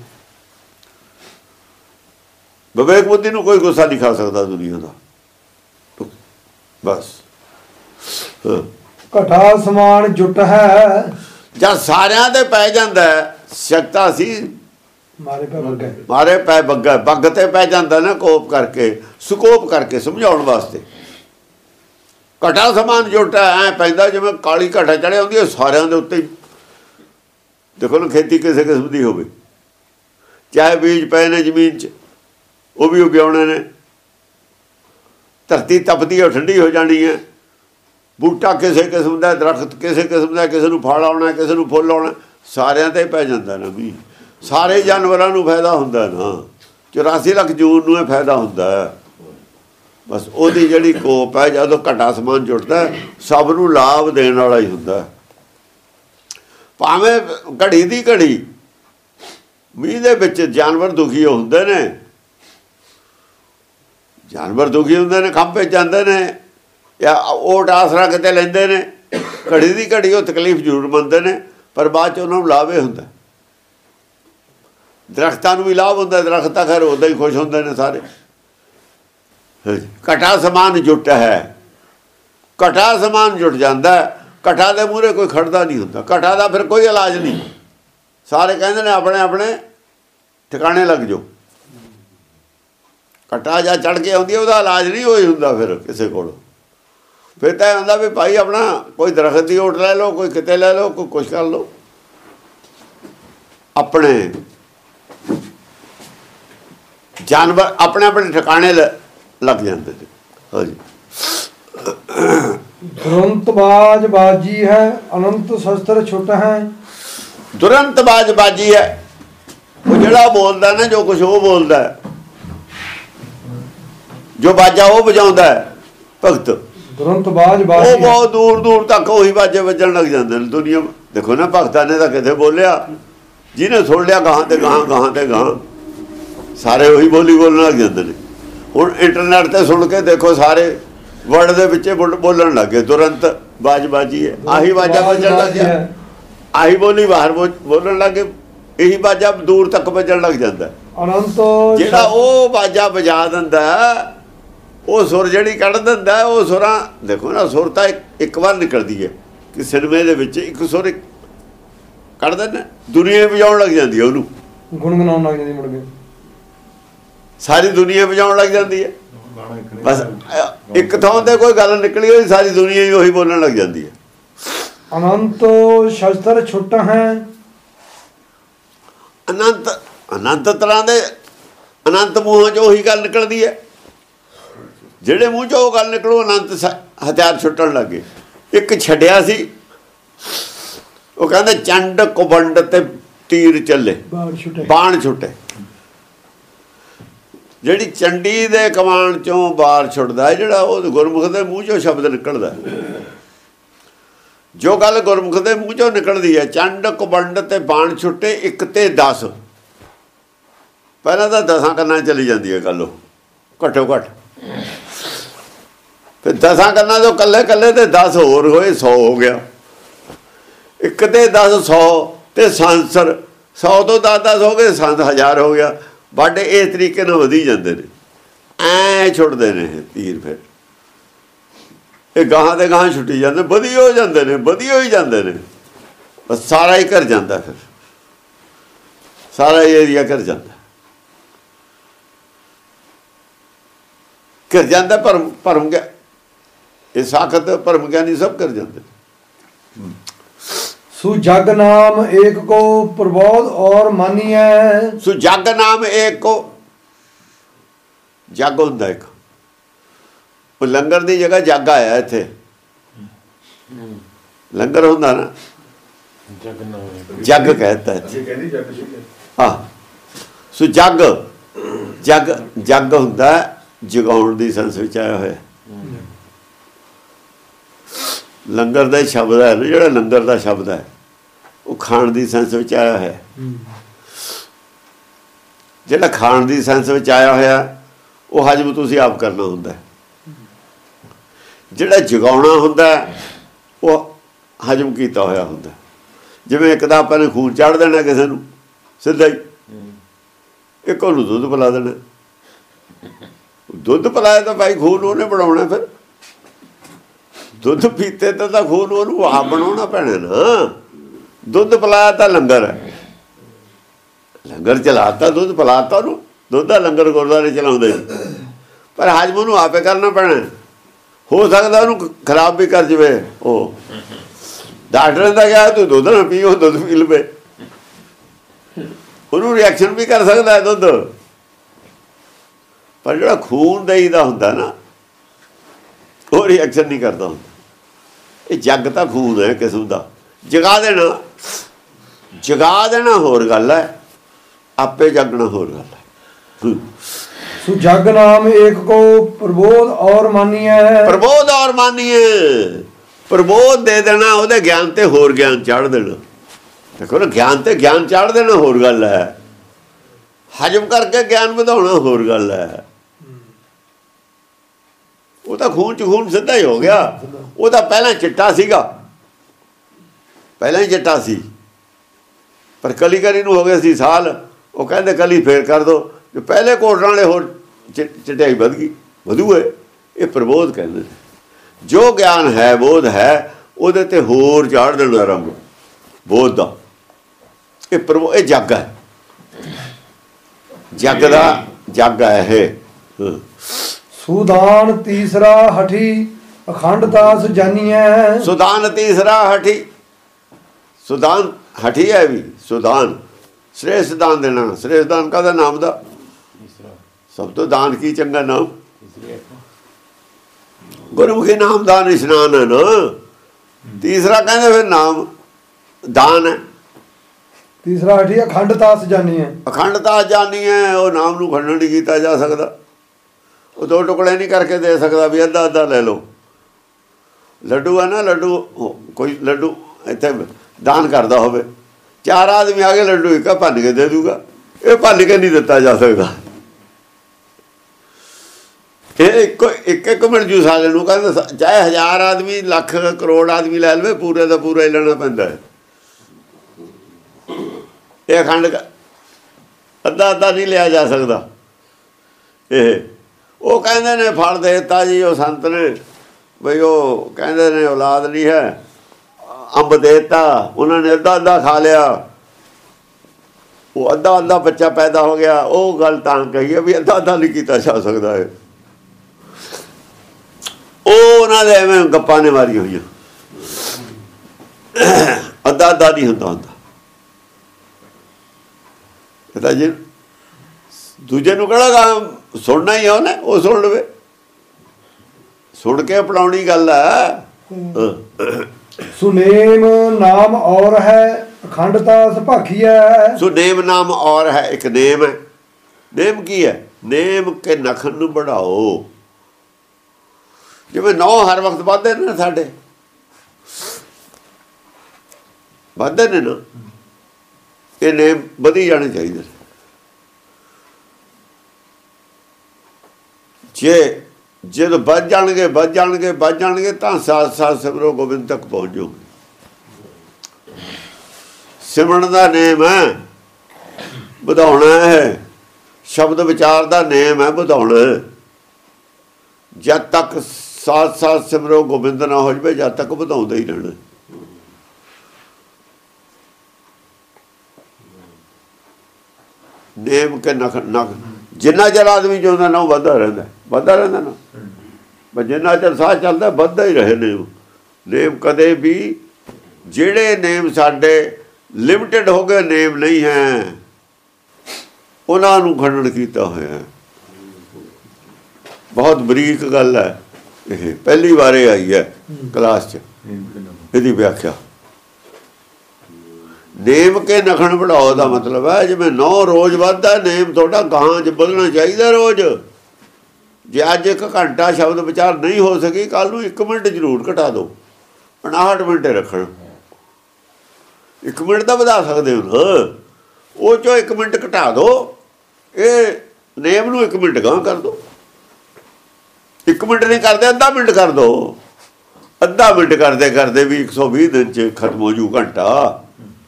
ਵਿਵੇਕ ਬੁੱਧੀ ਨੂੰ ਕੋਈ ਗੁੱਸਾ ਨਹੀਂ ਖਾ ਸਕਦਾ ਦੁਨੀਆ ਦਾ। ਬਸ ਘਟਾ ਸਮਾਨ ਜੁਟ ਹੈ, ਜਦ ਸਾਰਿਆਂ ਤੇ ਪੈ ਜਾਂਦਾ ਸ਼ਕਤਾ ਸੀ ਮਾਰੇ ਪੈ ਬੱਗਾ, ਬੱਗ ਤੇ ਪੈ ਜਾਂਦਾ ਨਾ ਕੋਪ ਕਰਕੇ, ਸਕੋਪ ਕਰਕੇ ਸਮਝਾਉਣ ਵਾਸਤੇ। ਘਟਾ ਸਮਾਨ ਜੁਟ ਐ ਪੈਂਦਾ ਜਿਵੇਂ ਕਾਲੀ ਘਟਾ ਚੜ੍ਹਿਆ ਹੁੰਦੀ ਹੈ ਸਾਰਿਆਂ ਦੇ ਉੱਤੇ। ਦੇਖੋ ਨਾ ਖੇਤੀ ਕਿਸੇ ਕਿਸਮ ਦੀ ਹੋਵੇ, ਚਾਹੇ ਬੀਜ ਪਏ ਨੇ ਜ਼ਮੀਨ 'ਚ, ਉਹ ਵੀ ਉਗਾਉਣੇ ਨੇ। ਧਰਤੀ ਤਪਦੀ ਹੈ, ਠੰਡੀ ਹੋ ਜਾਣੀ ਹੈ। ਬੂਟਾ ਕਿਸੇ ਕਿਸਮ ਦਾ, ਦਰਖਤ ਕਿਸੇ ਕਿਸਮ ਦਾ, ਕਿਸੇ ਨੂੰ ਫਲ ਆਉਣਾ, ਕਿਸੇ ਨੂੰ ਫੁੱਲ ਆਉਣਾ, ਸਾਰਿਆਂ ਤੇ ਪੈ ਜਾਂਦਾ ਨਾ ਵੀ। ਸਾਰੇ ਜਾਨਵਰਾਂ ਨੂੰ ਫਾਇਦਾ ਹੁੰਦਾ ਨਾ, 84 ਲੱਖ ਜੂਨ ਨੂੰ ਇਹ ਫਾਇਦਾ ਹੁੰਦਾ। ਬਸ ਉਹਦੀ ਜਿਹੜੀ ਕੋਪ ਹੈ, ਜਦੋਂ ਘਟਾ ਸਮਾਨ ਜੁੜਦਾ ਸਭ ਨੂੰ ਲਾਭ ਦੇਣ ਵਾਲਾ ਹੀ ਹੁੰਦਾ। ਭਾਵੇਂ ਘੜੀ ਦੀ ਘੜੀ ਮੀਂਹ ਦੇ ਵਿੱਚ ਜਾਨਵਰ ਦੁਖੀ ਹੁੰਦੇ ਨੇ, ਜਾਨਵਰ ਦੁਖੀ ਹੁੰਦੇ ਨੇ, ਖੰਭੇ ਜਾਂਦੇ ਨੇ ਜਾਂ ਓਟ ਆਸਰਾ ਕਿਤੇ ਲੈਂਦੇ ਨੇ, ਘੜੀ ਦੀ ਘੜੀ ਉਹ ਤਕਲੀਫ ਜ਼ਰੂਰ ਮੰਨਦੇ ਨੇ, ਪਰ ਬਾਅਦ 'ਚ ਉਹਨਾਂ ਨੂੰ ਲਾਭ ਹੀ ਹੁੰਦਾ। ਦਰਖਤਾਂ ਨੂੰ ਵੀ ਲਾਭ ਹੁੰਦਾ, ਦਰਖਤ ਤਾਂ ਖੈਰ ਉਦਾਂ ਹੀ ਖੁਸ਼ ਹੁੰਦੇ ਨੇ ਸਾਰੇ। ਘਟਾ ਸਮਾਨ ਜੁਟ ਹੈ, ਘਟਾ ਸਮਾਨ ਜੁਟ ਜਾਂਦਾ। ਘਟਾ ਦੇ ਮੂਹਰੇ ਕੋਈ ਖੜਦਾ ਨਹੀਂ ਹੁੰਦਾ, ਘਟਾ ਦਾ ਫਿਰ ਕੋਈ ਇਲਾਜ ਨਹੀਂ। ਸਾਰੇ ਕਹਿੰਦੇ ਨੇ ਆਪਣੇ ਆਪਣੇ ਠਿਕਾਣੇ ਲੱਗ ਜਾਓ। ਘਟਾ ਜਾਂ ਚੜ੍ਹ ਕੇ ਆਉਂਦੀ, ਉਹਦਾ ਇਲਾਜ ਨਹੀਂ ਹੋਈ ਹੁੰਦਾ ਫਿਰ ਕਿਸੇ ਕੋਲ। ਫਿਰ ਤਾਂ ਹੁੰਦਾ ਵੀ ਭਾਈ ਆਪਣਾ ਕੋਈ ਦਰਖਤ ਦੀ ਓਟ ਲੈ ਲਓ, ਕੋਈ ਕਿਤੇ ਲੈ ਲਓ, ਕੋਈ ਕੁਛ ਕਰ ਲਓ, ਆਪਣੇ ਜਾਨਵਰ ਆਪਣੇ ਆਪਣੇ ਠਿਕਾਣੇ ਲੱਗ ਜਾਂਦੇ ਨੇ। ਹਾਂਜੀ, ਦੁਰੰਤਬਾਜ ਬਾਜੀ ਹੈ ਅਨੰਤ ਸ਼ਸਤਰ ਛੁੱਟ ਹੈ। ਦੁਰੰਤਬਾਜ ਬਾਜੀ ਹੈ ਉਹ ਜਿਹੜਾ ਬੋਲਦਾ ਨਾ, ਜੋ ਕੁਛ ਉਹ ਬੋਲਦਾ, ਜੋ ਬਾਜਾ ਉਹ ਵਜਾਉਂਦਾ ਹੈ ਭਗਤ, ਦੁਰੰਤਬਾਜ ਬਾਜੀ ਉਹ ਬਹੁਤ ਦੂਰ ਦੂਰ ਤੱਕ ਉਹੀ ਬਾਜੇ ਵੱਜਣ ਲੱਗ ਜਾਂਦੇ ਨੇ। ਦੁਨੀਆ ਦੇਖੋ ਨਾ, ਭਗਤਾਂ ਨੇ ਤਾਂ ਕਿਤੇ ਬੋਲਿਆ, ਜਿਹਨੇ ਸੁਣ ਲਿਆ ਗਾਹਾਂ ਤੇ ਗਾਹਾਂ, ਗਾਹਾਂ ਤੇ ਗਾਹਾਂ, ਸਾਰੇ ਉਹੀ ਬੋਲੀ ਬੋਲਣ ਲੱਗ ਜਾਂਦੇ ਨੇ। ਹੁਣ ਇੰਟਰਨੈਟ ਤੇ ਸੁਣ ਕੇ ਦੇਖੋ, ਸਾਰੇ ਵਰਡ ਦੇ ਵਿੱਚ ਬੋਲਣ ਲੱਗ ਗਏ ਤੁਰੰਤ ਬਾਜੀ ਹੈ, ਆਹੀ ਬਾਜਾ ਵੱਜਣ ਲੱਗ ਗਿਆ, ਆਹੀ ਬੋਲੀ ਬਾਹਰ ਬੋਲਣ ਲੱਗ ਗਏ, ਇਹੀ ਬਾਜਾ ਦੂਰ ਤੱਕ ਵੱਜਣ ਲੱਗ ਜਾਂਦਾ। ਅਨੰਤ ਜਿਹੜਾ ਉਹ ਬਾਜਾ ਵਜਾ ਦਿੰਦਾ, ਉਹ ਸੁਰ ਜਿਹੜੀ ਕੱਢ ਦਿੰਦਾ, ਉਹ ਸੁਰਾਂ ਦੇਖੋ ਨਾ, ਸੁਰ ਤਾਂ ਇੱਕ ਵਾਰ ਨਿਕਲਦੀ ਹੈ ਕਿ ਸਿਨੇਮੇ ਦੇ ਵਿੱਚ ਇੱਕ ਸੁਰ ਕੱਢ ਦਿੰਦਾ, ਦੁਨੀਆ ਵਜਾਉਣ ਲੱਗ ਜਾਂਦੀ ਹੈ, ਉਹਨੂੰ ਗੁਣਗੁਣਾਉਣ ਲੱਗ ਜਾਂਦੀ, ਮੁੜ ਕੇ ਸਾਰੀ ਦੁਨੀਆ ਵਜਾਉਣ ਲੱਗ ਜਾਂਦੀ ਹੈ। ਬਸ ਇੱਕ ਥਾਂ ਤੇ ਕੋਈ ਗੱਲ ਨਿਕਲੀ ਹੋਈ, ਸਾਰੀ ਦੁਨੀਆ ਹੀ ਉਹੀ ਬੋਲਣ ਲੱਗ ਜਾਂਦੀ ਹੈ। ਅਨੰਤ ਸ਼ਸਤਰ ਛੁੱਟ ਹੈ। ਅਨੰਤ ਤਰ੍ਹਾਂ ਦੇ ਅਨੰਤ ਮੂੰਹਾਂ 'ਚ ਉਹੀ ਗੱਲ ਨਿਕਲਦੀ ਹੈ, ਜਿਹੜੇ ਮੂੰਹ 'ਚ ਉਹ ਗੱਲ ਨਿਕਲੂ ਅਨੰਤ ਹਥਿਆਰ ਛੁੱਟਣ ਲੱਗੇ। ਇੱਕ ਛੱਡਿਆ ਸੀ, ਉਹ ਕਹਿੰਦੇ ਚੰਡ ਕੁਬੰਡ ਤੇ ਤੀਰ ਚੱਲੇ, ਬਾਣ ਛੁੱਟੇ। ਜਿਹੜੀ ਚੰਡੀ ਦੇ ਕਮਾਨ 'ਚੋਂ ਬਾਰ ਛੁੱਟਦਾ, ਜਿਹੜਾ ਉਹ ਗੁਰਮੁਖ ਦੇ ਮੂੰਹ 'ਚੋਂ ਸ਼ਬਦ ਨਿਕਲਦਾ, ਜੋ ਗੱਲ ਗੁਰਮੁਖ ਦੇ ਮੂੰਹ 'ਚੋਂ ਨਿਕਲਦੀ ਹੈ, ਚੰਡ ਕੁਬੰਡ ਤੇ ਬਾਣ ਛੁੱਟੇ, ਇੱਕ ਤੇ 10। ਪਹਿਲਾਂ ਤਾਂ 10 ਕੰਨਾਂ ਚਲੀ ਜਾਂਦੀ ਹੈ ਗੱਲ, ਉਹ ਘੱਟੋ ਘੱਟ, ਫਿਰ 10 ਕੰਨਾਂ ਤੋਂ ਕੱਲੇ ਕੱਲੇ ਤੇ 10 ਹੋਰ ਹੋਏ, 100 ਹੋ ਗਿਆ। ਇੱਕ ਤੇ 10 100 ਤੇ ਸੰਸਰ 100 ਤੋਂ 10 ਹੋ ਗਏ, 1000 ਹੋ ਗਿਆ। ਬਾਡੇ ਇਸ ਤਰੀਕੇ ਨਾਲ ਵਧੀ ਜਾਂਦੇ ਨੇ, ਐ ਛੁੱਟਦੇ ਨੇ ਤੀਰ, ਫਿਰ ਇਹ ਗਾਹਾਂ ਦੇ ਗਾਹਾਂ ਛੁੱਟੀ ਜਾਂਦੇ, ਵਧੀਆ ਹੋ ਜਾਂਦੇ ਨੇ, ਵਧੀਆ ਹੀ ਜਾਂਦੇ ਨੇ, ਬਸ ਸਾਰਾ ਹੀ ਘਰ ਜਾਂਦਾ, ਫਿਰ ਸਾਰਾ ਏਰੀਆ ਘਰ ਜਾਂਦਾ, ਘਰ ਜਾਂਦਾ। ਭਰਮ ਗਿਆ, ਇਹ ਸਾਖਤ ਭਰਮ ਗਿਆਨੀ ਸਭ ਕਰ ਜਾਂਦੇ। ਸੋ ਜਗ ਨਾਮ ਏਕ ਕੋ ਪ੍ਰਬੋਧ ਔਰ ਮਾਨੀਐ। ਸੋ ਜਗ ਨਾਮ ਏਕ ਕੋ, ਜਗ ਹੁੰਦਾ ਇੱਕ, ਉਹ ਲੰਗਰ ਦੀ ਜਗ੍ਹਾ ਜਗ ਆਇਆ ਇੱਥੇ, ਲੰਗਰ ਹੁੰਦਾ ਨਾ, ਜਗ कहता ਹੈ। ਸੋ ਜਗ ਜਗ ਜਗ ਹੁੰਦਾ ਜਗਾਉਣ ਦੀ ਸੰਸ ਵਿੱਚ ਆਇਆ ਹੋਇਆ। ਲੰਗਰ ਦਾ ਸ਼ਬਦ ਹੈ ਨਾ, ਜਿਹੜਾ ਲੰਗਰ ਦਾ ਸ਼ਬਦ ਹੈ, ਉਹ ਖਾਣ ਦੀ ਸੈਂਸ ਵਿੱਚ ਆਇਆ ਹੈ। ਜਿਹੜਾ ਖਾਣ ਦੀ ਸੈਂਸ ਵਿੱਚ ਆਇਆ ਹੋਇਆ, ਉਹ ਹਜਮ ਤੁਸੀਂ ਆਪ ਕਰਨਾ ਹੁੰਦਾ। ਜਿਹੜਾ ਜਗਾਉਣਾ ਹੁੰਦਾ, ਉਹ ਹਜਮ ਕੀਤਾ ਹੋਇਆ ਹੁੰਦਾ। ਜਿਵੇਂ ਇੱਕ ਤਾਂ ਆਪਾਂ ਨੇ ਖੂਨ ਚਾੜ ਦੇਣਾ ਕਿਸੇ ਨੂੰ ਸਿੱਧਾ ਹੀ, ਇੱਕ ਉਹਨੂੰ ਦੁੱਧ ਪਿਲਾ ਦੇਣਾ। ਦੁੱਧ ਪਿਲਾਇਆ ਤਾਂ ਭਾਈ ਖੂਨ ਉਹਨੇ ਬਣਾਉਣਾ, ਫਿਰ ਦੁੱਧ ਪੀਤੇ ਤਾਂ ਖੂਨ ਉਹਨੂੰ ਆਪ ਬਣਾਉਣਾ ਪੈਣਾ ਨਾ। ਦੁੱਧ ਪਿਲਾਇਆ ਤਾਂ ਲੰਗਰ ਹੈ, ਲੰਗਰ ਚਲਾਤਾ, ਦੁੱਧ ਪਿਲਾਤਾ ਉਹਨੂੰ, ਦੁੱਧ ਦਾ ਲੰਗਰ ਗੁਰਦੁਆਰੇ ਚਲਾਉਂਦੇ, ਪਰ ਹਜਮ ਉਹਨੂੰ ਆਪੇ ਕਰਨਾ ਪੈਣਾ। ਹੋ ਸਕਦਾ ਉਹਨੂੰ ਖਰਾਬ ਵੀ ਕਰ ਜਾਵੇ, ਉਹ ਡਾਕਟਰ ਨੇ ਕਿਹਾ ਤੂੰ ਦੁੱਧ ਨਾ ਪੀਓ, ਦੁੱਧ ਪੀ ਲਵੇ, ਉਹਨੂੰ ਰਿਐਕਸ਼ਨ ਵੀ ਕਰ ਸਕਦਾ ਹੈ ਦੁੱਧ। ਪਰ ਜਿਹੜਾ ਖੂਨ ਦੇਈਦਾ ਹੁੰਦਾ ਨਾ, ਉਹ ਰਿਐਕਸ਼ਨ ਨਹੀਂ ਕਰਦਾ ਹੁੰਦਾ। ਇਹ ਜੱਗ ਤਾਂ ਖੂਨ ਹੈ ਕਿਸਮ ਦਾ, ਜਗਾ ਦੇਣਾ, ਜਗਾ ਦੇਣਾ ਹੋਰ ਗੱਲ ਹੈ, ਆਪੇ ਜਾਗਣਾ ਹੋਰ ਗੱਲ ਹੈ। ਸੋ ਜਗ ਨਾਮ ਏਕ ਕੋ ਪ੍ਰਬੋਧ ਔਰ ਮਾਨੀਐ। ਪ੍ਰਬੋਧ ਔਰ ਮਾਨੀਏ, ਪ੍ਰਬੋਧ ਦੇ ਦੇਣਾ, ਉਹਦੇ ਗਿਆਨ ਤੇ ਹੋਰ ਗਿਆਨ ਚਾੜ ਦੇਣਾ। ਦੇਖੋ ਨਾ, ਗਿਆਨ ਤੇ ਗਿਆਨ ਚਾੜ ਦੇਣਾ ਹੋਰ ਗੱਲ ਹੈ, ਹਜਮ ਕਰਕੇ ਗਿਆਨ ਵਧਾਉਣਾ ਹੋਰ ਗੱਲ ਹੈ। ਉਹ ਤਾਂ ਖੂਨ ਚ ਖੂਨ ਸਿੱਧਾ ਹੀ ਹੋ ਗਿਆ। ਉਹ ਤਾਂ ਪਹਿਲਾਂ ਚਿੱਟਾ ਸੀਗਾ, ਪਹਿਲਾਂ ਹੀ ਚਿੱਟਾ ਸੀ, ਪਰ ਕਲੀ ਕਲੀ ਨੂੰ ਹੋ ਗਏ ਸੀ ਸਾਲ। ਉਹ ਕਹਿੰਦੇ ਕਲੀ ਫੇਰ ਕਰ ਦੋ, ਜੋ ਪਹਿਲੇ ਕੋਟਾਂ ਵਾਲੇ ਹੋਰ ਚਿੱਟਾਈ ਵੱਧ ਗਈ, ਵਧੂ ਹੈ। ਇਹ ਪ੍ਰਬੋਧ ਕਹਿੰਦੇ ਨੇ, ਜੋ ਗਿਆਨ ਹੈ, ਬੋਧ ਹੈ, ਉਹਦੇ ਤੇ ਹੋਰ ਚਾੜ ਦੇਣਾ ਰੰਗ ਬੋਧ ਦਾ। ਇਹ ਇਹ ਜੱਗ ਹੈ, ਜੱਗ ਦਾ ਜੱਗ ਹੈ ਇਹ। ਸੁਦਾਨ ਤੀਸਰਾ ਹਠੀ ਅਖੰਡ ਤਾਸ ਜਾਨੀਐ। ਸੁਦਾਨ ਤੀਸਰਾ ਹਠੀ, ਸੁਦਾਨ ਹਠੀ ਹੈ ਵੀ ਸੁਦਾਨ ਸ੍ਰੇਸ਼ਟ ਦਾਨ ਦੇਣਾ। ਸ੍ਰੇਸ਼ਟ ਦਾਨ ਕਾਹਦਾ? ਨਾਮ ਦਾ। ਸਭ ਤੋਂ ਦਾਨ ਕੀ ਚੰਗਾ ਨਾਮ? ਗੁਰਮੁਖੀ ਨਾਮ ਦਾਨ ਇਸ਼ਨਾਨ ਹੈ ਨਾ। ਤੀਸਰਾ ਕਹਿੰਦੇ ਫਿਰ ਨਾਮ ਦਾਨ ਹੈ। ਤੀਸਰਾ ਹਠੀ ਅਖੰਡ ਤਾਸ ਜਾਨੀਐ। ਅਖੰਡ ਤਾਸ ਜਾਨੀਐ, ਉਹ ਨਾਮ ਨੂੰ ਖੰਡਨ ਨਹੀਂ ਕੀਤਾ ਜਾ ਸਕਦਾ। ਉਹ ਦੋ ਟੁਕੜੇ ਨਹੀਂ ਕਰਕੇ ਦੇ ਸਕਦਾ ਵੀ ਅੱਧਾ ਅੱਧਾ ਲੈ ਲਓ। ਲੱਡੂ ਹੈ ਨਾ, ਲੱਡੂ ਕੋਈ ਲੱਡੂ ਇੱਥੇ ਦਾਨ ਕਰਦਾ ਹੋਵੇ, 4 ਆਦਮੀ ਆ ਕੇ ਲੱਡੂ ਇੱਕ ਭੰਨ ਕੇ ਦੇ ਦੂਗਾ। ਇਹ ਭੰਨ ਕੇ ਨਹੀਂ ਦਿੱਤਾ ਜਾ ਸਕਦਾ। ਇਹ ਇੱਕ ਮਿੰਟ ਜੂ ਸਾਲੇ ਨੂੰ ਕਹਿੰਦਾ, ਚਾਹੇ 1000 ਆਦਮੀ, ਲੱਖ ਕਰੋੜ ਆਦਮੀ ਲੈ ਲਵੇ, ਪੂਰੇ ਦਾ ਪੂਰਾ ਹੀ ਲੈਣਾ ਪੈਂਦਾ ਹੈ। ਇਹ ਅਖੰਡ ਅੱਧਾ ਅੱਧਾ ਨਹੀਂ ਲਿਆ ਜਾ ਸਕਦਾ। ਇਹ ਉਹ ਕਹਿੰਦੇ ਨੇ ਫਲ ਦੇ ਦਿੱਤਾ ਜੀ ਉਹ ਸੰਤ ਨੇ, ਬਈ ਉਹ ਕਹਿੰਦੇ ਨੇ ਔਲਾਦ ਨਹੀਂ ਹੈ, ਅੰਬ ਦੇ ਦਿੱਤਾ, ਉਹਨਾਂ ਨੇ ਅੱਧਾ ਅੱਧਾ ਖਾ ਲਿਆ, ਉਹ ਅੱਧਾ ਅੱਧਾ ਬੱਚਾ ਪੈਦਾ ਹੋ ਗਿਆ। ਉਹ ਗੱਲ ਤਾਂ ਕਹੀ ਹੈ ਵੀ ਅੱਧਾ ਅੱਧਾ ਨਹੀਂ ਕੀਤਾ ਜਾ ਸਕਦਾ ਹੈ। ਉਹ ਉਹਨਾਂ ਦੇ ਐਵੇਂ ਗੱਪਾਂ ਨੇ ਮਾਰੀ ਹੋਈਆਂ। ਅੱਧਾ ਅੱਧਾ ਨਹੀਂ ਹੁੰਦਾ। ਪਤਾ ਜੀ ਦੂਜੇ ਨੂੰ ਕਿਹੜਾ ਸੁਣਨਾ ਹੀ ਉਹਨੇ, ਉਹ ਸੁਣ ਲਵੇ। ਸੁਣ ਕੇ ਅਪਣਾਉਣੀ ਗੱਲ ਹੈ। ਸੁਨੇਮ ਨਾਮ ਔਰ ਹੈ ਅਖੰਡ ਤਾਸ ਭਾਖੀਐ। ਸੁਨੇਮ ਨਾਮ ਔਰ ਹੈ, ਇੱਕ ਨੇਮ ਹੈ। ਨੇਮ ਕੀ ਹੈ? ਨੇਮ ਕੇ ਨਖਨ ਨੂੰ बढ़ाओ। ਜਿਵੇਂ 9 ਹਰ ਵਕਤ ਵੱਧਦੇ ਨੇ ਨਾ, ਸਾਡੇ ਵੱਧਦੇ ਨੇ ਨਾ, ਇਹ ਨੇਮ ਵਧੀ ਜਾਣੇ ਚਾਹੀਦੇ। ਜਦੋਂ ਵੱਧ ਜਾਣਗੇ ਤਾਂ ਸਾਥ ਸਾਥ ਸਿਮਰੋ ਗੋਬਿੰਦ ਤੱਕ ਪਹੁੰਚ ਜਾਓਗੇ। ਸਿਮਰਨ ਦਾ ਨੇਮ ਹੈ ਵਧਾਉਣਾ ਹੈ, ਸ਼ਬਦ ਵਿਚਾਰ ਦਾ ਨੇਮ ਹੈ ਵਧਾਉਣਾ। ਜਦ ਤੱਕ ਸਾਥ ਸਾਥ ਸਿਮਰੋ ਗੋਬਿੰਦ ਨਾ ਹੋ ਜਾਵੇ, ਜਦ ਤੱਕ ਵਧਾਉਂਦਾ ਹੀ ਰਹਿਣਾ। ਨੇਮ ਕੇ ਨਖ ਜਿੰਨਾ ਚਿਰ ਆਦਮੀ ਜਿਉਂਦਾ ਨਾ, ਉਹ ਵੱਧਦਾ ਰਹਿੰਦਾ ਨਾ। ਪਰ ਜਿੰਨਾ ਚਿਰ ਸਾਹ ਚੱਲਦਾ ਵੱਧਦਾ ਹੀ ਰਹੇ ਨੇਮ। ਨੇਮ ਕਦੇ ਵੀ, ਜਿਹੜੇ ਨੇਮ ਸਾਡੇ ਲਿਮਟਿਡ ਹੋ ਗਏ ਨੇਮ ਨਹੀਂ ਹੈ, ਉਹਨਾਂ ਨੂੰ ਖੰਡਨ ਕੀਤਾ ਹੋਇਆ। ਬਹੁਤ ਬਰੀਕ ਗੱਲ ਹੈ ਇਹ, ਪਹਿਲੀ ਵਾਰੇ ਆਈ ਹੈ ਕਲਾਸ 'ਚ ਇਹਦੀ ਵਿਆਖਿਆ। ਨੇਮ ਕੇ ਨਖਣ बढ़ाओ ਦਾ ਮਤਲਬ ਹੈ ਜਿਵੇਂ 9 ਰੋਜ਼ ਵੱਧਦਾ ਨੇਮ ਤੁਹਾਡਾ ਗਾਹਾਂ 'ਚ ਵਧਣਾ ਚਾਹੀਦਾ ਰੋਜ਼। ਜੇ ਅੱਜ 1 ਘੰਟਾ ਸ਼ਬਦ ਵਿਚਾਰ ਨਹੀਂ ਹੋ ਸਕੀ, ਕੱਲ ਨੂੰ 1 ਮਿੰਟ ਜ਼ਰੂਰ ਘਟਾ ਦਿਓ। 59 ਮਿੰਟ ਰੱਖਣ, 1 ਮਿੰਟ ਤਾਂ ਵਧਾ ਸਕਦੇ ਹੋ। ਉਹ 'ਚੋਂ 1 ਮਿੰਟ ਘਟਾ ਦਿਓ, ਇਹ ਨੇਮ ਨੂੰ 1 ਮਿੰਟ ਗਾਹਾਂ ਕਰ ਦਿਓ। 1 ਮਿੰਟ ਨਹੀਂ ਕਰਦੇ, ਅੱਧਾ ਮਿੰਟ ਕਰ ਦਿਓ। ਅੱਧਾ ਮਿੰਟ ਕਰਦੇ ਵੀ 120 ਦਿਨ 'ਚ ਖਤਮ ਹੋ ਜੂ ਘੰਟਾ।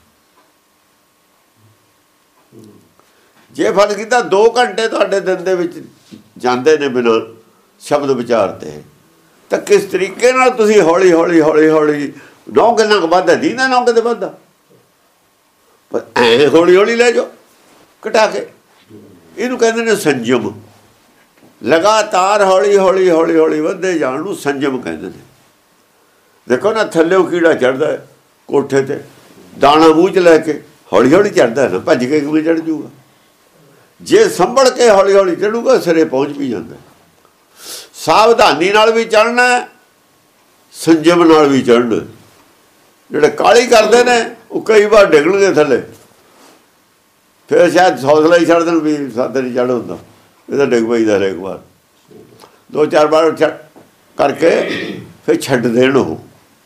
ਜੇ ਫਰਕ ਕੀਤਾ 2 ਘੰਟੇ ਤੁਹਾਡੇ ਦਿਨ ਦੇ ਵਿੱਚ ਜਾਂਦੇ ਨੇ ਬਿਨਾਂ ਸ਼ਬਦ ਵਿਚਾਰ ਤੇ, ਤਾਂ ਕਿਸ ਤਰੀਕੇ ਨਾਲ ਤੁਸੀਂ ਹੌਲੀ ਹੌਲੀ 9 ਗੱਲਾਂ ਵੱਧਦਾ ਦੀਨਾ 9 ਕਦੇ ਵੱਧਦਾ, ਪਰ ਐ ਹੌਲੀ ਹੌਲੀ ਲੈ ਜਾਓ ਘਟਾ ਕੇ। ਇਹਨੂੰ ਕਹਿੰਦੇ ਨੇ ਸੰਜਮ। ਲਗਾਤਾਰ ਹੌਲੀ ਵੱਧਦੇ ਜਾਣ ਨੂੰ ਸੰਜਮ ਕਹਿੰਦੇ ਨੇ। ਦੇਖੋ ਨਾ, ਥੱਲੇ ਕੀੜਾ ਚੜ੍ਹਦਾ ਹੈ ਕੋਠੇ ਤੇ, ਦਾਣਾ ਮੂੰਹ 'ਚ ਲੈ ਕੇ ਹੌਲੀ ਚੜ੍ਹਦਾ ਨਾ, ਭੱਜ ਕੇ ਕਿਵੇਂ ਚੜ੍ਹ ਜੂਗਾ? ਜੇ ਸੰਭਲ ਕੇ ਹੌਲੀ ਚੜੂਗਾ, ਸਿਰੇ ਪਹੁੰਚ ਵੀ ਜਾਂਦਾ। ਸਾਵਧਾਨੀ ਨਾਲ ਵੀ ਚੜ੍ਹਨਾ, ਸੰਜਮ ਨਾਲ ਵੀ ਚੜ੍ਹਨਾ। ਜਿਹੜੇ ਕਾਹਲੀ ਕਰਦੇ ਨੇ ਉਹ ਕਈ ਵਾਰ ਡਿੱਗਣਗੇ ਥੱਲੇ, ਫਿਰ ਸ਼ਾਇਦ ਹੌਸਲਾ ਹੀ ਛੱਡ ਦੇਣ ਵੀ ਸਾਡੇ ਨਹੀਂ ਚੜ੍ਹ ਹੁੰਦਾ, ਇਹ ਤਾਂ ਡਿੱਗ ਪਈਦਾ ਹਰੇਕ ਵਾਰ। 2-4 ਵਾਰ ਕਰਕੇ ਫਿਰ ਛੱਡ ਦੇਣ। ਉਹ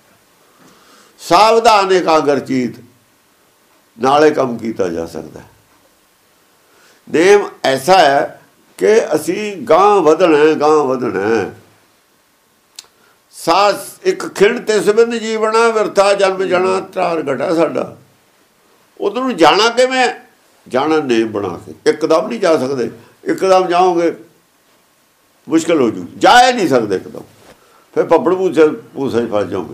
ਸਾਵਧਾਨ ਇਕਾਗਰਚੀਤ ਨਾਲੇ ਕੰਮ ਕੀਤਾ ਜਾ ਸਕਦਾ। ਨੇਮ ਐਸਾ ਹੈ ਕਿ ਅਸੀਂ ਗਾਂਹ ਵਧਣਾ। ਸਾਸ ਇੱਕ ਖਿੰਡ ਤੇ ਸਬੰਧ ਜੀਵਣਾ, ਵਿਰਥਾ ਜਨਮ ਜਾਣਾ, ਤਰਾਰ ਘਟਾ ਸਾਡਾ। ਉਧਰ ਨੂੰ ਜਾਣਾ ਕਿਵੇਂ? ਜਾਣਾ ਨੇਮ ਬਣਾ ਕੇ। ਇੱਕਦਮ ਨਹੀਂ ਜਾ ਸਕਦੇ। ਇੱਕਦਮ ਜਾਓਗੇ ਮੁਸ਼ਕਿਲ ਹੋ ਜੂ, ਜਾ ਨਹੀਂ ਸਕਦੇ ਇੱਕਦਮ। ਫਿਰ ਪੱਪੜ ਪੂਸੇ 'ਚ ਫਸ ਜਾਓਗੇ।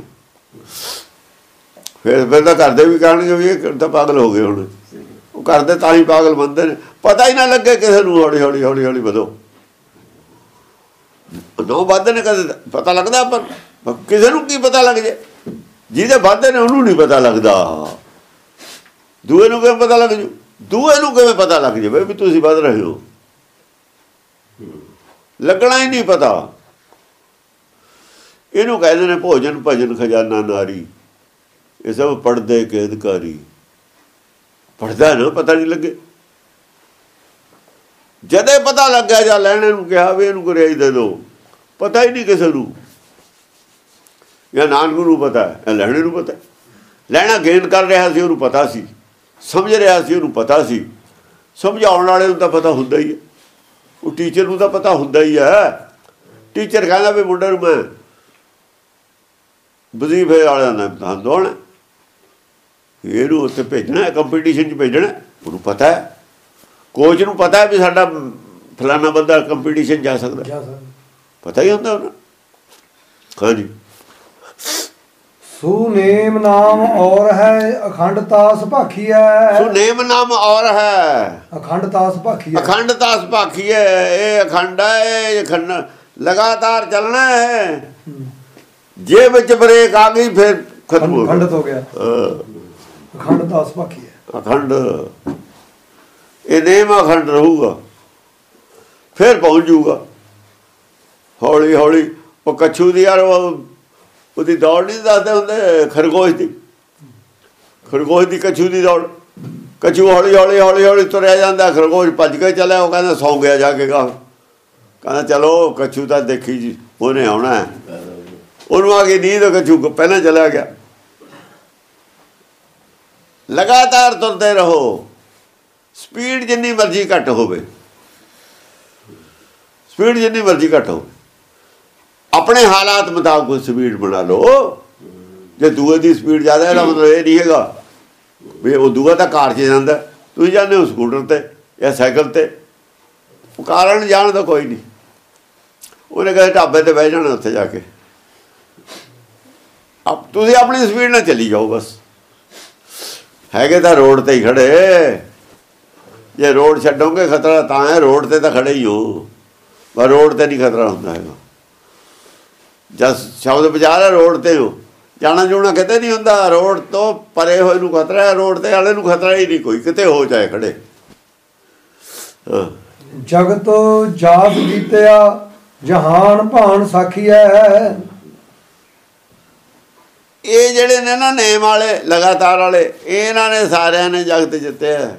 ਫਿਰ ਤਾਂ ਘਰਦੇ ਵੀ ਕਹਿਣਗੇ ਵੀ ਇਹ ਤਾਂ ਪਾਗਲ ਹੋ ਗਏ। ਹੁਣ ਉਹ ਕਰਦੇ ਤਾਂ ਹੀ ਪਾਗਲ ਬਣਦੇ ਨੇ। ਪਤਾ ਹੀ ਨਾ ਲੱਗੇ ਕਿਸੇ ਨੂੰ। ਹੌਲੀ ਵਧੋ। 9 ਵੱਧਦੇ ਨੇ, ਕਦੇ ਪਤਾ ਲੱਗਦਾ ਪਰ ਕਿਸੇ ਨੂੰ ਕੀ ਪਤਾ ਲੱਗ ਜੇ? ਜਿਹਦੇ ਵਾਧੇ ਨੇ ਉਹਨੂੰ ਨਹੀਂ ਪਤਾ ਲੱਗਦਾ, ਦੂਏ ਨੂੰ ਕਿਵੇਂ ਪਤਾ ਲੱਗ ਜੂ? ਦੂਏ ਨੂੰ ਕਿਵੇਂ ਪਤਾ ਲੱਗ ਜਾਵੇ ਵੀ ਤੁਸੀਂ ਵੱਧ ਰਹੇ ਹੋ? ਲੱਗਣਾ ਹੀ ਨਹੀਂ ਪਤਾ। ਇਹਨੂੰ ਕਹਿੰਦੇ ਨੇ ਭੋਜਨ ਭਜਨ ਖਜ਼ਾਨਾ ਨਾਰੀ, ਇਹ ਸਭ ਪੜ੍ਹਦੇ ਕੇ ਅਧਿਕਾਰੀ। ਪੜ੍ਹਦਾ ਨਾ ਪਤਾ ਨਹੀਂ ਲੱਗੇ, ਜਦੇ ਪਤਾ ਲੱਗਿਆ ਜਾਂ ਲੈਣੇ ਨੂੰ ਕਿਹਾ ਵੀ ਇਹਨੂੰ ਗੁਰਿਆਈ ਦੇ ਦਿਓ, ਪਤਾ ਹੀ ਨਹੀਂ ਕਿਸੇ ਨੂੰ। ਜਾਂ ਨਾਨਕ ਨੂੰ ਪਤਾ ਹੈ, ਲੈਣੇ ਨੂੰ ਪਤਾ। ਲੈਣਾ ਗੇਨ ਕਰ ਰਿਹਾ ਸੀ ਉਹਨੂੰ ਪਤਾ ਸੀ, ਸਮਝ ਰਿਹਾ ਸੀ ਉਹਨੂੰ ਪਤਾ ਸੀ, ਸਮਝਾਉਣ ਵਾਲੇ ਨੂੰ ਤਾਂ ਪਤਾ ਹੁੰਦਾ ਹੀ ਹੈ, ਉਹ ਟੀਚਰ ਨੂੰ ਤਾਂ ਪਤਾ ਹੁੰਦਾ ਹੀ ਹੈ। ਟੀਚਰ ਕਹਿੰਦਾ ਵੀ ਮੁੰਡੇ ਨੂੰ ਮੈਂ ਵਜ਼ੀਫੇ ਵਾਲਿਆਂ ਦਾ ਇਮਤਿਹਾਨ ਦਵਾਉਣਾ, ਇਹਨੂੰ ਉੱਥੇ ਭੇਜਣਾ, ਕੰਪੀਟੀਸ਼ਨ 'ਚ ਭੇਜਣਾ, ਉਹਨੂੰ ਪਤਾ ਹੈ। ਕੋਚ ਨੂੰ ਪਤਾ ਹੈ ਵੀ ਸਾਡਾ ਫਲਾਨਾ ਬੰਦਾ ਕੰਪੀਟੀਸ਼ਨ ਜਾ ਸਕਦਾ, ਪਤਾ ਹੀ ਹੁੰਦਾ ਉਹਨਾਂ। ਹਾਂਜੀ। ਸੁਨੇਮ ਨਾਮ ਔਰ ਹੈ ਅਖੰਡਤਾਸ ਭਾਖੀ ਹੈ। ਸੁਨੇਮ ਨਾਮ ਔਰ ਹੈ ਅਖੰਡਤਾਸ ਭਾਖੀ ਹੈ। ਅਖੰਡਤਾਸ ਭਾਖੀ ਹੈ। ਇਹ ਅਖੰਡ ਹੈ, ਇਹ ਅਖੰਡ ਲਗਾਤਾਰ ਚੱਲਣਾ ਹੈ। ਜੇ ਵਿੱਚ ਬ੍ਰੇਕ ਆ ਗਈ ਫਿਰ ਖਤਮ ਹੋ ਗਿਆ, ਅਖੰਡਤ ਹੋ ਗਿਆ। ਅਖੰਡਤਾਸ ਭਾਖੀ ਹੈ। ਅਖੰਡ ਇਹ ਨੇਮ ਅਖੰਡ ਰਹੂਗਾ, ਫਿਰ ਪਹੁੰਚ ਜੂਗਾ ਹੌਲੀ ਹੌਲੀ। ਉਹ ਕੱਛੂ ਦੀ ਯਾਰ ਉਹਦੀ ਦੌੜ ਨਹੀਂ ਦੱਸਦੇ ਹੁੰਦੇ, ਖਰਗੋਸ਼ ਦੀ, ਖਰਗੋਸ਼ ਦੀ ਕੱਛੂ ਦੀ ਦੌੜ। ਕੱਛੂ ਹੌਲੀ ਹੌਲੀ ਹੌਲੀ ਹੌਲੀ ਤੁਰਿਆ ਜਾਂਦਾ, ਖਰਗੋਸ਼ ਭੱਜ ਕੇ ਚੱਲਿਆ। ਉਹ ਕਹਿੰਦਾ ਸੌਂ ਗਿਆ ਜਾ ਕੇ, ਕਹਿੰਦਾ ਚਲੋ ਕੱਛੂ ਤਾਂ ਦੇਖੀ ਜੀ ਉਹਨੇ ਆਉਣਾ ਹੈ। ਉਹਨੂੰ ਆ ਗਈ ਨੀਂਦ, ਕੱਛੂ ਪਹਿਲਾਂ ਚਲਿਆ ਗਿਆ। ਲਗਾਤਾਰ ਤੁਰਦੇ ਰਹੋ, ਸਪੀਡ ਜਿੰਨੀ ਮਰਜ਼ੀ ਘੱਟ ਹੋਵੇ, ਸਪੀਡ ਜਿੰਨੀ ਮਰਜ਼ੀ ਘੱਟ ਹੋਵੇ, ਆਪਣੇ ਹਾਲਾਤ ਮੁਤਾਬਕ ਸਪੀਡ ਬਣਾ ਲਓ। ਜੇ ਦੂਏ ਦੀ ਸਪੀਡ ਜ਼ਿਆਦਾ, ਇਹਦਾ ਮਤਲਬ ਇਹ ਨਹੀਂ ਹੈਗਾ ਵੀ ਉਹ ਦੂਆ ਤਾਂ ਕਾਰ 'ਚ ਜਾਂਦਾ, ਤੁਸੀਂ ਜਾਂਦੇ ਹੋ ਸਕੂਟਰ 'ਤੇ ਜਾਂ ਸਾਈਕਲ 'ਤੇ। ਕਾਰਨ ਜਾਣ ਦਾ ਕੋਈ ਨਹੀਂ, ਉਹਨੇ ਕਦੇ ਢਾਬੇ 'ਤੇ ਬਹਿ ਜਾਣਾ, ਉੱਥੇ ਜਾ ਕੇ ਤੁਸੀਂ ਆਪਣੀ ਸਪੀਡ ਨਾਲ ਚੱਲੀ ਜਾਓ ਬਸ। ਹੈਗੇ ਤਾਂ ਰੋਡ 'ਤੇ ਹੀ ਖੜੇ, ਜੇ ਰੋਡ ਛੱਡੋਗੇ ਖਤਰਾ ਤਾਂ ਹੈ। ਰੋਡ 'ਤੇ ਤਾਂ ਖੜੇ ਹੀ ਹੋ, ਪਰ ਰੋਡ 'ਤੇ ਨਹੀਂ ਖਤਰਾ ਹੁੰਦਾ ਹੈਗਾ। ਜਦ ਸ਼ਬਦ ਵਿਚਾਰ ਹੈ ਰੋਡ 'ਤੇ ਹੋ, ਜਾਣਾ ਜੂਣਾ ਕਿਤੇ ਨਹੀਂ ਹੁੰਦਾ। ਰੋਡ ਤੋਂ ਪਰੇ ਹੋਏ ਨੂੰ ਖਤਰਾ ਹੈ, ਰੋਡ 'ਤੇ ਵਾਲੇ ਨੂੰ ਖਤਰਾ ਹੀ ਨਹੀਂ ਕੋਈ, ਕਿਤੇ ਹੋ ਜਾਏ ਖੜੇ। ਜਗਤ ਜਾਤ ਜੀਤਿਆ ਜਹਾਨ ਭਾਨ ਸਾਖੀ ਹੈ। ਇਹ ਜਿਹੜੇ ਨੇ ਨਾ ਨੇਮ ਵਾਲੇ, ਲਗਾਤਾਰ ਵਾਲੇ, ਇਹਨਾਂ ਨੇ ਸਾਰਿਆਂ ਨੇ ਜਗਤ ਜਿੱਤਿਆ।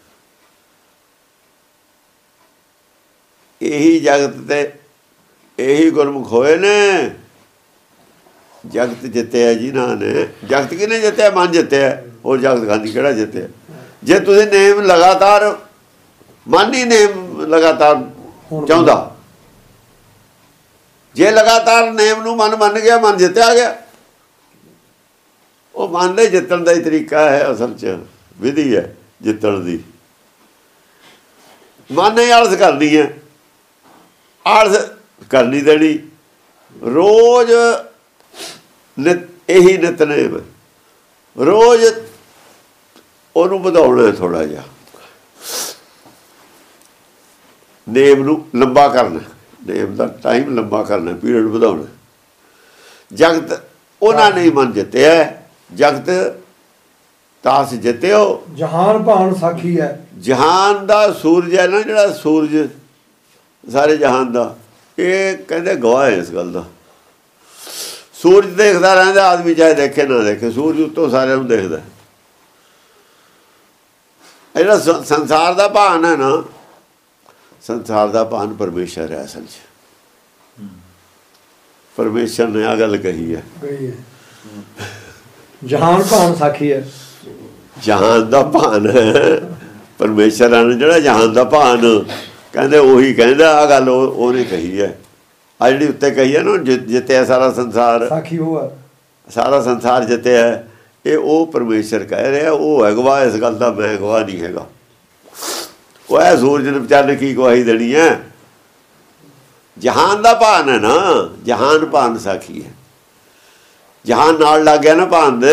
ਇਹੀ ਜਗਤ ਤੇ ਇਹੀ ਗੁਰਮੁਖ ਹੋਏ ਨੇ, ਜਗਤ ਜਿੱਤਿਆ ਜਿਨ੍ਹਾਂ ਨੇ। ਜਗਤ ਕਿਹਨੇ ਜਿੱਤਿਆ? ਮਨ ਜਿੱਤਿਆ। ਹੋਰ ਜਗਤ ਗਾਂਧੀ ਕਿਹੜਾ ਜਿੱਤਿਆ? ਜੇ ਤੁਸੀਂ ਨੇਮ ਲਗਾਤਾਰ, ਮਨ ਹੀ ਨੇਮ ਲਗਾਤਾਰ ਚਾਹੁੰਦਾ, ਜੇ ਲਗਾਤਾਰ ਨੇਮ ਨੂੰ ਮਨ ਮੰਨ ਗਿਆ, ਮਨ ਜਿੱਤਿਆ ਗਿਆ। ਉਹ ਮਨ ਦੇ ਜਿੱਤਣ ਦਾ ਹੀ ਤਰੀਕਾ ਹੈ, ਅਸਲ 'ਚ ਵਿਧੀ ਹੈ ਜਿੱਤਣ ਦੀ। ਮਨ ਨੇ ਆਲਸ ਕਰਨੀ ਹੈ, ਆਲਸ ਕਰਨੀ ਦੇਣੀ। ਰੋਜ਼ ਇਹੀ ਨਿਤਨੇਮ, ਰੋਜ਼ ਉਹਨੂੰ ਵਧਾਉਣਾ, ਥੋੜ੍ਹਾ ਜਿਹਾ ਨੇਮ ਨੂੰ ਲੰਬਾ ਕਰਨਾ, ਨੇਮ ਦਾ ਟਾਈਮ ਲੰਬਾ ਕਰਨਾ, ਪੀਰੀਅਡ ਵਧਾਉਣਾ। ਜਗਤ ਉਹਨਾਂ ਨੇ ਮਨ ਜਿੱਤਿਆ, ਜਗਤ ਤਾਸ ਜਿੱਤਿਓ। ਜਹਾਨ ਭਾਨ ਸਾਖੀ ਹੈ। ਜਹਾਨ ਦਾ ਸੂਰਜ ਹੈ ਨਾ, ਜਿਹੜਾ ਸੂਰਜ ਸਾਰੇ ਜਹਾਨ ਦਾ, ਇਹ ਕਹਿੰਦੇ ਗਵਾਹ ਹੈ ਇਸ ਗੱਲ ਦਾ। ਸੂਰਜ ਦੇਖਦਾ ਰਹਿੰਦਾ ਆਦਮੀ, ਚਾਹੇ ਦੇਖੇ ਨਾ ਦੇਖੇ, ਸੂਰਜ ਉੱਤੋਂ ਸਾਰਿਆਂ ਨੂੰ ਦੇਖਦਾ। ਜਿਹੜਾ ਸੰਸਾਰ ਦਾ ਭਾਨ ਹੈ ਨਾ, ਸੰਸਾਰ ਦਾ ਭਾਨ ਪਰਮੇਸ਼ਰ ਹੈ ਅਸਲ 'ਚ। ਪਰਮੇਸ਼ਰ ਨੇ ਆ ਗੱਲ ਕਹੀ ਹੈ, ਜਹਾਨ ਭਾਨ ਸਾਖੀ ਹੈ। ਜਹਾਨ ਦਾ ਭਾਨ ਹੈ ਪਰਮੇਸ਼ਰ ਨੇ, ਜਿਹੜਾ ਜਹਾਨ ਦਾ ਭਾਨ ਕਹਿੰਦੇ ਉਹੀ ਕਹਿੰਦਾ। ਆ ਗੱਲ ਉਹਨੇ ਕਹੀ ਹੈ। ਆ ਜਿਹੜੀ ਉੱਤੇ ਕਹੀ ਹੈ ਨਾ, ਜਿੱਤਿਆ ਸਾਰਾ ਸੰਸਾਰ, ਸਾਖੀ ਉਹ ਹੈ, ਸਾਰਾ ਸੰਸਾਰ ਜਿੱਤਿਆ, ਇਹ ਉਹ ਪਰਮੇਸ਼ਰ ਕਹਿ ਰਿਹਾ। ਉਹ ਹੈ ਗਵਾਹ ਇਸ ਗੱਲ ਦਾ, ਮੈਂ ਗਵਾਹ ਨਹੀਂ ਹੈਗਾ। ਉਹ ਹੈ ਸੂਰਜ ਨੇ ਵਿਚਾਰ ਨੇ ਕੀ ਗਵਾਹੀ ਦੇਣੀ ਹੈ? ਜਹਾਨ ਦਾ ਭਾਨ ਹੈ ਨਾ, ਜਹਾਨ ਭਾਨ ਸਾਖੀ ਹੈ। ਜਹਾਨ ਨਾਲ ਲੱਗ ਗਿਆ ਨਾ ਭਾਨ ਦੇ।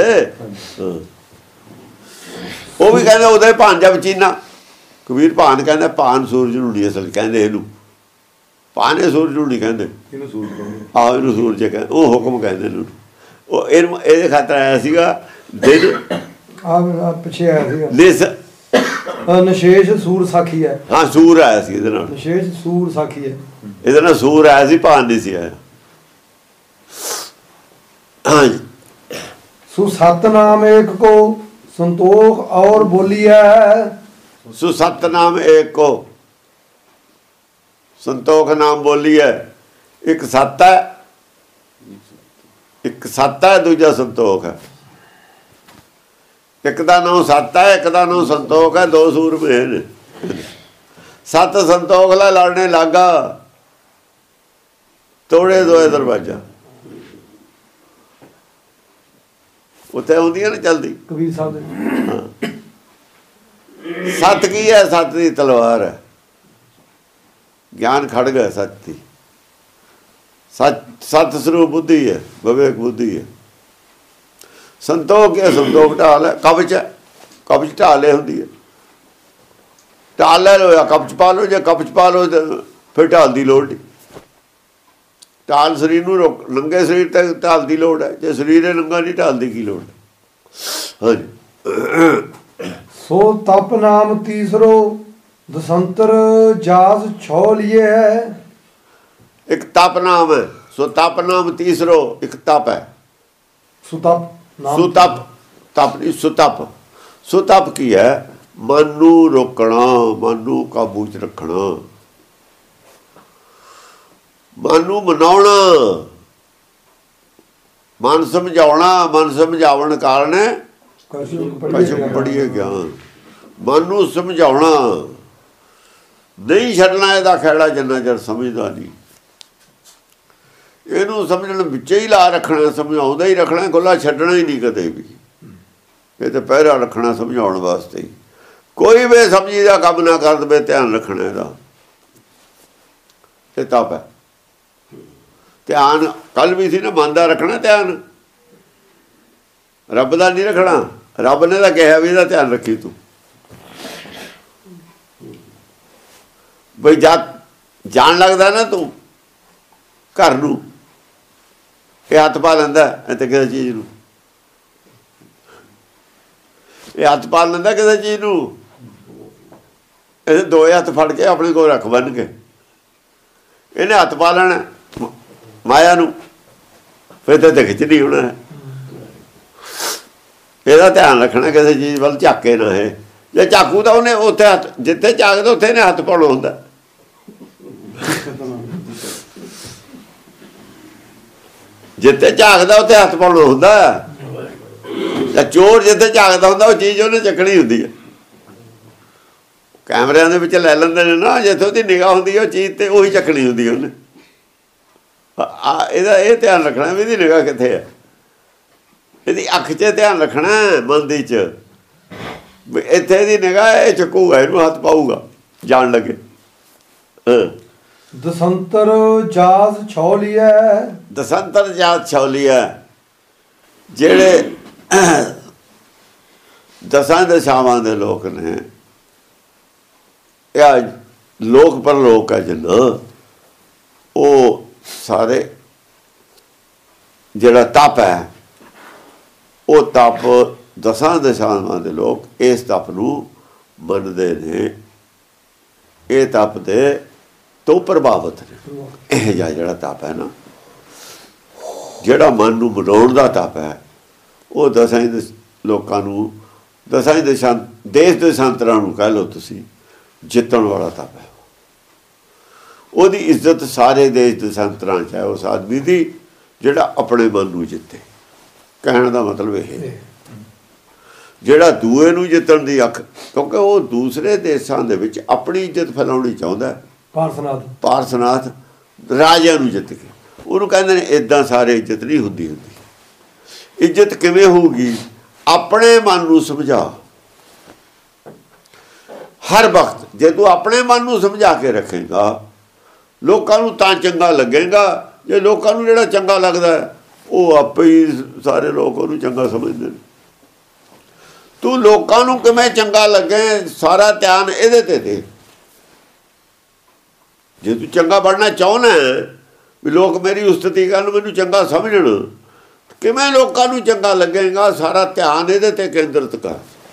ਉਹ ਵੀ ਕਹਿੰਦੇ ਉਹਦਾ ਭਾਨ ਜਬ ਚੀਨਾ। ਕਬੀਰ ਭਾਨ ਕਹਿੰਦਾ, ਭਾਨ ਸੂਰਜ ਨੂੰ ਨਹੀਂ ਅਸਲ ਕਹਿੰਦੇ ਇਹਨੂੰ, ਭਾਨੇ ਸੂਰਜ ਨੂੰ ਨਹੀਂ ਕਹਿੰਦੇ, ਇਹਨੂੰ ਸੂਰਜ ਕਹਿੰਦੇ। ਆਹੋ ਇਹਨੂੰ ਸੂਰਜ ਕਹਿੰਦੇ, ਉਹ ਹੁਕਮ ਕਹਿੰਦੇ ਨੇ। ਉਹ ਇਹਦੇ ਖਾਤਰ ਆਇਆ ਸੀਗਾ ਦਿਨ ਆ ਪਿੱਛੇ ਆਇਆ ਸੀਗਾ ਨਿਸ ਨਸ਼ੇਸ਼ ਸੂਰ ਸਾਖੀ ਹੈ। ਹਾਂ ਸੂਰ ਆਇਆ ਸੀ ਇਹਦੇ ਨਾਲ, ਨਸ਼ੇਸ਼ ਸੂਰ ਸਾਖੀ ਹੈ। ਇਹਦੇ ਨਾਲ ਸੂਰ ਆਇਆ ਸੀ, ਭਾਨ ਨਹੀਂ ਸੀ ਆਇਆ। ਹਾਂਜੀ ਸੋ ਸਤਨਾਮ ਏਕ ਕੋ ਸੰਤੋਖ ਔਰ ਬੋਲੀਐ। ਸੋ ਸਤਨਾਮ ਏਕ ਕੋ ਸੰਤੋਖ ਨਾਮ ਬੋਲੀਐ। ਇੱਕ ਸੱਤ ਹੈ, ਇੱਕ ਸੱਤ ਹੈ, ਦੂਜਾ ਸੰਤੋਖ ਹੈ। ਇੱਕ ਦਾ ਨਾਮ ਸੱਤ ਹੈ, ਇੱਕ ਦਾ ਨਾਮ ਸੰਤੋਖ ਹੈ। ਦੋ ਸੂਰਮੇ ਨੇ। ਸੱਤ ਸੰਤੋਖ ਲਾ ਲੜਨੇ ਲੱਗਾ, ਤੋੜੇ ਦੋਏ ਦਰਵਾਜ਼ਾ। ਉੱਥੇ ਆਉਂਦੀਆਂ ਨੇ ਚਲਦੀ ਕਬੀਰ ਸਾਹਿਬ ਦੇ। ਸੱਤ ਕੀ ਹੈ? ਸੱਤ ਦੀ ਤਲਵਾਰ ਹੈ, ਗਿਆਨ ਖੜਗ ਹੈ ਸੱਚ ਦੀ। ਸੱਤ ਸਰੂਪ ਬੁੱਧੀ ਹੈ, ਵਿਵੇਕ ਬੁੱਧੀ ਹੈ। ਸੰਤੋਖ ਹੈ, ਸੰਤੋਖ ਢਾਲ ਹੈ। ਕਬਜ਼ ਹੈ, ਕਬਜ਼ ਢਾਲੇ ਹੁੰਦੀ ਹੈ। ਢਾਲ ਲੈ ਲੋ ਜਾਂ ਕਬਜ਼ ਪਾ ਲਓ। ਜੇ ਕਬਜ਼ ਪਾ ਲਓ ਫਿਰ ਢਾਲ ਦੀ ਲੋੜ ਨਹੀਂ। ਢਾਲ ਸਰੀਰ ਨੂੰ ਨੰਗੇ ਸਰੀਰ ਤੇ ਢਾਲ ਦੀ ਲੋੜ ਹੈ। ਜੇ ਸਰੀਰ ਹੈ ਨੰਗਾ ਨਹੀਂ, ਢਾਲ ਦੀ ਕੀ ਲੋੜ ਹੈ? ਹਾਂਜੀ ਸੋ ਤਪ ਨਾਮ ਤੀਸਰੋ ਦਸੰਤਰ ਜਾਸ ਛੋ ਲਿਏ ਹੈ। ਇੱਕ ਤਪ ਨਾਮ ਹੈ। ਸੋ ਤਪ ਨਾਮ ਤੀਸਰੋ ਇੱਕ ਤਪ ਹੈ। ਸੁਤਪ ਨਾਮ ਸੁਤਪ, ਤਪ ਨਹੀਂ ਸੁਤਪ। ਸੁਤਪ ਕੀ ਹੈ? ਮਨ ਨੂੰ ਰੋਕਣਾ, ਮਨ ਨੂੰ ਕਾਬੂ 'ਚ ਰੱਖਣਾ, ਮਨ ਨੂੰ ਮਨਾਉਣਾ, ਮਨ ਸਮਝਾਉਣਾ। ਮਨ ਸਮਝਾਉਣ ਕਾਰਨ ਕਸ਼ਮ ਪੜੀਏ ਗਿਆਨ। ਮਨ ਨੂੰ ਸਮਝਾਉਣਾ, ਨਹੀਂ ਛੱਡਣਾ ਇਹਦਾ ਖਹਿੜਾ ਜਿੰਨਾ ਚਿਰ ਸਮਝਦਾ ਨਹੀਂ। ਇਹਨੂੰ ਸਮਝਣ ਵਿੱਚ ਹੀ ਲਾ ਰੱਖਣਾ, ਸਮਝਾਉਂਦਾ ਹੀ ਰੱਖਣਾ, ਖੁੱਲ੍ਹਾ ਛੱਡਣਾ ਹੀ ਨਹੀਂ ਕਦੇ ਵੀ। ਇਹ ਤਾਂ ਪਹਿਰਾ ਰੱਖਣਾ ਸਮਝਾਉਣ ਵਾਸਤੇ ਹੀ। ਕੋਈ ਵੀ ਸਮਝੀ ਦਾ ਕੰਮ ਨਾ ਕਰ ਦੇਵੇ, ਧਿਆਨ ਰੱਖਣਾ ਇਹਦਾ। ਇਹ ਤਪ ਹੈ। ਧਿਆਨ ਕੱਲ ਵੀ ਸੀ ਨਾ, ਮਨ ਦਾ ਰੱਖਣਾ ਧਿਆਨ, ਰੱਬ ਦਾ ਨਹੀਂ ਰੱਖਣਾ। ਰੱਬ ਨੇ ਤਾਂ ਕਿਹਾ ਵੀ ਇਹਦਾ ਧਿਆਨ ਰੱਖੀ ਤੂੰ। ਬਈ ਜਾਣ ਲੱਗਦਾ ਨਾ ਤੂੰ ਘਰ ਨੂੰ, ਇਹ ਹੱਥ ਪਾ ਲੈਂਦਾ ਤੇ ਕਿਸੇ ਚੀਜ਼ ਨੂੰ, ਇਹ ਹੱਥ ਪਾ ਲੈਂਦਾ ਕਿਸੇ ਚੀਜ਼ ਨੂੰ। ਇਹਦੇ ਦੋਏ ਹੱਥ ਫੜ ਕੇ ਆਪਣੇ ਕੋਲ ਰੱਖ ਬੰਨ ਕੇ, ਇਹਨੇ ਹੱਥ ਪਾ ਲੈਣਾ ਮਾਇਆ ਨੂੰ, ਫਿਰ ਤਾਂ ਖਿੱਚ ਨਹੀਂ ਹੋਣਾ ਹੈ। ਇਹਦਾ ਧਿਆਨ ਰੱਖਣਾ, ਕਿਸੇ ਚੀਜ਼ ਵੱਲ ਝਾਕੇ ਨਾ ਹੈ। ਜੇ ਝਾਕੂ ਤਾਂ ਉਹਨੇ ਉੱਥੇ ਹੱਥ, ਜਿੱਥੇ ਝਾਕਦਾ ਉੱਥੇ ਇਹਨੇ ਹੱਥ ਪਾਉਣਾ ਹੁੰਦਾ। ਜਿੱਥੇ ਝਾਕਦਾ ਉੱਥੇ ਹੱਥ ਪਾਉਣਾ ਹੁੰਦਾ। ਜਾਂ ਚੋਰ ਜਿੱਥੇ ਝਾਕਦਾ ਹੁੰਦਾ ਉਹ ਚੀਜ਼ ਉਹਨੇ ਚੱਕਣੀ ਹੁੰਦੀ ਹੈ। ਕੈਮਰਿਆਂ ਦੇ ਵਿੱਚ ਲੈ ਲੈਂਦੇ ਨੇ ਨਾ, ਜਿੱਥੇ ਉਹਦੀ ਨਿਗਾਹ ਹੁੰਦੀ ਹੈ ਉਹ ਚੀਜ਼ ਤੇ ਉਹੀ ਚੱਕਣੀ ਹੁੰਦੀ ਉਹਨੇ। ਇਹਦਾ ਇਹ ਧਿਆਨ ਰੱਖਣਾ ਵੀ ਇਹਦੀ ਨਿਗਾਹ ਕਿੱਥੇ ਹੈ। ਇਹਦੀ ਅੱਖ 'ਚ ਧਿਆਨ ਰੱਖਣਾ, ਮਨ ਦੀ 'ਚ ਵੀ ਇੱਥੇ ਇਹਦੀ ਨਿਗਾਹ, ਇਹ ਚੱਕੂਗਾ, ਇਹਨੂੰ ਹੱਥ ਪਾਊਗਾ ਜਾਣ ਲੱਗੇ। ਦਸੰਤਰ ਜਾਸ ਛੋ ਲਿਆ। ਦਸੰਤਰ ਜਾਸ ਛੋ ਲਿਆ। ਜਿਹੜੇ ਦਸਾਂ ਦਸ਼ਾਵਾਂ ਦੇ ਲੋਕ ਨੇ, ਇਹ ਲੋਕ ਪਰਲੋਕ ਹੈ ਜਿੰਨਾ, ਉਹ ਸਾਰੇ ਜਿਹੜਾ ਤਪ ਹੈ, ਉਹ ਤਪ ਦਸਾਂ ਦਸ਼ਾਵਾਂ ਦੇ ਲੋਕ ਇਸ ਤਪ ਨੂੰ ਮੰਨਦੇ ਨੇ। ਇਹ ਤਪ ਦੇ ਤੋਂ ਪ੍ਰਭਾਵਿਤ ਨੇ। ਇਹ ਜਿਹੜਾ ਤਪ ਹੈ ਨਾ, ਜਿਹੜਾ ਮਨ ਨੂੰ ਮਨਾਉਣ ਦਾ ਤਪ ਹੈ, ਉਹ ਦਸਾਂ ਲੋਕਾਂ ਨੂੰ, ਦਸਾਂ ਦੇਸ਼ ਦੇਸ਼ਾਂਤਰਾਂ ਨੂੰ ਕਹਿ ਲਓ ਤੁਸੀਂ, ਜਿੱਤਣ ਵਾਲਾ ਤਪ ਹੈ। ਉਹਦੀ ਇੱਜ਼ਤ ਸਾਰੇ ਦੇਸ਼ ਦੇਸ਼ਾਂਤਰਾਂ 'ਚ ਹੈ ਉਸ ਆਦਮੀ ਦੀ ਜਿਹੜਾ ਆਪਣੇ ਮਨ ਨੂੰ ਜਿੱਤੇ। ਕਹਿਣ ਦਾ ਮਤਲਬ ਇਹ, ਜਿਹੜਾ ਦੂਏ ਨੂੰ ਜਿੱਤਣ ਦੀ ਅੱਖ, ਕਿਉਂਕਿ ਉਹ ਦੂਸਰੇ ਦੇਸ਼ਾਂ ਦੇ ਵਿੱਚ ਆਪਣੀ ਇੱਜ਼ਤ ਫੈਲਾਉਣੀ ਚਾਹੁੰਦਾ। ਪਾਰਸਨਾਥ ਰਾਜਿਆਂ ਨੂੰ ਜਿੱਤ ਕੇ, ਉਹਨੂੰ ਕਹਿੰਦੇ ਨੇ ਇੱਦਾਂ ਸਾਰੇ ਇੱਜ਼ਤ ਨਹੀਂ ਹੁੰਦੀ। ਇੱਜ਼ਤ ਕਿਵੇਂ ਹੋਊਗੀ? ਆਪਣੇ ਮਨ ਨੂੰ ਸਮਝਾ। ਹਰ ਵਕਤ ਜੇ ਤੂੰ ਆਪਣੇ ਮਨ ਨੂੰ ਸਮਝਾ ਕੇ ਰੱਖੇਗਾ, ਲੋਕਾਂ ਨੂੰ ਤਾਂ ਚੰਗਾ ਲੱਗੇਗਾ। ਜੇ ਲੋਕਾਂ ਨੂੰ ਜਿਹੜਾ ਚੰਗਾ ਲੱਗਦਾ, ਉਹ ਆਪੇ ਹੀ ਸਾਰੇ ਲੋਕ ਉਹਨੂੰ ਚੰਗਾ ਸਮਝਦੇ ਨੇ। ਤੂੰ ਲੋਕਾਂ ਨੂੰ ਕਿਵੇਂ ਚੰਗਾ ਲੱਗੇ, ਸਾਰਾ ਧਿਆਨ ਇਹਦੇ ਤੇ ਦੇ। ਜੇ ਤੂੰ ਚੰਗਾ ਬਣਨਾ ਚਾਹੁੰਦਾ ਵੀ ਲੋਕ ਮੇਰੀ ਉਸਤਤੀ ਕਰਨ, ਮੈਨੂੰ ਚੰਗਾ ਸਮਝਣ, ਕਿਵੇਂ ਲੋਕਾਂ ਨੂੰ ਚੰਗਾ ਲੱਗੇਗਾ? ਸਾਰਾ ਧਿਆਨ ਇਹਦੇ ਤੇ ਕੇਂਦਰਿਤ ਕਰ।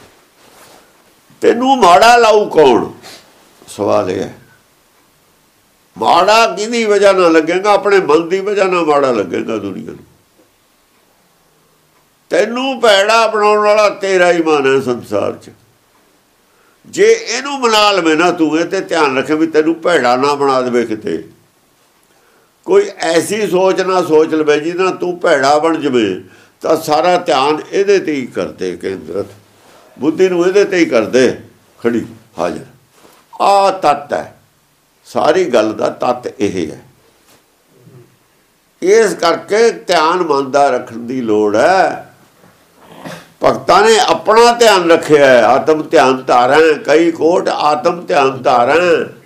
ਤੈਨੂੰ ਮਾੜਾ ਲਾਊ ਕੌਣ? ਸਵਾਲ ਇਹ ਹੈ। ਮਾੜਾ ਕਿਹਦੀ ਵਜ੍ਹਾ ਨਾਲ ਲੱਗੇਗਾ? ਆਪਣੇ ਮਨ ਦੀ ਵਜ੍ਹਾ ਨਾਲ ਮਾੜਾ ਲੱਗੇਗਾ ਦੁਨੀਆ ਨੂੰ। ਤੈਨੂੰ ਭੈੜਾ ਬਣਾਉਣ ਵਾਲਾ ਤੇਰਾ ਹੀ ਮਨ ਹੈ ਸੰਸਾਰ 'ਚ। ਜੇ ਇਹਨੂੰ ਮਨਾ ਲਵੇਂ ਨਾ ਤੂੰ, ਇਹ ਤੇ ਧਿਆਨ ਰੱਖੇ ਵੀ ਤੈਨੂੰ ਭੈੜਾ ਨਾ ਬਣਾ ਦੇਵੇ ਕਿਤੇ। ਕੋਈ ਐਸੀ ਸੋਚ ਨਾ ਸੋਚ ਲਵੇ ਜਿਹਦੇ ਨਾਲ ਤੂੰ ਭੈੜਾ ਬਣ ਜਾਵੇ, ਤਾਂ ਸਾਰਾ ਧਿਆਨ ਇਹਦੇ ਤੇ ਹੀ ਕਰਦੇ ਕੇਂਦਰਿਤ, ਬੁੱਧੀ ਨੂੰ ਇਹਦੇ ਤੇ ਹੀ ਕਰਦੇ ਖੜੀ ਹਾਜ਼ਰ। ਆਹ ਤੱਤ ਹੈ, ਸਾਰੀ ਗੱਲ ਦਾ ਤੱਤ ਇਹ ਹੈ। ਇਸ ਕਰਕੇ ਧਿਆਨ ਮਨ ਦਾ ਰੱਖਣ ਦੀ ਲੋੜ ਹੈ। ਭਗਤਾਂ ਨੇ ਆਪਣਾ ਧਿਆਨ ਰੱਖਿਆ, ਆਤਮ ਧਿਆਨ ਧਾਰਾਂ ਕਈ ਕੋਟ, ਆਤਮ ਧਿਆਨ ਧਾਰਾਂ।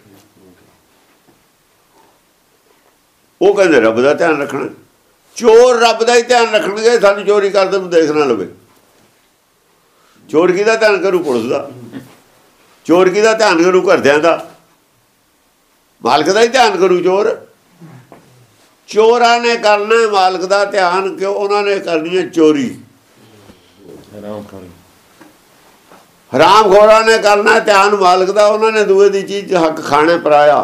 ਉਹ ਕਹਿੰਦੇ ਰੱਬ ਦਾ ਧਿਆਨ ਰੱਖਣਾ। ਚੋਰ ਰੱਬ ਦਾ ਹੀ ਧਿਆਨ ਰੱਖਣਗੇ, ਸਾਨੂੰ ਚੋਰੀ ਕਰਦੇ ਨੂੰ ਦੇਖ ਨਾ ਲਵੇ। ਚੋਰ ਕਿਹਦਾ ਧਿਆਨ ਕਰੂ? ਪੁਲਿਸ ਦਾ। ਚੋਰ ਕਿਹਦਾ ਧਿਆਨ ਕਰੂ? ਘਰਦਿਆਂ ਦਾ। ਮਾਲਕ ਦਾ ਹੀ ਧਿਆਨ ਕਰੂ ਚੋਰ। ਚੋਰਾਂ ਨੇ ਕਰਨਾ ਮਾਲਕ ਦਾ ਧਿਆਨ, ਕਿਉਂ? ਉਹਨਾਂ ਨੇ ਕਰਨੀ ਹੈ ਚੋਰੀ। ਹਰਾਮਖੋਰਾਂ ਨੇ ਕਰਨਾ ਧਿਆਨ ਮਾਲਕ ਦਾ, ਉਹਨਾਂ ਨੇ ਦੂਏ ਦੀ ਚੀਜ਼ ਹੱਕ ਖਾਣੇ ਪਰਾਇਆ।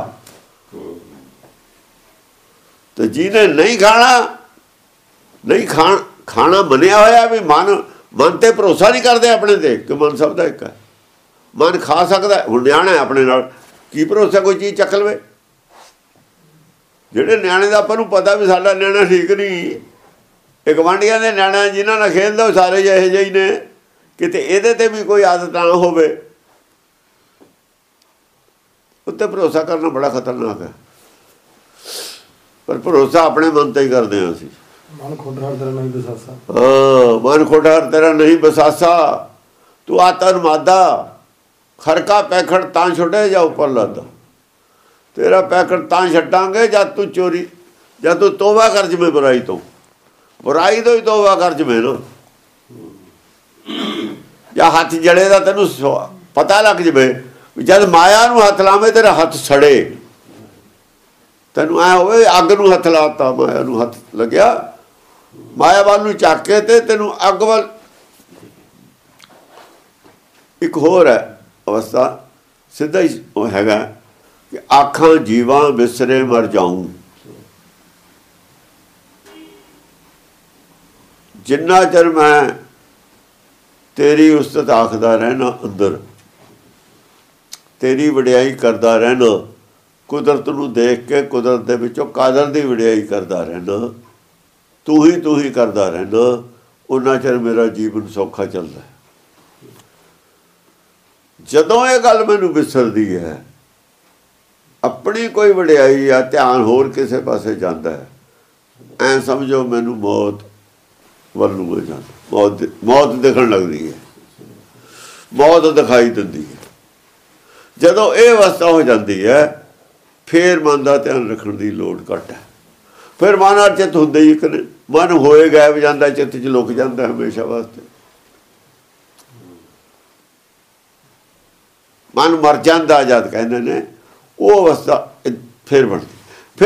ਤੇ ਜਿਹਨੇ ਨਹੀਂ ਖਾਣਾ, ਨਹੀਂ ਖਾਣਾ ਮੰਨਿਆ ਹੋਇਆ ਵੀ ਮਨ ਤੇ ਭਰੋਸਾ ਨਹੀਂ ਕਰਦੇ ਆਪਣੇ ਤੇ ਕਿ ਮਨ ਸਭ ਦਾ ਇੱਕ ਹੈ। ਮਨ ਖਾ ਸਕਦਾ। ਹੁਣ ਨਿਆਣਾ ਆਪਣੇ ਨਾਲ ਕੀ ਭਰੋਸਾ ਕੋਈ ਚੀਜ਼ ਚੱਕ ਲਵੇ? ਜਿਹੜੇ ਨਿਆਣੇ ਦਾ ਆਪਾਂ ਨੂੰ ਪਤਾ ਵੀ ਸਾਡਾ ਨਿਆਣਾ ਠੀਕ ਨਹੀਂ, ਇਹ ਗੁਆਂਢੀਆਂ ਦੇ ਨਿਆਣਾ ਜਿਨ੍ਹਾਂ ਨਾਲ ਖੇਡਦਾ ਉਹ ਸਾਰੇ ਜਿਹੇ ਜਿਹੇ ਨੇ, ਕਿਤੇ ਇਹਦੇ ਤੇ ਵੀ ਕੋਈ ਆਦਤ ਨਾ ਹੋਵੇ, ਉੱਤੇ ਭਰੋਸਾ ਕਰਨਾ ਬੜਾ ਖਤਰਨਾਕ ਹੈ। ਪਰ ਭਰੋਸਾ ਆਪਣੇ ਮਨ ਤੇ ਹੀ ਕਰਦੇ ਹਾਂ ਅਸੀਂ। ਮਨ ਖੋਟਾਰ ਤੇਰਾ ਨਹੀਂ ਬਸਾਸਾ। ਹਾਂ, ਮਨ ਖੋਟਾਰ ਤੇਰਾ ਨਹੀਂ ਬਸਾਸਾ। ਤੂੰ ਆਤਨ ਮਾਦਾ ਖਰਕਾ ਪੈਖੜ ਤਾਂ ਛੁੱਟੇ ਜਾਂ ਉੱਪਰ ਲੱਦਾ। ਤੇਰਾ ਪੈਖੜ ਤਾਂ ਛੱਡਾਂਗੇ ਜਦ ਤੂੰ ਚੋਰੀ, ਜਦ ਤੂੰ ਤੋਬਾ ਕਰ ਜਵੇਂ ਬੁਰਾਈ ਤੋਂ। ਬੁਰਾਈ ਤੋਂ ਹੀ ਤੋਬਾ ਕਰ ਜਵੇਂ ਨਾ, ਜਾਂ ਹੱਥ ਜੜੇ ਦਾ ਤੈਨੂੰ ਪਤਾ ਲੱਗ ਜਵੇ। ਜਦ ਮਾਇਆ ਨੂੰ ਹੱਥ ਲਾਵੇਂ ਤੇਰਾ ਹੱਥ ਸੜੇ। ਤੈਨੂੰ ਐ ਹੋਵੇ ਅੱਗ ਨੂੰ ਹੱਥ ਲਾਤਾ, ਮਾਇਆ ਨੂੰ ਹੱਥ ਲੱਗਿਆ, ਮਾਇਆ ਵੱਲ ਨੂੰ ਚੱਕ ਕੇ ਤੇ ਤੈਨੂੰ ਅੱਗ ਵੱਲ। ਇੱਕ ਹੋਰ ਹੈ ਅਵਸਥਾ, ਸਿੱਧਾ ਹੀ ਉਹ ਹੈਗਾ ਕਿ ਆਖਾਂ ਜੀਵਾਂ ਵਿਸਰੇ ਮਰ ਜਾਊਂ। ਜਿੰਨਾ ਚਿਰ ਮੈਂ ਤੇਰੀ ਉਸਤਤ ਆਖਦਾ ਰਹਿਣਾ, ਅੰਦਰ ਤੇਰੀ ਵਡਿਆਈ ਕਰਦਾ ਰਹਿਣਾ, ਕੁਦਰਤ ਨੂੰ ਦੇਖ ਕੇ ਕੁਦਰਤ ਦੇ ਵਿੱਚੋਂ ਕਾਦਰ ਦੀ ਵਡਿਆਈ ਕਰਦਾ ਰਹਿਣਾ, ਤੂੰ ਹੀ ਕਰਦਾ ਰਹਿਣਾ, ਉਹਨਾਂ ਚਿਰ ਮੇਰਾ ਜੀਵਨ ਸੌਖਾ ਚੱਲਦਾ। ਜਦੋਂ ਇਹ ਗੱਲ ਮੈਨੂੰ ਵਿਸਰਦੀ ਹੈ, ਆਪਣੀ ਕੋਈ ਵਡਿਆਈ ਆ, ਧਿਆਨ ਹੋਰ ਕਿਸੇ ਪਾਸੇ ਜਾਂਦਾ ਹੈ, ਐਂ ਸਮਝੋ ਮੈਨੂੰ ਮੌਤ ਵੱਲ ਨੂੰ ਹੋ ਜਾਂਦਾ। ਮੌਤ ਦਿਖਣ ਲੱਗਦੀ ਹੈ, ਮੌਤ ਦਿਖਾਈ ਦਿੰਦੀ ਹੈ। ਜਦੋਂ ਇਹ ਅਵਸਥਾ ਹੋ ਜਾਂਦੀ ਹੈ, ਫਿਰ ਮਨ ਦਾ ਧਿਆਨ ਰੱਖਣ ਦੀ ਲੋੜ ਘੱਟ ਹੈ। ਫਿਰ ਮਨ ਅਚਿਤ ਹੁੰਦੇ ਹੀ ਇੱਕ ਮਨ ਹੋਏ ਗਾਇਬ ਜਾਂਦਾ, ਚਿੱਤ 'ਚ ਲੁਕ ਜਾਂਦਾ ਹਮੇਸ਼ਾ ਵਾਸਤੇ। ਮਨ ਮਰ ਜਾਂਦਾ ਜਦ ਕਹਿੰਦੇ ਨੇ, ਉਹ ਅਵਸਥਾ ਫਿਰ ਬਣਦੀ।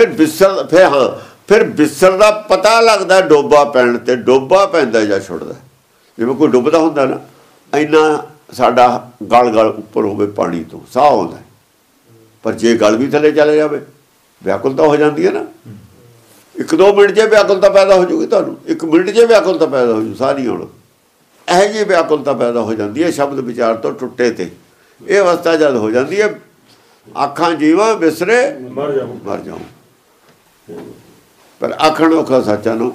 ਫਿਰ ਬਿਸਰ ਦਾ ਪਤਾ ਲੱਗਦਾ ਡੋਬਾ ਪੈਣ ਤੇ। ਡੋਬਾ ਪੈਂਦਾ ਜਾਂ ਛੁੱਟਦਾ, ਜਿਵੇਂ ਕੋਈ ਡੁੱਬਦਾ ਹੁੰਦਾ ਨਾ, ਇੰਨਾ ਸਾਡਾ ਗਲ ਉੱਪਰ ਹੋਵੇ ਪਾਣੀ ਤੋਂ, ਸਾਹ ਆਉਂਦਾ। ਪਰ ਜੇ ਗਲ ਵੀ ਥੱਲੇ ਚਲੇ ਜਾਵੇ, ਵਿਆਕੁਲਤਾ ਹੋ ਜਾਂਦੀ ਹੈ ਨਾ। 1-2 ਮਿੰਟ 'ਚ ਵਿਆਕੁਲਤਾ ਪੈਦਾ ਹੋ ਜੂਗੀ ਤੁਹਾਨੂੰ, 1 ਮਿੰਟ 'ਚ ਵਿਆਕੁਲਤਾ ਪੈਦਾ ਹੋ ਜੂ ਸਾਰੀ। ਹੁਣ ਇਹੋ ਜਿਹੀ ਵਿਆਕੁਲਤਾ ਪੈਦਾ ਹੋ ਜਾਂਦੀ ਹੈ ਸ਼ਬਦ ਵਿਚਾਰ ਤੋਂ ਟੁੱਟੇ ਤੇ। ਇਹ ਅਵਸਥਾ ਜਦ ਹੋ ਜਾਂਦੀ ਹੈ, ਆਖਾਂ ਜੀਵਾਂ ਵਿਸਰੇ ਮਰ ਜਾਊਂ। ਪਰ ਆਖਣ ਔਖਾ ਸੱਚਾ ਨੂੰ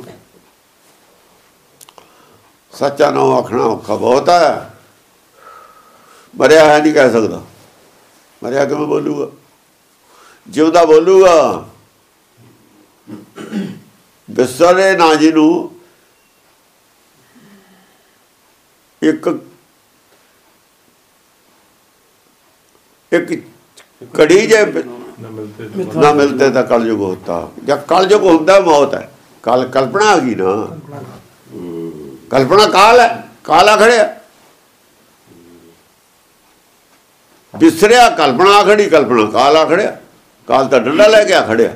ਆਖਣਾ ਔਖਾ ਬਹੁਤ ਹੈ। ਮਰਿਆ ਹੈ ਨਹੀਂ ਕਹਿ ਸਕਦਾ, ਮਰਿਆ ਕਿਵੇਂ ਬੋਲੂਗਾ? ਜਿਉਂਦਾ ਬੋਲੂਗਾ। ਵਿਸਰੇ ਨਾ ਜਿਹਨੂੰ ਇੱਕ ਕੜੀ ਜੇ ਨਾ ਮਿਲਤੇ ਤਾਂ ਕਲਯੁਗ ਹੋਤਾ। ਜਾਂ ਕਲਯੁਗ ਹੁੰਦਾ ਮੌਤ ਹੈ। ਕਲਪਨਾ ਆ ਗਈ ਨਾ, ਕਲਪਨਾ ਕਾਲ ਹੈ, ਕਾਲਾ ਖੜਿਆ। ਵਿਸਰਿਆ ਕਲਪਨਾ ਖੜੀ, ਕਲਪਨਾ ਕਾਲਾ ਖੜਿਆ। ਕਾਲ ਤਾਂ ਡੰਡਾ ਲੈ ਕੇ ਆ ਖੜਿਆ।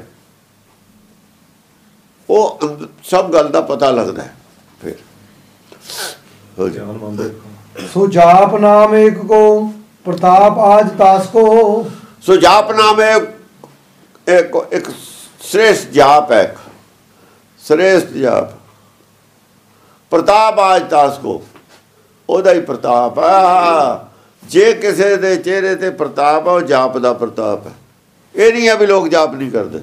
ਉਹ ਸਭ ਗੱਲ ਦਾ ਪਤਾ ਲੱਗਦਾ ਹੈ। ਫਿਰ ਹੋ ਜਾ सो जाप नाम एक को प्रताप आज तास को। सो जाप नाम एक श्रेष्ठ जाप है, श्रेष्ठ जाप। प्रताप आज तास को, ਉਹਦਾ ਹੀ ਪ੍ਰਤਾਪ ਆ। ਜੇ ਕਿਸੇ ਦੇ ਚਿਹਰੇ ਤੇ ਪ੍ਰਤਾਪ ਆ, ਉਹ ਜਾਪ ਦਾ ਪ੍ਰਤਾਪ ਹੈ। ਇਹ ਨਹੀਂ ਹੈ ਵੀ ਲੋਕ ਜਾਪ ਨਹੀਂ ਕਰਦੇ।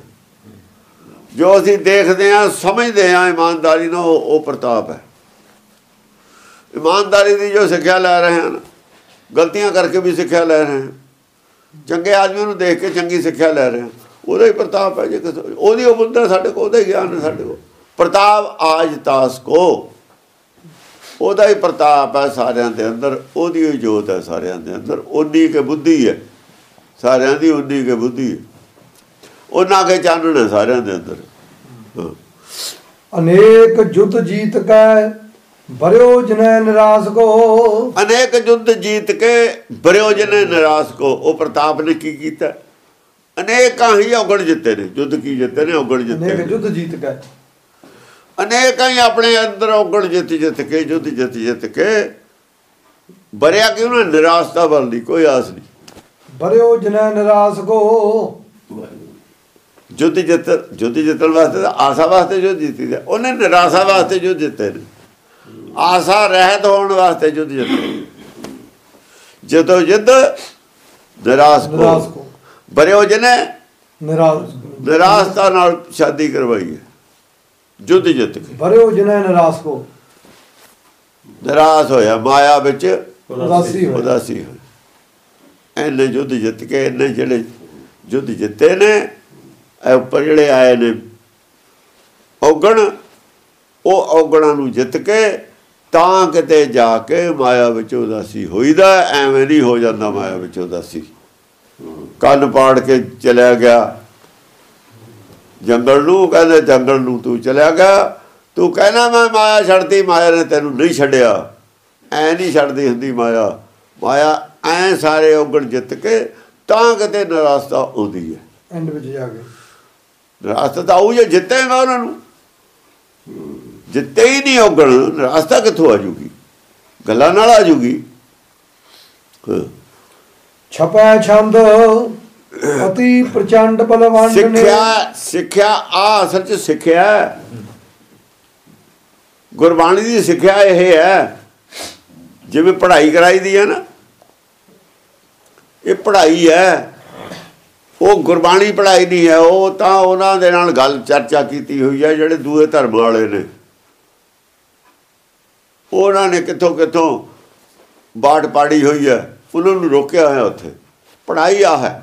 ਜੋ ਅਸੀਂ ਦੇਖਦੇ ਹਾਂ, ਸਮਝਦੇ ਹਾਂ ਇਮਾਨਦਾਰੀ ਨਾਲ, ਉਹ ਪ੍ਰਤਾਪ ਹੈ। ਇਮਾਨਦਾਰੀ ਦੀ ਜੋ ਸਿੱਖਿਆ ਲੈ ਰਹੇ ਹਨ, ਗਲਤੀਆਂ ਕਰਕੇ ਵੀ ਸਿੱਖਿਆ ਲੈ ਰਹੇ ਹਨ, ਚੰਗੇ ਆਦਮੀ ਨੂੰ ਦੇਖ ਕੇ ਚੰਗੀ ਸਿੱਖਿਆ ਲੈ ਰਹੇ ਹਨ, ਉਹਦਾ ਹੀ ਪ੍ਰਤਾਪ ਹੈ। ਜੇ ਉਹਦੀ ਉਹ ਬੁੱਧ ਸਾਡੇ ਕੋਲ, ਉਹਦਾ ਹੀ ਗਿਆਨ ਹੈ ਸਾਡੇ ਕੋਲ। ਪ੍ਰਤਾਪ ਆਜ ਤਾਸ ਕੋ, ਉਹਦਾ ਹੀ ਪ੍ਰਤਾਪ ਹੈ ਸਾਰਿਆਂ ਦੇ ਅੰਦਰ, ਉਹਦੀ ਹੀ ਜੋਤ ਹੈ ਸਾਰਿਆਂ ਦੇ ਅੰਦਰ। ਉਨੀ ਕੇ ਬੁੱਧੀ ਹੈ ਸਾਰਿਆਂ ਦੀ, ਉਨੀ ਕੇ ਬੁੱਧੀ ਹੈ, ਉਹਨਾਂ ਕੇ ਚਾਨਣ ਹੈ ਸਾਰਿਆਂ ਦੇ ਅੰਦਰ। ਅਨੇਕ ਜੁੱਧ ਜੀਤ ਕੈ ਬਰਿਓ ਜਨੈ ਨਿਰਾਸ ਕੋ। ਅਨੇਕ ਜੁੱਧ ਜੀਤ ਕੇ ਬਰਿਓ ਜਨੈ ਨਿਰਾਸ ਕੋ। ਉਹ ਪ੍ਰਤਾਪ ਨੇ ਕੀ ਕੀਤਾ? ਅਨੇਕਾਂ ਹੀ ਔਗਣ ਜਿੱਤੇ ਨੇ। ਜੁੱਧ ਕੀ ਜਿੱਤੇ ਨੇ? ਔਗਣ ਜਿੱਤੇ। ਅਨੇਕ ਜੁੱਧ ਜੀਤ ਕੇ, ਅਨੇਕਾਂ ਹੀ ਆਪਣੇ ਅੰਦਰ ਔਗਣ ਜਿੱਤ ਕੇ, ਜੁੱਧ ਜਿੱਤ ਕੇ ਬਰਿਆ ਕਿਉਂ ਨਾ? ਨਿਰਾਸ਼ਤਾ ਵੱਲ ਦੀ ਕੋਈ ਆਸ ਨਹੀਂ। ਬਰਿਓ ਜਨੈ ਨਿਰਾਸ ਕੋ। ਜੁੱਧ ਜਿੱਤਣ ਵਾਸਤੇ ਤਾਂ ਆਸਾ ਵਾਸਤੇ ਜੁੱਧ ਜਿੱਤੀ ਦਾ, ਉਹਨੇ ਨਿਰਾਸ਼ਾ ਵਾਸਤੇ ਜੁੱਧ ਜਿੱਤੇ ਨੇ। ਆਸਾ ਰਹਿਤ ਹੋਣ ਵਾਸਤੇ ਜੁੱਧ ਜਿੱਤੇ। ਜਦੋਂ ਜਿੱਦ ਨਿਰਾਸ਼ ਕੋ ਬਰਿਓ ਜਨੈ ਨਿਰਾਸ਼ਤਾ ਨਾਲ ਸ਼ਾਦੀ ਕਰਵਾਈ ਹੈ। ਜੁੱਧ ਜਿੱਤ ਕੇ ਬਰਿਓ ਜਨੈ ਨਿਰਾਸ਼ ਕੋ, ਨਿਰਾਸ਼ ਹੋਇਆ, ਮਾਇਆ ਵਿੱਚ ਉਦਾਸੀ ਹੋਈ। ਇਹਨੇ ਜੁੱਧ ਜਿੱਤ ਕੇ, ਇਹਨੇ ਜਿਹੜੇ ਜੁੱਧ ਜਿੱਤੇ ਨੇ, ਇਹ ਉੱਪਰ ਜਿਹੜੇ ਆਏ ਨੇ ਔਗਣ, ਉਹ ਔਗਣਾਂ ਨੂੰ ਜਿੱਤ ਕੇ ਤਾਂ ਕਿਤੇ ਜਾ ਕੇ ਮਾਇਆ ਵਿੱਚ ਉਦਾਸੀ ਹੋਈਦਾ। ਐਵੇਂ ਨਹੀਂ ਹੋ ਜਾਂਦਾ ਮਾਇਆ ਵਿੱਚ ਉਦਾਸੀ। ਕੰਨ ਪਾੜ ਕੇ ਚਲਿਆ ਗਿਆ ਜੰਗਲ ਨੂੰ, ਕਹਿੰਦੇ ਜੰਗਲ ਨੂੰ ਤੂੰ ਚਲਿਆ ਗਿਆ, ਤੂੰ ਕਹਿਣਾ ਮੈਂ ਮਾਇਆ ਛੱਡਤੀ, ਮਾਇਆ ਨੇ ਤੈਨੂੰ ਨਹੀਂ ਛੱਡਿਆ। ਐ ਨਹੀਂ ਛੱਡਦੀ ਹੁੰਦੀ ਮਾਇਆ। ਮਾਇਆ ਐ ਸਾਰੇ ਔਗਣ ਜਿੱਤ ਕੇ ਤਾਂ ਕਿਤੇ ਨਿਰਾਸ਼ਤਾ ਆਉਂਦੀ ਹੈ। ਐਂਡ ਵਿੱਚ ਜਾ ਕੇ ਨਿਰਾਸ਼ਤਾ ਤਾਂ ਆਊ ਜੇ ਜਿੱਤੇਗਾ ਉਹਨਾਂ ਨੂੰ। ਜਿੱਤੇ ਹੀ ਨਹੀਂ ਔਗਣ, ਨਿਰਾਸ਼ਤਾ ਕਿੱਥੋਂ ਆ ਜੂਗੀ? ਗੱਲਾਂ ਨਾਲ ਆ ਜੂਗੀ। ਛਪੈ ਛੰਦ ਅਤੀ ਪ੍ਰਚੰਡ ਬਲਵੰਡ ਨੇ। ਸਿੱਖਿਆ ਆ ਅਸਲ 'ਚ ਸਿੱਖਿਆ, ਗੁਰਬਾਣੀ ਦੀ ਸਿੱਖਿਆ ਇਹ ਹੈ। ਜਿਵੇਂ ਪੜ੍ਹਾਈ ਕਰਾਈ ਦੀ ਹੈ ਨਾ, ਇਹ ਪੜ੍ਹਾਈ ਹੈ। ਉਹ ਗੁਰਬਾਣੀ ਪੜ੍ਹਾਈ ਨਹੀਂ ਹੈ। ਉਹ ਤਾਂ ਉਹਨਾਂ ਦੇ ਨਾਲ ਗੱਲ ਚਰਚਾ ਕੀਤੀ ਹੋਈ ਹੈ ਜਿਹੜੇ ਦੂਏ ਧਰਮ ਵਾਲੇ ਨੇ। ਉਹਨਾਂ ਨੇ ਕਿੱਥੋਂ ਕਿੱਥੋਂ ਬਾਟ ਪਾੜੀ ਹੋਈ ਹੈ, ਉਹਨਾਂ ਨੂੰ ਰੋਕਿਆ ਹੋਇਆ। ਉੱਥੇ ਪੜ੍ਹਾਈ ਆ ਹੈ।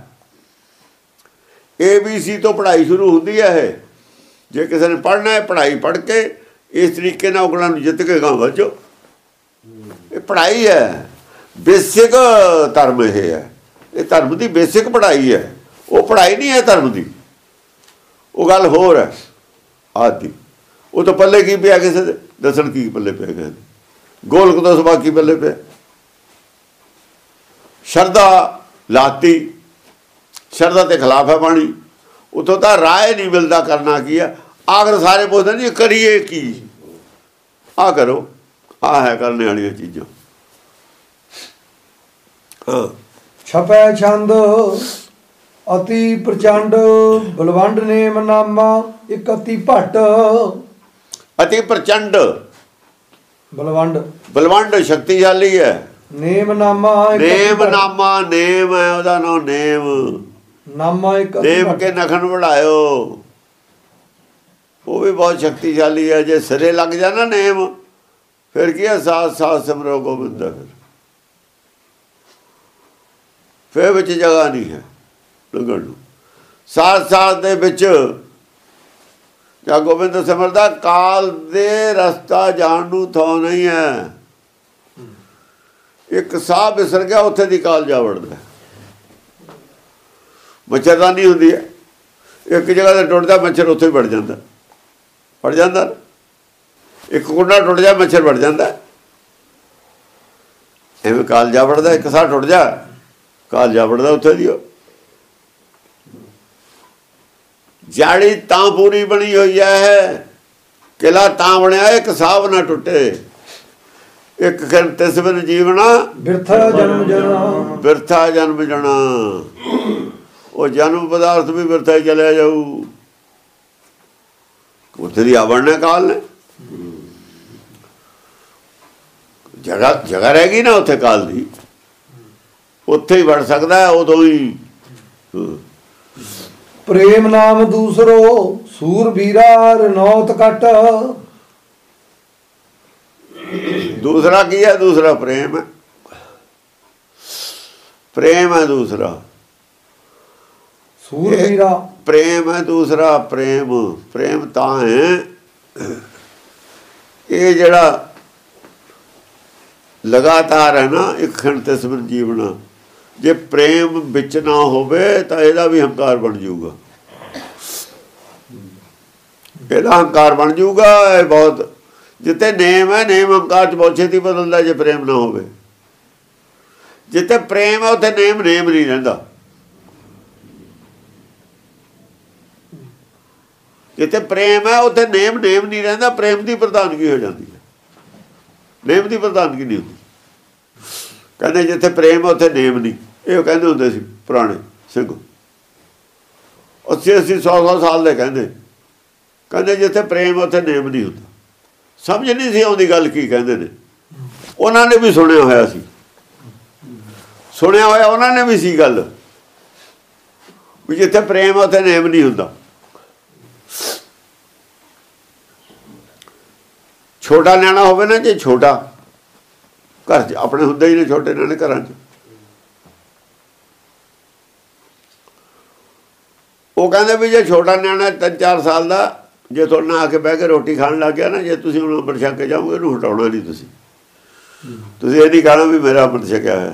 ABC ਤੋਂ ਪੜ੍ਹਾਈ ਸ਼ੁਰੂ ਹੁੰਦੀ ਹੈ। ਇਹ ਜੇ ਕਿਸੇ ਨੇ ਪੜ੍ਹਨਾ ਹੈ, ਪੜ੍ਹਾਈ ਪੜ੍ਹ ਕੇ ਇਸ ਤਰੀਕੇ ਨਾਲ ਔਗਣਾਂ ਨੂੰ ਜਿੱਤ ਕੇ ਗਾਂ ਵੱਜੋ। ਇਹ ਪੜ੍ਹਾਈ ਹੈ, ਬੇਸਿਕ ਧਰਮ ਇਹ ਹੈ। ਇਹ ਧਰਮ ਦੀ ਬੇਸਿਕ ਪੜ੍ਹਾਈ ਹੈ। ਉਹ ਪੜ੍ਹਾਈ ਨਹੀਂ ਹੈ ਧਰਮ ਦੀ, ਉਹ ਗੱਲ ਹੋਰ ਹੈ ਆਦਿ। ਉਹ ਤਾਂ ਪੱਲੇ ਕੀ ਪਿਆ ਕਿਸੇ ਦੇ? ਦੱਸਣ ਕੀ ਪੱਲੇ ਪਿਆ ਕਿਸੇ ਦੇ? ਗੋਲਕ ਤੋਂ ਸਵਾ ਕੀ ਪੱਲੇ ਪਿਆ? ਸ਼ਰਧਾ ਲਾਤੀ, ਸ਼ਰਧਾ ਦੇ ਖਿਲਾਫ ਹੈ ਬਾਣੀ। ਉੱਥੋਂ ਤਾਂ ਰਾਏ ਨਹੀਂ ਮਿਲਦਾ ਕਰਨਾ ਕੀ ਹੈ। ਆਖਰ ਸਾਰੇ ਪੁੱਛਦੇ ਨਹੀਂ ਕਰੀਏ ਕੀ? ਆਹ ਕਰੋ, ਆਹ ਹੈ ਕਰਨੇ ਵਾਲੀਆਂ ਚੀਜ਼ਾਂ। ਛਪੈ ਛੰਦ ਅਤੀ ਪ੍ਰਚੰਡ ਬਲਵੰਡ ਨੇਮ ਨਾਮਾ ਇੱਕ ਅਤੀ ਭੱਟ। ਅਤੀ ਪ੍ਰਚੰਡ ਬਲਵੰਡ ਸ਼ਕਤੀਸ਼ਾਲੀ ਹੈ। ਨੇਮ ਨਾਮਾ ਨੇਮ ਹੈ ਉਹਦਾ ਨਾਮ। ਨਾਮਾ ਇੱਕ ਨੇਮ ਕੇ ਨਖਣ ਵੜਾਇਓ, ਉਹ ਵੀ ਬਹੁਤ ਸ਼ਕਤੀਸ਼ਾਲੀ ਹੈ। ਜੇ ਸਿਰੇ ਲੱਗ ਜਾ ਨਾ ਨੇਮ, ਫਿਰ ਕੀ ਹੈ? ਸਾਥ ਸਾਥ ਸਿਮਰੋ ਗੋਬਿੰਦ। ਫਿਰ ਵਿੱਚ ਜਗ੍ਹਾ ਨਹੀਂ ਹੈ ਲੰਘਣ ਨੂੰ। ਸਾਥ ਸਾਥ ਦੇ ਵਿੱਚ ਜਾਂ ਗੋਬਿੰਦ ਸਿਮਰਦਾ, ਕਾਲ ਦੇ ਰਸਤਾ ਜਾਣ ਨੂੰ ਥਾਂ ਨਹੀਂ ਹੈ। ਇੱਕ ਸਾਹ ਵਿਸਰ ਗਿਆ, ਉੱਥੇ ਦੀ ਕਾਲ ਜਾ ਵੜਦਾ। ਮੱਛਰਦਾਨੀ ਹੁੰਦੀ ਹੈ, ਇੱਕ ਜਗ੍ਹਾ ਤੇ ਟੁੱਟਦਾ ਮੱਛਰ ਉੱਥੇ ਵੜ ਜਾਂਦਾ। ਇੱਕ ਕੁੰਡਾ ਟੁੱਟ ਜਾ, ਮੱਛਰ ਵੜ ਜਾਂਦਾ। ਐਵੇਂ ਕਾਲ ਜਾ ਵੜਦਾ। ਇੱਕ ਸਾਹ ਟੁੱਟ ਜਾ, ਕਾਲ ਜਾ ਵੜਦਾ ਉੱਥੇ ਦੀ। ਜਾੜੀ ਤਾਂ ਪੂਰੀ ਬਣੀ ਹੋਈ ਹੈ, ਕਿਲਾ ਤਾਂ ਬਣਿਆ ਇੱਕ ਸਾਬ ਨਾ ਟੁੱਟੇ। ਇੱਕ ਖਿਰ ਤਿਸ ਬਿਨ ਜੀਵਣਾ ਬਿਰਥਾ ਜਨਮ ਜਣਾ, ਬਿਰਥਾ ਜਨਮ ਜਣਾ। ਉਹ ਜਨਮ ਪਦਾਰਥ ਵੀ ਬਿਰਥਾ ਹੀ ਚਲਿਆ ਜਾਊ। ਉੱਥੇ ਦੀ ਆਵਣ ਨੇ ਕਾਲ ਨੇ ਜਗ੍ਹਾ ਰਹਿ ਗਈ ਨਾ ਉੱਥੇ ਕਾਲ ਦੀ, ਉੱਥੇ ਹੀ ਵੜ ਸਕਦਾ ਉਦੋਂ ਹੀ। ਪ੍ਰੇਮ ਨਾਮ ਦੂਸਰੋ ਸੂਰ ਵੀਰਾ ਰਣੌਤ ਕਟ। ਦੂਸਰਾ ਕੀ ਹੈ? ਦੂਸਰਾ ਪ੍ਰੇਮ ਹੈ। ਪ੍ਰੇਮ ਹੈ ਦੂਸਰਾ, ਸੂਰ ਵੀਰਾ ਪ੍ਰੇਮ ਹੈ ਦੂਸਰਾ। ਪ੍ਰੇਮ ਤਾਂ ਹੈ ਇਹ ਜਿਹੜਾ ਲਗਾਤਾਰ ਹੈ ਨਾ, ਇੱਕ ਖੰਡ ਤੇ ਸਿਮਰਨ ਜੀਵਣਾ। ਜੇ ਪ੍ਰੇਮ ਵਿੱਚ ਨਾ ਹੋਵੇ ਤਾਂ ਇਹਦਾ ਵੀ ਹੰਕਾਰ ਬਣ ਜਾਊਗਾ, ਇਹਦਾ ਹੰਕਾਰ ਬਣ ਜਾਊਗਾ। ਇਹ ਬਹੁਤ ਜਿੱਥੇ ਨੇਮ ਹੈ, ਨੇਮ ਹੰਕਾਰ ਚ ਬਹੁਤ ਛੇਤੀ ਬਦਲਦਾ ਜੇ ਪ੍ਰੇਮ ਨਾ ਹੋਵੇ। ਜਿੱਥੇ ਪ੍ਰੇਮ ਹੈ ਉੱਥੇ ਨੇਮ ਨਹੀਂ ਰਹਿੰਦਾ। ਜਿੱਥੇ ਪ੍ਰੇਮ ਹੈ ਉੱਥੇ ਨੇਮ ਨਹੀਂ ਰਹਿੰਦਾ। ਪ੍ਰੇਮ ਦੀ ਪ੍ਰਧਾਨਗੀ ਹੋ ਜਾਂਦੀ ਹੈ, ਨੇਮ ਦੀ ਪ੍ਰਧਾਨਗੀ ਨਹੀਂ ਹੁੰਦੀ। ਕਹਿੰਦੇ ਜਿੱਥੇ ਪ੍ਰੇਮ ਹੈ ਉੱਥੇ ਨੇਮ ਨਹੀਂ, ਇਹ ਕਹਿੰਦੇ ਹੁੰਦੇ ਸੀ ਪੁਰਾਣੇ ਸਿੰਘ। 80 100 ਸਾਲ ਦੇ ਕਹਿੰਦੇ ਜਿੱਥੇ ਪ੍ਰੇਮ ਹੈ ਉੱਥੇ ਨੇਮ ਨਹੀਂ ਹੁੰਦਾ। ਸਮਝ ਨਹੀਂ ਸੀ ਆਉਂਦੀ ਗੱਲ ਕੀ ਕਹਿੰਦੇ ਨੇ। ਉਹਨਾਂ ਨੇ ਵੀ ਸੁਣਿਆ ਹੋਇਆ ਸੀ, ਸੁਣਿਆ ਹੋਇਆ ਉਹਨਾਂ ਨੇ ਵੀ ਸੀ ਗੱਲ ਵੀ ਜਿੱਥੇ ਪ੍ਰੇਮ ਹੈ ਉੱਥੇ ਨੇਮ ਨਹੀਂ ਹੁੰਦਾ। ਛੋਟਾ ਨਿਆਣਾ ਹੋਵੇ ਨਾ, ਜੇ ਛੋਟਾ ਘਰ 'ਚ ਆਪਣੇ ਹੁੰਦੇ ਹੀ ਨੇ ਛੋਟੇ ਨਿਆਣੇ ਘਰਾਂ 'ਚ, ਉਹ ਕਹਿੰਦੇ ਵੀ ਜੇ ਛੋਟਾ ਨਿਆਣਾ 3-4 ਸਾਲ ਦਾ ਜੇ ਤੁਹਾਡੇ ਨਾਲ ਆ ਕੇ ਬਹਿ ਕੇ ਰੋਟੀ ਖਾਣ ਲੱਗ ਗਿਆ ਨਾ, ਜੇ ਤੁਸੀਂ ਉਹਨੂੰ ਅੰਮ੍ਰਿਤ ਛਕ ਕੇ ਜਾਓਗੇ ਇਹਨੂੰ ਹਟਾਉਣਾ ਨਹੀਂ। ਤੁਸੀਂ ਇਹ ਨਹੀਂ ਕਹਿਣਾ ਵੀ ਮੇਰਾ ਅੰਮ੍ਰਿਤ ਛਕਿਆ ਹੋਇਆ।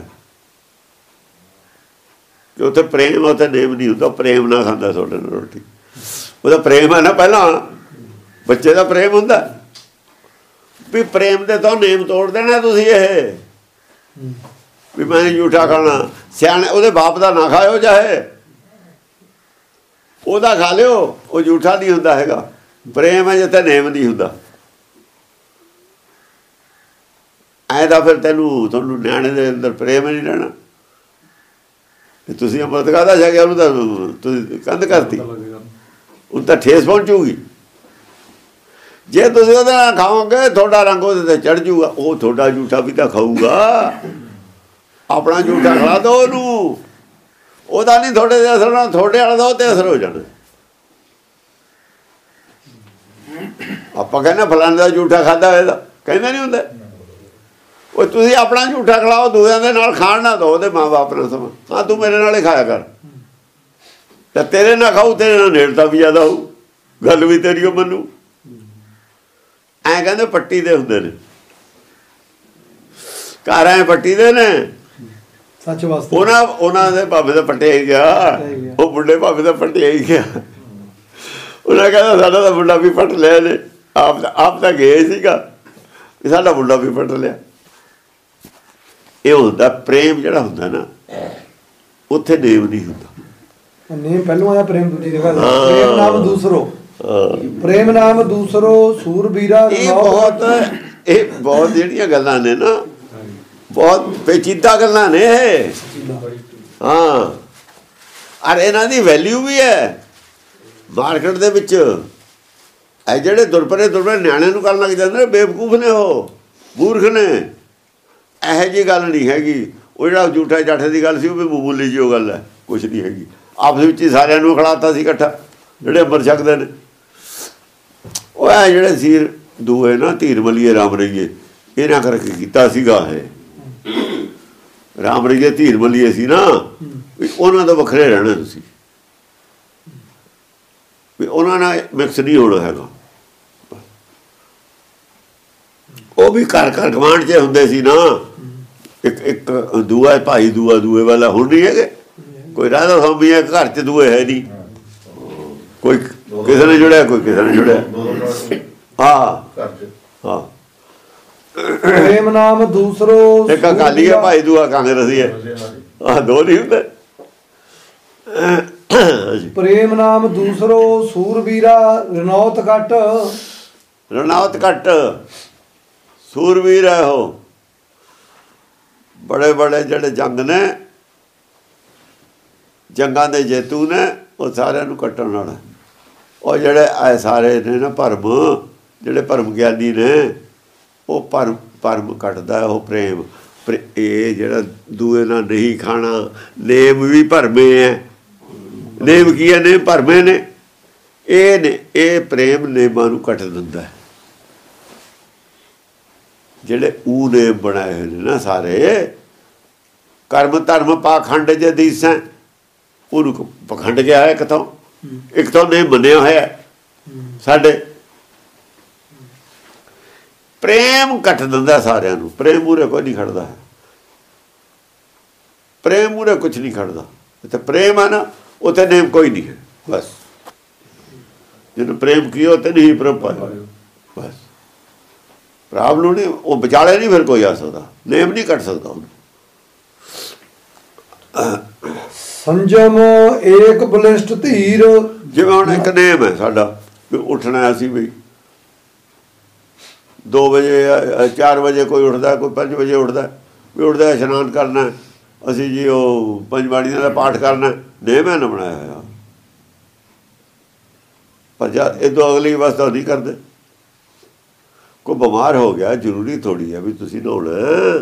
ਕਿ ਉੱਥੇ ਪ੍ਰੇਮ ਆ, ਉੱਥੇ ਨੇਮ ਨਹੀਂ ਹੁੰਦਾ। ਪ੍ਰੇਮ ਨਾ ਖਾਂਦਾ ਤੁਹਾਡੇ ਨਾਲ ਰੋਟੀ, ਉਹਦਾ ਪ੍ਰੇਮ ਹੈ ਨਾ। ਪਹਿਲਾਂ ਬੱਚੇ ਦਾ ਪ੍ਰੇਮ ਹੁੰਦਾ ਵੀ ਪ੍ਰੇਮ ਦੇ ਤੋਂ ਨੇਮ ਤੋੜ ਦੇਣਾ ਤੁਸੀਂ। ਇਹ ਵੀ ਮੈਂ ਝੂਠਾ ਖਾਣਾ, ਸਿਆਣੇ ਉਹਦੇ ਬਾਪ ਦਾ ਨਾ ਖਾਇਓ, ਚਾਹੇ ਉਹਦਾ ਖਾ ਲਿਓ, ਉਹ ਝੂਠਾ ਨਹੀਂ ਹੁੰਦਾ ਹੈਗਾ। ਪ੍ਰੇਮ ਹੈ ਜਿੱਥੇ ਨੇਮ ਨਹੀਂ ਹੁੰਦਾ। ਐਂ ਤਾਂ ਫਿਰ ਤੁਹਾਨੂੰ ਨਿਆਣੇ ਦੇ ਅੰਦਰ ਪ੍ਰੇਮ ਨਹੀਂ ਰਹਿਣਾ। ਤੁਸੀਂ ਅੰਮ੍ਰਿਤ ਕਾਹਦਾ ਛਕਿਆ, ਉਹਨੂੰ ਤਾਂ ਤੁਸੀਂ ਕੰਧ ਕਰਤੀ, ਉਹ ਤਾਂ ਠੇਸ ਪਹੁੰਚੂਗੀ। ਜੇ ਤੁਸੀਂ ਉਹਦੇ ਨਾਲ ਖਾਓਗੇ ਤੁਹਾਡਾ ਰੰਗ ਉਹਦੇ ਤੇ ਚੜ੍ਹ ਜੂਗਾ। ਉਹ ਤੁਹਾਡਾ ਝੂਠਾ ਵੀ ਤਾਂ ਖਾਊਗਾ, ਆਪਣਾ ਝੂਠਾ ਖਿਲਾ ਦਿਓ ਉਹਨੂੰ। ਉਹਦਾ ਨਹੀਂ ਤੁਹਾਡੇ ਤੇ ਅਸਰ ਹੋਣਾ, ਤੁਹਾਡੇ ਵਾਲਾ ਦਾ ਉਹ ਤੇ ਅਸਰ ਹੋ ਜਾਣਾ। ਆਪਾਂ ਕਹਿੰਦੇ ਫਲਾਣੇ ਦਾ ਝੂਠਾ ਖਾਧਾ ਹੋਇਆ, ਕਹਿੰਦੇ ਨਹੀਂ ਹੁੰਦਾ। ਉਹ ਤੁਸੀਂ ਆਪਣਾ ਝੂਠਾ ਖਿਲਾਓ, ਦੂਜਿਆਂ ਦੇ ਨਾਲ ਖਾਣ ਨਾ ਦਿਓ। ਉਹਦੇ ਮਾਂ ਬਾਪ ਨਾਲ ਸਮਾਂ, ਹਾਂ ਤੂੰ ਮੇਰੇ ਨਾਲ ਹੀ ਖਾਇਆ ਕਰ, ਤਾਂ ਤੇਰੇ ਨਾਲ ਖਾਊ, ਤੇਰੇ ਨਾਲ ਨੇੜਤਾ ਵੀ ਜ਼ਿਆਦਾ ਹੋਊ, ਗੱਲ ਵੀ ਤੇਰੀ ਉਹ ਮੰਨੂ। ਐਂ ਕਹਿੰਦੇ ਪੱਟੀ ਦੇ ਹੁੰਦੇ ਨੇ ਘਰ, ਐ ਪੱਟੀ ਦੇ ਨੇ ਸੱਚ ਵਾਸਤੇ। ਉਹਨਾਂ ਦੇ ਭਾਵੇਂ ਦਾ ਪੱਟਿਆ ਹੀ ਗਿਆ, ਉਹ ਬੁੱਢੇ ਭਾਵੇਂ ਦਾ ਪੱਟਿਆ ਹੀ ਗਿਆ। ਉਹਨਾਂ ਕਹਿੰਦਾ ਸਾਡਾ ਤਾਂ ਮੁੰਡਾ ਵੀ ਪੱਟ ਲਿਆ ਨੇ। ਆਪ ਤਾਂ ਗਏ ਸੀਗਾ ਵੀ ਸਾਡਾ ਮੁੰਡਾ ਵੀ ਪੱਟ ਲਿਆ। ਇਹ ਹੁੰਦਾ ਪ੍ਰੇਮ ਜਿਹੜਾ ਹੁੰਦਾ ਨਾ, ਉੱਥੇ ਨੇਮ ਨਹੀਂ ਹੁੰਦਾ। ਨੇਮ ਪਹਿਲੋਂ ਆਇਆ, ਪ੍ਰੇਮ ਦੂਜੀ ਜਗ੍ਹਾ। ਪ੍ਰੇਮ ਨਾਮ ਦੂਸਰੋ, ਪ੍ਰੇਮ ਨਾਮ ਦੂਸਰੋ ਸੂਰ ਵੀਰਾ। ਇਹ ਬਹੁਤ ਜਿਹੜੀਆਂ ਗੱਲਾਂ ਨੇ ਨਾ, ਬਹੁਤ ਪੇਚੀਦਾ ਗੱਲਾਂ ਨੇ। ਹਾਂ, ਔਰ ਇਹਨਾਂ ਦੀ ਵੈਲਿਊ ਵੀ ਹੈ ਮਾਰਕੀਟ ਦੇ ਵਿੱਚ। ਇਹ ਜਿਹੜੇ ਦੁਰਪਰੇ ਨਿਆਣੇ ਨੂੰ ਕਰਨ ਲੱਗ ਜਾਂਦੇ ਨੇ, ਬੇਵਕੂਫ ਨੇ, ਉਹ ਮੂਰਖ ਨੇ। ਇਹੋ ਜਿਹੀ ਗੱਲ ਨਹੀਂ ਹੈਗੀ। ਉਹ ਜਿਹੜਾ ਝੂਠਾ ਜਾਠੇ ਦੀ ਗੱਲ ਸੀ, ਉਹ ਵੀ ਮਾਮੂਲੀ ਜਿਹੀ ਉਹ ਗੱਲ ਹੈ, ਕੁਛ ਨਹੀਂ ਹੈਗੀ। ਆਪਸ ਵਿੱਚ ਹੀ ਸਾਰਿਆਂ ਨੂੰ ਖਿਲਾਤਾ ਸੀ ਇਕੱਠਾ, ਜਿਹੜੇ ਅੰਮ੍ਰਿਤ ਛਕਦੇ ਨੇ। ਉਹ ਇਹ ਜਿਹੜੇ ਸੀ ਦੂਏ ਨਾ, ਧੀਰ ਮਲੀਏ ਰਾਮ ਰਹੀਏ, ਇਹਨਾਂ ਕਰਕੇ ਕੀਤਾ ਸੀਗਾ। ਇਹ ਰਾਮ ਰਹੀਏ ਧੀਰ ਮਲੀਏ ਸੀ ਨਾ, ਵੀ ਉਹਨਾਂ ਤੋਂ ਵੱਖਰੇ ਰਹਿਣਾ ਤੁਸੀਂ, ਵੀ ਉਹਨਾਂ ਨਾਲ ਮਿਕਸ ਨਹੀਂ ਹੋਣਾ ਹੈਗਾ। ਉਹ ਵੀ ਘਰ ਗਵਾਂਢ 'ਚ ਹੁੰਦੇ ਸੀ ਨਾ, ਇੱਕ ਦੂਆ ਭਾਈ, ਦੂਏ ਵਾਲਾ। ਹੁਣ ਨਹੀਂ ਹੈਗੇ, ਕੋਈ ਰਾਧਾ ਸਵਾਮੀ ਹੈ ਘਰ 'ਚ, ਦੂਏ ਹੈ ਨਹੀਂ। ਕੋਈ ਕਿਸੇ ਨੇ ਜੁੜਿਆ, ਕੋਈ ਕਿਸੇ ਨੇ ਜੁੜਿਆ। ਹਾਂ, ਪ੍ਰੇਮ ਨਾਮ ਦੂਸਰੋ, ਇੱਕ ਅਕਾਲੀ ਹੈ ਭਾਈ, ਦੂਆ ਕਾਂਗਰਸੀ ਹੈ। ਦੋ ਨਹੀਂ ਹੁੰਦੇ। ਪ੍ਰੇਮ ਨਾਮ ਦੂਸਰੋ ਸੂਰਬੀਰਾ ਰਣੌਤ ਘਟ। ਰਣੌਤ ਘਟ ਸੂਰਬੀਰ ਹੈ ਉਹ। ਬੜੇ ਬੜੇ ਜਿਹੜੇ ਜੰਗ ਨੇ, ਜੰਗਾਂ ਦੇ ਜੇਤੂ ਨੇ, ਉਹ ਸਾਰਿਆਂ ਨੂੰ ਕੱਟਣ ਵਾਲਾ। ਉਹ ਜਿਹੜੇ ਆਏ ਸਾਰੇ ਨੇ ਨਾ ਭਰਮ, ਜਿਹੜੇ ਭਰਮ ਗਿਆਨੀ ਨੇ, ਉਹ ਭਰਮ ਕੱਟਦਾ ਉਹ ਪ੍ਰੇਮ। ਇਹ ਜਿਹੜਾ ਦੂਏ ਨਾਲ ਨਹੀਂ ਖਾਣਾ, ਨੇਮ ਵੀ ਭਰਮੇ ਹੈ। ਨੇਮ ਕੀ ਹੈ? ਨੇਮ ਭਰਮੇ ਨੇ। ਇਹ ਨੇ, ਇਹ ਪ੍ਰੇਮ ਨੇਮਾਂ ਨੂੰ ਕੱਟ ਦਿੰਦਾ ਹੈ। ਜਿਹੜੇ ਉਹ ਨੇਮ ਬਣਾਏ ਹੋਏ ਨੇ ਨਾ ਸਾਰੇ, ਕਰਮ ਧਰਮ ਪਾਖੰਡ ਜੇ ਦੀਸਾਂ, ਉਹਨੂੰ ਪਖੰਡ ਗਿਆ ਇੱਕ ਤੋਂ ਨੇਮ ਮੰਨਿਆ ਹੋਇਆ ਸਾਡੇ। ਪ੍ਰੇਮ ਕੱਟ ਦਿੰਦਾ ਸਾਰਿਆਂ ਨੂੰ। ਪ੍ਰੇਮ ਮੂਹਰੇ ਕੋਈ ਨਹੀਂ ਖੜਦਾ ਹੈ। ਪ੍ਰੇਮ ਮੂਹਰੇ ਕੁਛ ਨਹੀਂ ਖੜਦਾ। ਜਿੱਥੇ ਪ੍ਰੇਮ ਹੈ ਨਾ, ਉੱਥੇ ਨੇਮ ਕੋਈ ਨਹੀਂ ਹੈ। ਬਸ ਜਿਹਨੂੰ ਪ੍ਰੇਮ ਕੀਓ ਤੇ ਨਹੀਂ ਪ੍ਰਭ ਪਾਇਆ। ਬਸ ਪ੍ਰਭ ਨੂੰ ਨਹੀਂ, ਉਹ ਵਿਚਾਲੇ ਨਹੀਂ ਫਿਰ ਕੋਈ ਆ ਸਕਦਾ। ਨੇਮ ਨਹੀਂ ਕੱਟ ਸਕਦਾ ਉਹਨੂੰ। ਸੰਜਮ ਏਕ ਬਲਿਸ਼ਟ ਧੀਰ। ਜਿਵੇਂ ਹੁਣ ਇੱਕ ਨੇਮ ਹੈ ਸਾਡਾ ਵੀ ਉੱਠਣਾ, ਅਸੀਂ ਵੀ 2 ਵਜੇ 4 ਵਜੇ ਕੋਈ ਉੱਠਦਾ, ਕੋਈ 5 ਵਜੇ ਉੱਠਦਾ, ਵੀ ਉੱਠਦਾ ਇਸ਼ਨਾਨ ਕਰਨਾ, ਅਸੀਂ ਜੀ ਉਹ ਪੰਜਵਾੜੀਆਂ ਦਾ ਪਾਠ ਕਰਨਾ। ਨੇਮ ਹੈ ਨਾ ਬਣਾਇਆ ਹੋਇਆ। ਪਰ ਜਦ ਇਹਦੋਂ ਅਗਲੀ ਅਵਸਥਾ ਨਹੀਂ ਕਰਦੇ। ਕੋਈ ਬਿਮਾਰ ਹੋ ਗਿਆ, ਜ਼ਰੂਰੀ ਥੋੜ੍ਹੀ ਹੈ ਵੀ ਤੁਸੀਂ ਨਹਾਉਣਾ।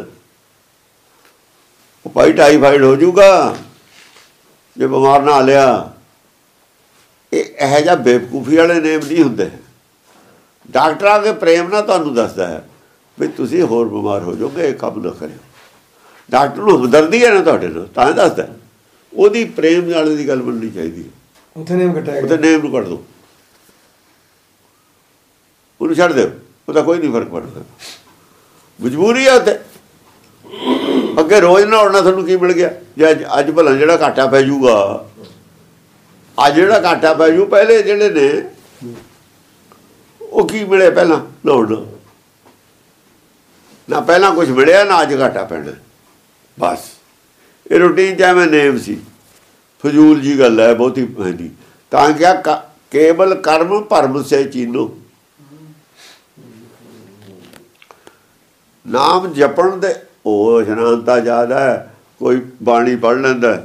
ਉਹ ਭਾਈ ਟਾਈਫਾਈਡ ਹੋ ਜਾਊਗਾ ਜੇ ਬਿਮਾਰ ਨਾ ਲਿਆ। ਇਹ ਇਹੋ ਜਿਹਾ ਬੇਵਕੂਫੀ ਵਾਲੇ ਨੇਮ ਨਹੀਂ ਹੁੰਦੇ। ਡਾਕਟਰ ਆ ਕੇ ਪ੍ਰੇਮ ਨਾਲ ਤੁਹਾਨੂੰ ਦੱਸਦਾ ਹੈ ਵੀ ਤੁਸੀਂ ਹੋਰ ਬਿਮਾਰ ਹੋ ਜਾਓਗੇ, ਇਹ ਕੰਮ ਨਾ ਕਰਿਓ। ਡਾਕਟਰ ਨੂੰ ਹਮਦਰਦੀ ਹੈ ਨਾ ਤੁਹਾਡੇ ਨਾਲ, ਤਾਂ ਦੱਸਦਾ। ਉਹਦੀ ਪ੍ਰੇਮ ਵਾਲੇ ਦੀ ਗੱਲ ਮੰਨਣੀ ਚਾਹੀਦੀ ਹੈ। ਉੱਥੇ ਨੇਮ ਕੱਟਿਆ, ਉੱਥੇ ਨੇਮ ਨੂੰ ਕੱਟ ਦਿਓ, ਉਹਨੂੰ ਛੱਡ ਦਿਓ। ਉਹਦਾ ਕੋਈ ਨਹੀਂ ਫਰਕ ਪੜਦਾ। ਮਜਬੂਰੀ ਹੈ ਉੱਥੇ। ਅੱਗੇ ਰੋਜ਼ ਨਹਾਉਣਾ ਤੁਹਾਨੂੰ ਕੀ ਮਿਲ ਗਿਆ? ਜੇ ਅੱਜ ਭਲਾ ਜਿਹੜਾ ਘਾਟਾ ਪੈ ਜਾਊਗਾ, ਅੱਜ ਜਿਹੜਾ ਘਾਟਾ ਪੈ ਜੂ, ਪਹਿਲੇ ਜਿਹੜੇ ਨੇ ਉਹ ਕੀ ਮਿਲੇ? ਪਹਿਲਾਂ ਨਹਾਉਣ ਨਾ, ਪਹਿਲਾਂ ਕੁਛ ਮਿਲਿਆ ਨਾ, ਅੱਜ ਘਾਟਾ ਪੈਣਾ। ਬਸ ਇਹ ਰੂਟੀਨ 'ਚ ਐਵੇਂ ਨੇਮ ਸੀ। ਫਜ਼ੂਲ ਜੀ ਗੱਲ ਹੈ, ਬਹੁਤੀ ਨਹੀਂ। ਤਾਂ ਕਿਹਾ ਕੇਵਲ ਕਰਮ ਭਰਮ ਸੇ ਚੀਨੋ। ਨਾਮ ਜਪਣ ਦੇ ਉਹ ਇਸ਼ਨਾਨਤਾ ਜ਼ਿਆਦਾ ਹੈ। ਕੋਈ ਬਾਣੀ ਪੜ੍ਹ ਲੈਂਦਾ।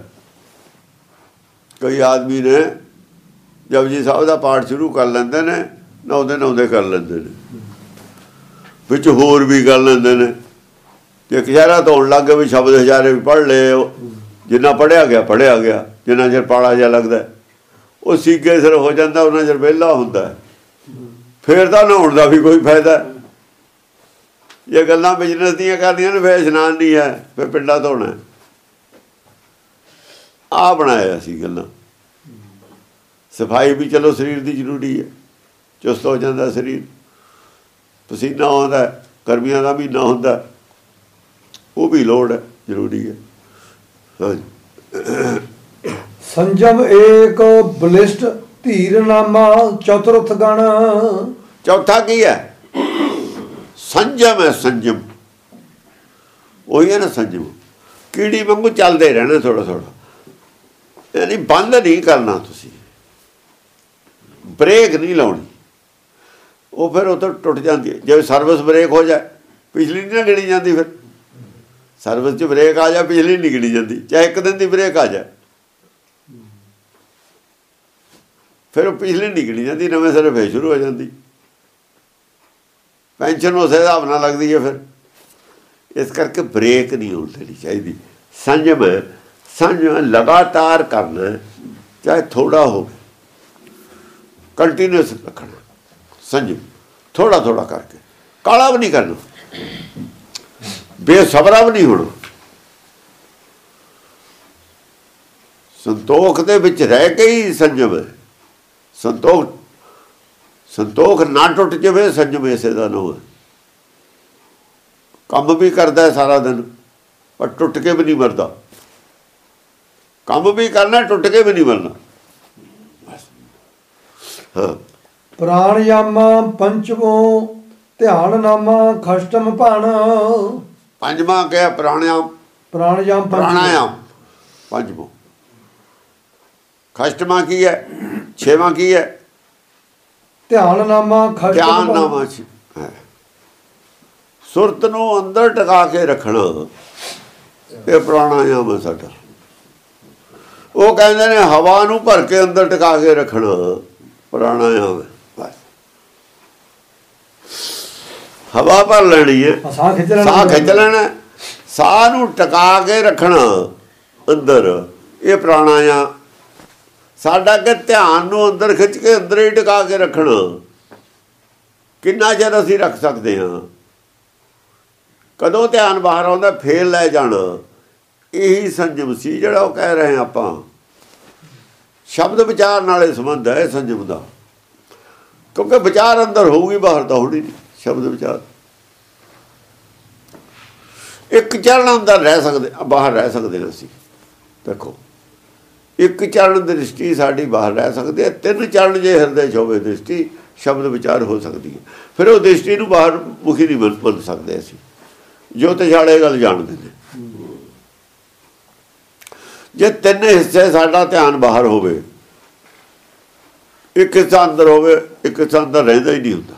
ਕਈ ਆਦਮੀ ਨੇ ਜਪਜੀ ਸਾਹਿਬ ਦਾ ਪਾਠ ਸ਼ੁਰੂ ਕਰ ਲੈਂਦੇ ਨੇ, ਨਹਾਉਂਦੇ ਕਰ ਲੈਂਦੇ ਨੇ, ਵਿੱਚ ਹੋਰ ਵੀ ਕਰ ਲੈਂਦੇ ਨੇ। ਜੇ ਕਚਹਿਰਾ ਧੋਣ ਲੱਗ ਗਏ ਵੀ ਸ਼ਬਦ ਹਜ਼ਾਰੇ ਵੀ ਪੜ੍ਹ ਲਏ, ਜਿੰਨਾ ਪੜ੍ਹਿਆ ਗਿਆ। ਜਿੰਨਾ ਚਿਰ ਪਾਲਾ ਜਿਹਾ ਲੱਗਦਾ ਉਹ ਸੀਗੇ ਸਿਰ ਹੋ ਜਾਂਦਾ, ਉਹਨਾਂ ਚਿਰ ਵਿਹਲਾ ਹੁੰਦਾ। ਫਿਰ ਤਾਂ ਨਹਾਉਣ ਦਾ ਵੀ ਕੋਈ ਫਾਇਦਾ। ਜੇ ਗੱਲਾਂ ਬਿਜਨਸ ਦੀਆਂ ਕਰਦੀਆਂ ਨੇ, ਫਿਰ ਇਸ਼ਨਾਨ ਨਹੀਂ ਹੈ, ਫਿਰ ਪਿੰਡਾ ਧੋਣਾ। ਆਹ ਬਣਾਇਆ ਸੀ ਗੱਲਾਂ। ਸਫਾਈ ਵੀ ਚਲੋ ਸਰੀਰ ਦੀ ਜ਼ਰੂਰੀ ਹੈ, ਚੁਸਤ ਹੋ ਜਾਂਦਾ ਸਰੀਰ। ਪਸੀਨਾ ਆਉਂਦਾ, ਗਰਮੀਆਂ ਦਾ ਮਹੀਨਾ ਹੁੰਦਾ, ਉਹ ਵੀ ਲੋੜ ਹੈ, ਜ਼ਰੂਰੀ ਹੈ। ਹਾਂਜੀ। ਸੰਜਮ ਏਕ ਬਲਿਸ਼ਟ ਧੀਰ ਨਾਮਾ ਚਤੁਰਥ ਗਣ। ਚੌਥਾ ਕੀ ਹੈ? ਸੰਜਮ ਹੈ। ਸੰਜਮ ਉਹੀ ਹੈ ਨਾ। ਸੰਜਮ ਕੀੜੀ ਵਾਂਗੂ ਚੱਲਦੇ ਰਹਿਣਾ ਥੋੜਾ ਥੋੜਾ, ਯਾਨੀ ਬੰਦ ਨਹੀਂ ਕਰਨਾ ਤੁਸੀਂ, ਬ੍ਰੇਕ ਨਹੀਂ ਲਾਉਣੀ। ਉਹ ਫਿਰ ਉੱਥੇ ਟੁੱਟ ਜਾਂਦੀ ਹੈ। ਜਿਵੇਂ ਸਰਵਿਸ ਬ੍ਰੇਕ ਹੋ ਜਾਏ, ਪਿਛਲੀ ਨਹੀਂ ਨਾ ਗਿਣੀ ਜਾਂਦੀ। ਫਿਰ ਸਰਵਿਸ 'ਚ ਬ੍ਰੇਕ ਆ ਜਾਏ, ਪਿਛਲੀ ਨਹੀਂ ਗਿਣੀ ਜਾਂਦੀ। ਚਾਹੇ ਇੱਕ ਦਿਨ ਦੀ ਬ੍ਰੇਕ ਆ ਜਾਏ, ਫਿਰ ਉਹ ਪਿਛਲੀ ਨਹੀਂ ਗਿਣੀ ਜਾਂਦੀ, ਨਵੇਂ ਸਿਰੇ ਫੇਰ ਸ਼ੁਰੂ ਹੋ ਜਾਂਦੀ। ਪੈਨਸ਼ਨ ਉਸੇ ਹਿਸਾਬ ਨਾਲ ਲੱਗਦੀ ਹੈ। ਫਿਰ ਇਸ ਕਰਕੇ ਬ੍ਰੇਕ ਨਹੀਂ ਹੋਣ ਦੇਣੀ ਚਾਹੀਦੀ। ਸੰਜਮ ਲਗਾਤਾਰ ਕਰਨਾ, ਚਾਹੇ ਥੋੜਾ ਹੋਵੇ, ਕੰਟੀਨਿਊਸ ਰੱਖਣਾ। ਸੰਜਮ ਥੋੜਾ ਕਰਕੇ, ਕਾਲਾ ਵੀ ਨਹੀਂ ਕਰਨਾ, ਬੇਸਬਰਾ ਵੀ ਨਹੀਂ ਹੋਣਾ। ਸੰਤੋਖ ਦੇ ਵਿੱਚ ਰਹਿ ਕੇ ਹੀ ਸੰਜਮ ਹੈ। ਸੰਤੋਖ ਨਾ ਟੁੱਟ ਜਾਵੇ, ਸੰਜਮ ਇਸੇ ਦਾ ਨਾਮ ਹੈ। ਕੰਮ ਵੀ ਕਰਦਾ ਸਾਰਾ ਦਿਨ, ਪਰ ਟੁੱਟ ਕੇ ਵੀ ਨਹੀਂ ਮਰਦਾ। ਕੰਮ ਵੀ ਕਰਨਾ, ਟੁੱਟ ਕੇ ਵੀ ਨਹੀਂ ਮਰਨਾ। ਹਾਂ। ਪ੍ਰਾਣਯਾਮਾ ਪੰਚਮੋ ਧਿਆਨ ਨਾਮਾ ਖਸ਼ਟਮ ਭਾਣ। ਪੰਜਵਾਂ ਕਿਹਾ ਪ੍ਰਾਣਾਯਾਮ। ਪ੍ਰਾਣਾਯਾਮ ਪੰਜਮੋ ਖਸ਼ਟਮਾ ਕੀ ਹੈ? ਛੇਵਾਂ ਕੀ ਹੈ? ਧਿਆਨਨਾਮਾ ਧਿਆਨਨਾਮਾ ਹੈ। ਸੁਰਤ ਨੂੰ ਅੰਦਰ ਟਿਕਾ ਕੇ ਰੱਖਣਾ, ਇਹ ਪ੍ਰਾਣਾਯਾਮ ਹੈ ਸਾਡਾ। ਉਹ ਕਹਿੰਦੇ ਨੇ ਹਵਾ ਨੂੰ ਭਰ ਕੇ ਅੰਦਰ ਟਿਕਾ ਕੇ ਰੱਖਣਾ ਪ੍ਰਾਣਾਯਾਮ ਹੈ। ਬਸ ਹਵਾ ਭਰ ਲੈਣੀ ਹੈ, ਸਾਹ ਖਿੱਚ ਲੈਣਾ, ਸਾਹ ਨੂੰ ਟਿਕਾ ਕੇ ਰੱਖਣਾ ਅੰਦਰ, ਇਹ ਪ੍ਰਾਣਾਯਾਮ ਸਾਡਾ। ਕਿ ਧਿਆਨ ਨੂੰ ਅੰਦਰ ਖਿੱਚ ਕੇ ਅੰਦਰ ਹੀ ਟਿਕਾ ਕੇ ਰੱਖਣਾ ਕਿੰਨਾ ਚਿਰ ਅਸੀਂ ਰੱਖ ਸਕਦੇ ਹਾਂ? ਕਦੋਂ ਧਿਆਨ ਬਾਹਰ ਆਉਂਦਾ ਫੇਰ ਲੈ ਜਾਣਾ। ਇਹੀ ਸੰਜਮ ਸੀ ਜਿਹੜਾ ਉਹ ਕਹਿ ਰਹੇ ਆਪਾਂ। ਸ਼ਬਦ ਵਿਚਾਰ ਨਾਲੇ ਸੰਬੰਧ ਹੈ ਸੰਜਮ ਦਾ, ਕਿਉਂਕਿ ਵਿਚਾਰ ਅੰਦਰ ਹੋਊਗੀ, ਬਾਹਰ ਤਾਂ ਹੋਣੀ ਨਹੀਂ। ਸ਼ਬਦ ਵਿਚਾਰ ਇੱਕ ਚਰਨ ਅੰਦਰ ਰਹਿ ਸਕਦੇ, ਬਾਹਰ ਰਹਿ ਸਕਦੇ ਹਾਂ ਅਸੀਂ। ਦੇਖੋ ਇੱਕ ਚਰਨ ਦ੍ਰਿਸ਼ਟੀ ਸਾਡੀ ਬਾਹਰ ਰਹਿ ਸਕਦੀ ਹੈ, ਤਿੰਨ ਚਰਨ ਜੇ ਹਿਰਦੇ 'ਚ ਹੋਵੇ ਦ੍ਰਿਸ਼ਟੀ, ਸ਼ਬਦ ਵਿਚਾਰ ਹੋ ਸਕਦੀ ਹੈ। ਫਿਰ ਉਹ ਦ੍ਰਿਸ਼ਟੀ ਨੂੰ ਬਾਹਰ ਮੁਖੀ ਨਹੀਂ ਮੰਨ ਸਕਦੇ ਅਸੀਂ। ਜੋਤਿਸ਼ ਵਾਲੇ ਗੱਲ ਜਾਣਦੇ ਨੇ। ਜੇ ਤਿੰਨ ਹਿੱਸੇ ਸਾਡਾ ਧਿਆਨ ਬਾਹਰ ਹੋਵੇ, ਇੱਕ ਹਿੱਸਾ ਅੰਦਰ ਹੋਵੇ, ਇੱਕ ਹਿੱਸਾ ਅੰਦਰ ਰਹਿੰਦਾ ਹੀ ਨਹੀਂ ਹੁੰਦਾ।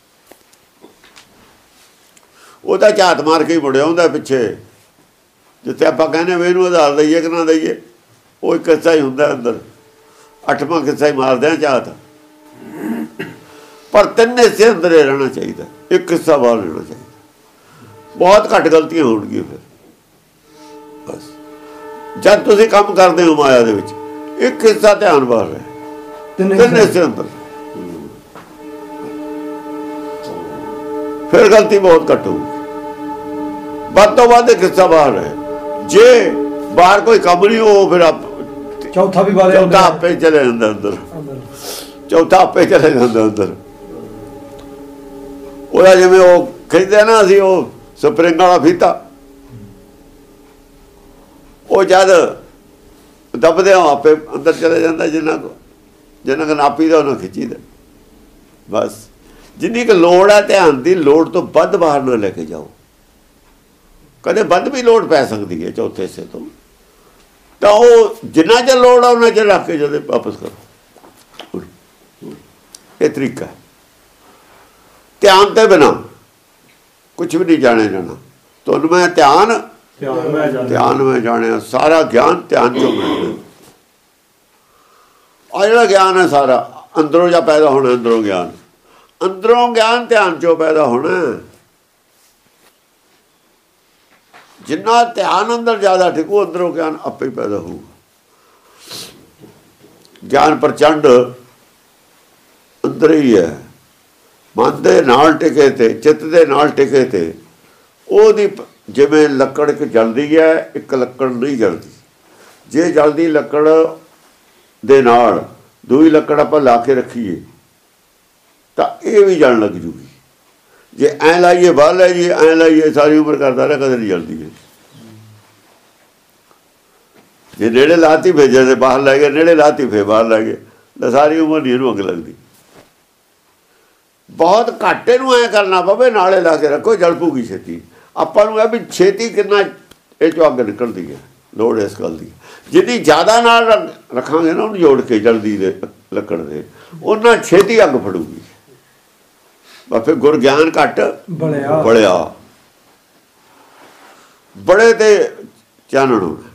ਉਹ ਤਾਂ ਝਾਤ ਮਾਰ ਕੇ ਹੀ ਮੁੜਿਆ ਹੁੰਦਾ ਪਿੱਛੇ। ਜਿੱਥੇ ਆਪਾਂ ਕਹਿੰਦੇ ਵੀ ਇਹਨੂੰ ਆਧਾਰ ਦਈਏ ਕਿ ਨਾ ਦਈਏ, ਉਹ ਇੱਕ ਹਿੱਸਾ ਹੀ ਹੁੰਦਾ ਅੰਦਰ। ਅੱਠਵਾਂ ਹਿੱਸਾ ਹੀ ਮਾਰਦੇ ਆ ਝਾਤ। ਪਰ ਤਿੰਨ ਹਿੱਸੇ ਅੰਦਰ ਹੀ ਰਹਿਣਾ ਚਾਹੀਦਾ, ਇੱਕ ਹਿੱਸਾ ਬਾਹਰ ਰਹਿਣਾ ਚਾਹੀਦਾ। ਬਹੁਤ ਘੱਟ ਗਲਤੀਆਂ ਹੋਣਗੀਆਂ ਫਿਰ। ਬਸ ਜਦ ਤੁਸੀਂ ਕੰਮ ਕਰਦੇ ਹੋ ਮਾਇਆ ਦੇ ਵਿੱਚ, ਇੱਕ ਹਿੱਸਾ ਧਿਆਨ ਬਾਹਰ ਰਹੇ, ਤਿੰਨ ਹਿੱਸੇ ਅੰਦਰ, ਫਿਰ ਗਲਤੀ ਬਹੁਤ ਘੱਟ ਹੋਊਗੀ। ਵੱਧ ਤੋਂ ਵੱਧ ਇੱਕ ਹਿੱਸਾ ਬਾਹਰ ਰਹੇ। ਜੇ ਬਾਹਰ ਕੋਈ ਕੰਮ ਨਹੀਂ, ਉਹ ਫਿਰ ਚੌਥਾ ਵੀ ਬਾਹਰ, ਚੌਥਾ ਆਪੇ ਚਲੇ ਜਾਂਦਾ ਅੰਦਰ, ਚੌਥਾ ਆਪੇ ਚਲੇ ਜਾਂਦਾ ਅੰਦਰ। ਉਹਦਾ ਜਿਵੇਂ ਉਹ ਖਿੱਚਦੇ ਨਾ ਅਸੀਂ ਉਹ ਸਪਰਿੰਗ ਵਾਲਾ ਫੀਤਾ, ਉਹ ਜਦ ਦੱਬਦੇ ਹੋ ਆਪੇ ਅੰਦਰ ਚਲੇ ਜਾਂਦਾ। ਜਿੰਨਾ ਕੁ ਨਾਪੀ ਦਾ ਉਹਨਾਂ ਖਿੱਚੀ ਦਾ। ਬਸ ਜਿੰਨੀ ਕੁ ਲੋੜ ਹੈ ਧਿਆਨ ਦੀ, ਲੋੜ ਤੋਂ ਵੱਧ ਬਾਹਰ ਨਾ ਲੈ ਕੇ ਜਾਓ। ਕਦੇ ਵੱਧ ਵੀ ਲੋੜ ਪੈ ਸਕਦੀ ਹੈ ਚੌਥੇ ਹਿੱਸੇ ਤੋਂ, ਤਾਂ ਉਹ ਜਿੰਨਾ ਚਿਰ ਲੋੜ ਆ ਉਹਨਾਂ ਚਿਰ ਰੱਖ ਕੇ ਜਦੋਂ ਵਾਪਸ ਕਰੋ। ਇਹ ਤਰੀਕਾ ਹੈ। ਧਿਆਨ ਤੇ ਬਿਨਾਂ ਕੁਛ ਵੀ ਨਹੀਂ ਜਾਣਿਆ ਜਾਣਾ। ਤੁਹਾਨੂੰ ਮੈਂ ਧਿਆਨ ਮੈਂ ਜਾਣਿਆ, ਸਾਰਾ ਗਿਆਨ ਧਿਆਨ ਚੋਂ ਮਿਲਦਾ। ਆ ਜਿਹੜਾ ਗਿਆਨ ਹੈ ਸਾਰਾ ਅੰਦਰੋਂ ਜਾਂ ਪੈਦਾ ਹੋਣਾ, ਅੰਦਰੋਂ ਗਿਆਨ ਧਿਆਨ ਚੋਂ ਪੈਦਾ ਹੋਣਾ। ਜਿੰਨਾ ਧਿਆਨ ਅੰਦਰ ਜ਼ਿਆਦਾ ਠਿਕੂ, ਅੰਦਰੋਂ ਗਿਆਨ ਆਪੇ ਹੀ ਪੈਦਾ ਹੋਊਗਾ। ਗਿਆਨ ਪ੍ਰਚੰਡ ਅੰਦਰ ਹੀ ਹੈ। ਮਨ ਦੇ ਨਾਲ ਟਿਕੇ ਤੇ, ਚਿੱਤ ਦੇ ਨਾਲ ਟਿਕੇ ਤੇ, ਉਹਦੀ ਜਿਵੇਂ ਲੱਕੜ ਇੱਕ ਜਲਦੀ ਹੈ, ਇੱਕ ਲੱਕੜ ਨਹੀਂ ਜਲਦੀ। ਜੇ ਜਲਦੀ ਲੱਕੜ ਦੇ ਨਾਲ ਦੂਈ ਲੱਕੜ ਆਪਾਂ ਲਾ ਕੇ ਰੱਖੀਏ ਤਾਂ ਇਹ ਵੀ ਜਲਣ ਲੱਗ ਜੂਗੀ। ਜੇ ਐਂ ਲਾਈਏ ਬਾਹਰ ਲੈ ਜਾਈਏ, ਐਂ ਲਾਈਏ, ਸਾਰੀ ਉਮਰ ਕਰਦਾ ਰਿਹਾ, ਕਦੇ ਨਹੀਂ ਜਲਦੀ ਹੈ। ਜੇ ਨੇੜੇ ਲਾਤੀ ਫਿਰ ਜੇ ਬਾਹਰ ਲੈ ਗਏ, ਨੇੜੇ ਲਾਤੀ ਫਿਰ ਬਾਹਰ ਲੈ ਗਏ, ਤਾਂ ਸਾਰੀ ਉਮਰ ਨਹੀਂ ਇਹਨੂੰ ਅੱਗ ਲੱਗਦੀ। ਬਹੁਤ ਘੱਟ ਇਹਨੂੰ ਐਂ ਕਰਨਾ ਪਵੇ, ਨਾਲੇ ਲਾ ਕੇ ਰੱਖੋ, ਜਲ ਪੂਗੀ ਛੇਤੀ। ਆਪਾਂ ਨੂੰ ਇਹ ਵੀ ਛੇਤੀ ਕਿੰਨਾ ਇਹ 'ਚੋਂ ਅੱਗ ਨਿਕਲਦੀ ਹੈ, ਲੋੜ ਇਸ ਗੱਲ ਦੀ। ਜਿੰਨੀ ਜ਼ਿਆਦਾ ਨਾਲ ਰੱਖਾਂਗੇ ਨਾ ਉਹਨੂੰ ਜੋੜ ਕੇ ਜਲਦੀ ਦੇ ਲੱਕੜ ਦੇ, ਉਹਨਾਂ ਛੇਤੀ ਅੱਗ ਫੜੂਗੀ। ਬਸ ਫਿਰ ਗੁਰ ਗਿਆਨ ਘੱਟ ਬਲਿਆ, ਬੜੇ ਤੇ ਚਾਨਣ ਹੋਣਾ।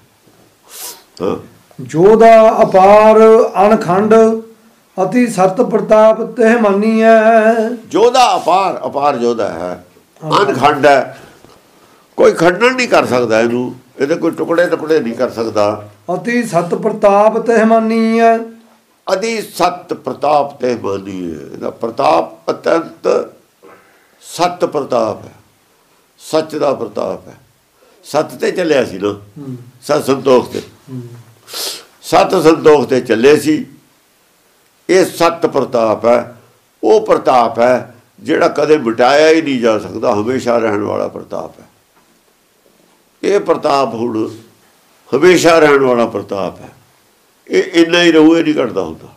ਜੋਦਾ ਅਪਾਰ ਅਣਖੰਡ ਅਤੀ ਸਤ ਪ੍ਰਤਾਪ ਤਹਿ ਮਾਨੀਐ। ਜੋਦਾ ਅਪਾਰ ਜੋਦਾ ਹੈ, ਅਣਖੰਡ ਹੈ, ਕੋਈ ਖੰਡਨ ਨਹੀਂ ਕਰ ਸਕਦਾ ਇਹਨੂੰ, ਇਹਦੇ ਕੋਈ ਟੁਕੜੇ ਨਹੀਂ ਕਰ ਸਕਦਾ। ਅਤੀ ਸਤ ਪ੍ਰਤਾਪ ਤਹਿ ਮਾਨੀਐ। ਅਤੀ ਸਤ ਪ੍ਰਤਾਪ ਤਹਿ ਮਾਨੀਐ। ਇਹਦਾ ਪ੍ਰਤਾਪ ਅਤੰਤ ਸਤ ਪ੍ਰਤਾਪ ਹੈ, ਸੱਚ ਦਾ ਪ੍ਰਤਾਪ ਹੈ। ਸੱਤ ਤੇ ਚੱਲਿਆ ਸੀ ਨਾ, ਸਤ ਸੰਤੋਖ ਤੇ, ਸਤ ਸੰਤੋਖ ਤੇ ਚੱਲੇ ਸੀ। ਇਹ ਸਤ ਪ੍ਰਤਾਪ ਹੈ, ਉਹ ਪ੍ਰਤਾਪ ਹੈ ਜਿਹੜਾ ਕਦੇ ਮਿਟਾਇਆ ਹੀ ਨਹੀਂ ਜਾ ਸਕਦਾ, ਹਮੇਸ਼ਾ ਰਹਿਣ ਵਾਲਾ ਪ੍ਰਤਾਪ ਹੈ। ਇਹ ਪ੍ਰਤਾਪ ਹੁਣ ਹਮੇਸ਼ਾ ਰਹਿਣ ਵਾਲਾ ਪ੍ਰਤਾਪ ਹੈ। ਇਹ ਇੰਨਾ ਹੀ ਰਹੂ, ਇਹ ਨਹੀਂ ਘਟਦਾ ਹੁੰਦਾ।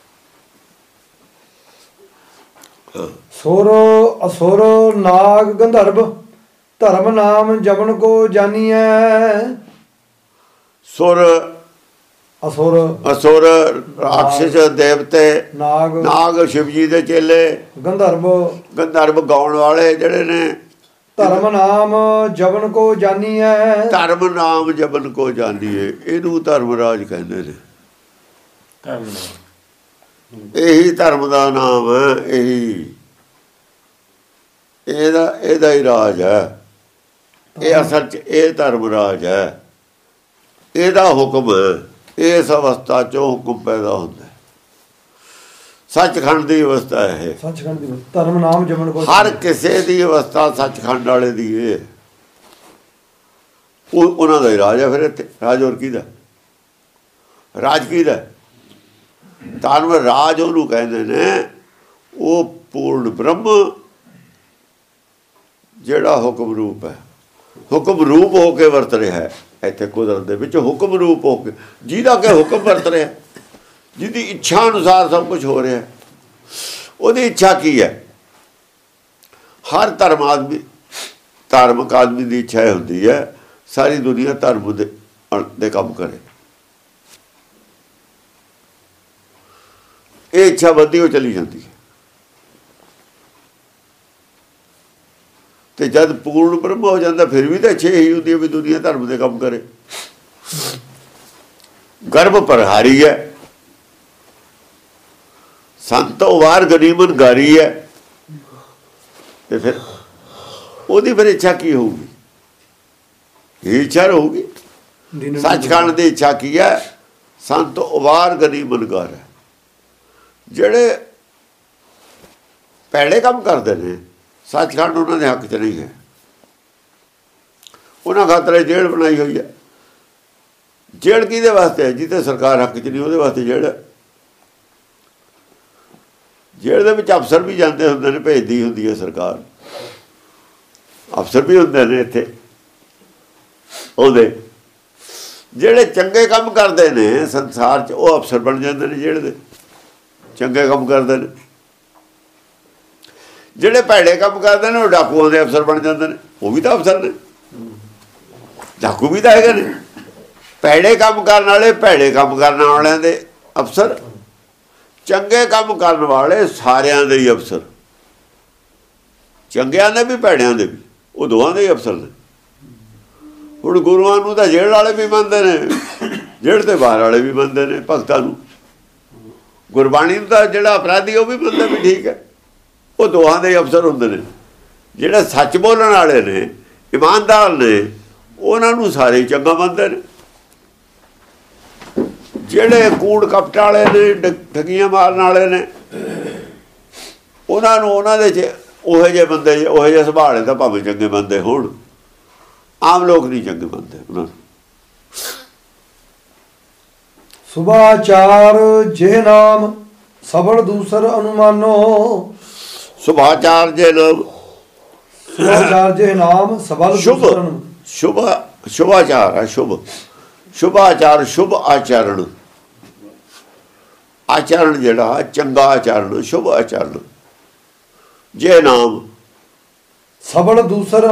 ਸੁਰ ਅਸੁਰ ਨਾਗ ਗੰਧਰਵ ਧਰਮ ਨਾਮ ਜਮਨ ਕੋ ਜਾਨੀਐ। ਸੁਰ ਅਸੁਰ ਅਸੁਰ ਰਾਖਸ਼ ਦੇਵਤੇ ਨਾਗ ਸ਼ਿਵ ਜੀ ਦੇ ਚੇਲੇ ਗੰਧਰਵ ਗਾਉਣ ਵਾਲੇ ਜਿਹੜੇ ਨੇ ਧਰਮ ਨਾਮ ਜਬਨ ਕੋ ਜਾਨੀਐ ਧਰਮ ਨਾਮ ਜਬਨ ਕੋ ਜਾਨੀਏ ਇਹਨੂੰ ਧਰਮ ਰਾਜ ਕਹਿੰਦੇ ਨੇ ਇਹੀ ਧਰਮ ਦਾ ਨਾਮ ਹੈ ਇਹਦਾ ਹੀ ਰਾਜ ਹੈ ਇਹ ਅਸਲ 'ਚ ਇਹ ਧਰਮ ਰਾਜ ਹੈ ਇਹਦਾ ਹੁਕਮ ਇਸ ਅਵਸਥਾ 'ਚੋਂ ਹੁਕਮ ਪੈਦਾ ਹੁੰਦਾ ਸੱਚਖੰਡ ਦੀ ਅਵਸਥਾ ਹੈ ਸੱਚਖੰਡ ਦੀ ਧਰਮ ਨਾਮ ਜਮਨ ਕੋ ਹਰ ਕਿਸੇ ਦੀ ਅਵਸਥਾ ਸੱਚਖੰਡ ਵਾਲੇ ਦੀ ਇਹ ਉਹਨਾਂ ਦਾ ਹੀ ਰਾਜ ਹੈ। ਫਿਰ ਇੱਥੇ ਰਾਜ ਹੋਰ ਕਿਹਦਾ ਰਾਜ ਕਿਹਦਾ ਧਰਮ ਰਾਜ ਉਹਨੂੰ ਕਹਿੰਦੇ ਨੇ ਉਹ ਪੂਰਨ ਬ੍ਰਹਮ ਜਿਹੜਾ ਹੁਕਮ ਰੂਪ ਹੈ ਹੁਕਮ ਰੂਪ ਹੋ ਕੇ ਵਰਤ ਰਿਹਾ ਹੈ ਇੱਥੇ ਕੁਦਰਤ ਦੇ ਵਿੱਚ ਹੁਕਮ ਰੂਪ ਹੋ ਕੇ ਜਿਹਦਾ ਕਿ ਹੁਕਮ ਵਰਤ ਰਿਹਾ ਜਿਹਦੀ ਇੱਛਾ ਅਨੁਸਾਰ ਸਭ ਕੁਝ ਹੋ ਰਿਹਾ ਉਹਦੀ ਇੱਛਾ ਕੀ ਹੈ ਹਰ ਧਾਰਮਿਕ ਆਦਮੀ ਦੀ ਇੱਛਾ ਹੁੰਦੀ ਹੈ ਸਾਰੀ ਦੁਨੀਆ ਧਰਮ ਦੇ ਕੰਮ ਕਰੇ ਇਹ ਇੱਛਾ ਵੱਧਦੀ ਹੋ ਚਲੀ ਜਾਂਦੀ ਹੈ ਤੇ ਜਦ ਪੂਰਨ ਬ੍ਰਹਮ ਹੋ ਜਾਂਦਾ ਫਿਰ ਵੀ ਤਾਂ ਇੱਛਾ ਇਹੀ ਹੁੰਦੀ ਹੈ ਵੀ ਦੁਨੀਆ ਧਰਮ ਦੇ ਕੰਮ ਕਰੇ ਗਰਭ ਪ੍ਰਹਾਰੀ ਹੈ ਸੰਤੋ ਵਾਰ ਗਰੀਬਨ ਗਾਰੀ ਹੈ ਤੇ ਫਿਰ ਉਹਦੀ ਫਿਰ ਇੱਛਾ ਕੀ ਹੋਊਗੀ ਇਹ ਇੱਛਾ ਹੋਊਗੀ ਸੱਚਖੰਡ ਦੀ ਇੱਛਾ ਕੀ ਹੈ ਸੰਤ ਉਵਾਰ ਗਰੀਬਨ ਗਾਰ ਹੈ ਜਿਹੜੇ ਭੈੜੇ ਕੰਮ ਕਰਦੇ ਨੇ ਸੱਚਖੰਡ ਉਹਨਾਂ ਦੇ ਹੱਕ 'ਚ ਨਹੀਂ ਹੈ ਉਹਨਾਂ ਖਾਤਰ ਜੇਲ੍ਹ ਬਣਾਈ ਹੋਈ ਹੈ ਜੇਲ੍ਹ ਕਿਹਦੇ ਵਾਸਤੇ ਹੈ ਜਿੱਥੇ ਸਰਕਾਰ ਹੱਕ 'ਚ ਨਹੀਂ ਉਹਦੇ ਵਾਸਤੇ ਜੇਲ੍ਹ ਦੇ ਵਿੱਚ ਅਫਸਰ ਵੀ ਜਾਂਦੇ ਹੁੰਦੇ ਨੇ ਭੇਜਦੀ ਹੁੰਦੀ ਹੈ ਸਰਕਾਰ ਅਫਸਰ ਵੀ ਹੁੰਦੇ ਨੇ ਇੱਥੇ ਉਹਦੇ ਜਿਹੜੇ ਚੰਗੇ ਕੰਮ ਕਰਦੇ ਨੇ ਸੰਸਾਰ 'ਚ ਉਹ ਅਫਸਰ ਬਣ ਜਾਂਦੇ ਨੇ ਜੇਲ੍ਹ ਦੇ ਚੰਗੇ ਕੰਮ ਕਰਦੇ ਨੇ ਜਿਹੜੇ ਭੈੜੇ ਕੰਮ ਕਰਦੇ ਨੇ ਉਹ ਡਾਕੂਆਂ ਦੇ ਅਫਸਰ ਬਣ ਜਾਂਦੇ ਨੇ ਉਹ ਵੀ ਤਾਂ ਅਫਸਰ ਨੇ ਡਾਕੂ ਵੀ ਤਾਂ ਹੈਗੇ ਨੇ ਭੈੜੇ ਕੰਮ ਕਰਨ ਵਾਲੇ ਭੈੜੇ ਕੰਮ ਕਰਨ ਵਾਲਿਆਂ ਦੇ ਅਫਸਰ ਚੰਗੇ ਕੰਮ ਕਰਨ ਵਾਲੇ ਸਾਰਿਆਂ ਦੇ ਹੀ ਅਫਸਰ ਚੰਗਿਆਂ ਦੇ ਵੀ ਭੈੜਿਆਂ ਦੇ ਵੀ ਉਹ ਦੋਵਾਂ ਦੇ ਹੀ ਅਫਸਰ ਨੇ ਹੁਣ ਗੁਰੂਆਂ ਨੂੰ ਤਾਂ ਜੇਲ੍ਹ ਵਾਲੇ ਵੀ ਮੰਨਦੇ ਨੇ ਜੇਲ੍ਹ ਤੇ ਬਾਹਰ ਵਾਲੇ ਵੀ ਮੰਨਦੇ ਨੇ ਭਗਤਾਂ ਨੂੰ ਗੁਰਬਾਣੀ ਨੂੰ ਤਾਂ ਜਿਹੜਾ ਅਪਰਾਧੀ ਉਹ ਵੀ ਮੰਨਦਾ ਵੀ ਠੀਕ ਹੈ ਉਹ ਦੋਹਾਂ ਦੇ ਅਫਸਰ ਹੁੰਦੇ ਨੇ ਜਿਹੜੇ ਸੱਚ ਬੋਲਣ ਵਾਲੇ ਨੇ ਇਮਾਨਦਾਰ ਨੇ ਉਹਨਾਂ ਨੂੰ ਸਾਰੇ ਚੰਗਾ ਮੰਨਦੇ ਨੇ ਜਿਹੜੇ ਕੂੜ ਕਪਟ ਵਾਲੇ ਨੇ ਠੱਗੀਆਂ ਮਾਰਨ ਵਾਲੇ ਨੇ ਉਹਨਾਂ ਨੂੰ ਉਹਨਾਂ ਦੇ 'ਚ ਉਹੋ ਜਿਹੇ ਬੰਦੇ ਉਹੋ ਜਿਹੇ ਸੁਭਾਅ ਤਾਂ ਭਾਵੇਂ ਚੰਗੇ ਬੰਦੇ ਹੋਣ ਆਮ ਲੋਕ ਨਹੀਂ ਚੰਗੇ ਬੰਦੇ ਉਹਨਾਂ ਨੂੰ ਸੁਭਾਚਾਰ ਜੇ ਨਾਮ ਸਬਲ ਦੂਸਰ ਅਨੁਮਾਨੋ ਸੁਭਾਚਾਰ ਜੇ ਨਾਮ ਸਬਲ ਸ਼ੁਭਾਚਾਰ ਹੈ ਸ਼ੁਭਾਚਾਰ ਸ਼ੁਭ ਆਚਰਣ ਆਚਰਣ ਜਿਹੜਾ ਚੰਗਾ ਆਚਰਣ ਸ਼ੁਭ ਆਚਰਣ ਜੇ ਨਾਮ ਸਬਲ ਦੂਸਰ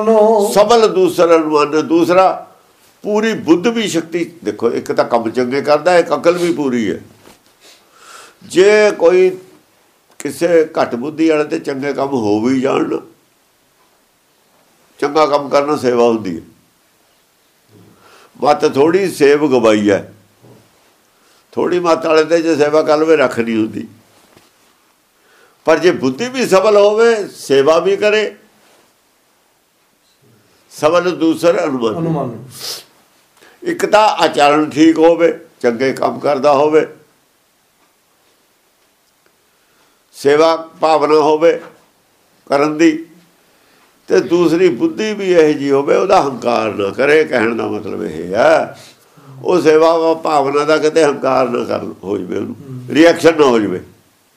ਅਨੁਮਾਨ ਦੂਸਰਾ ਪੂਰੀ ਬੁੱਧ ਵੀ ਸ਼ਕਤੀ ਦੇਖੋ ਇੱਕ ਤਾਂ ਕੰਮ ਚੰਗੇ ਕਰਦਾ ਇੱਕ ਅਕਲ ਵੀ ਪੂਰੀ ਹੈ ਜੇ ਕੋਈ ਕਿਸੇ ਘੱਟ ਬੁੱਧੀ ਵਾਲੇ ਤੇ ਚੰਗੇ ਕੰਮ ਹੋ ਵੀ ਜਾਣ ਚੰਗਾ ਕੰਮ ਕਰਨਾ ਸੇਵਾ ਹੁੰਦੀ ਹੈ ਮੱਤ ਥੋੜੀ ਸੇਵ ਗਵਾਈ ਹੈ ਥੋੜੀ ਮੱਤ ਵਾਲੇ ਤੇ ਜੇ ਸੇਵਾ ਕਰ ਲਵੇ ਰੱਖ ਨਹੀਂ ਹੁੰਦੀ ਪਰ ਜੇ ਬੁੱਧੀ ਵੀ ਸਬਲ ਹੋਵੇ ਸੇਵਾ ਵੀ ਕਰੇ ਸਬਲ ਦੂਸਰ ਅਨੁਮਾਨ ਇੱਕ ਤਾਂ ਆਚਰਣ ਠੀਕ ਹੋਵੇ ਚੰਗੇ ਕੰਮ ਕਰਦਾ ਹੋਵੇ ਸੇਵਾ ਭਾਵਨਾ ਹੋਵੇ ਕਰਨ ਦੀ ਤੇ ਦੂਸਰੀ ਬੁੱਧੀ ਵੀ ਇਹੋ ਜਿਹੀ ਹੋਵੇ ਉਹਦਾ ਹੰਕਾਰ ਨਾ ਕਰੇ ਕਹਿਣ ਦਾ ਮਤਲਬ ਇਹ ਹੈ ਉਹ ਸੇਵਾ ਭਾਵਨਾ ਦਾ ਕਿਤੇ ਹੰਕਾਰ ਨਾ ਕਰ ਹੋ ਜਾਵੇ ਉਹਨੂੰ ਰਿਐਕਸ਼ਨ ਨਾ ਹੋ ਜਾਵੇ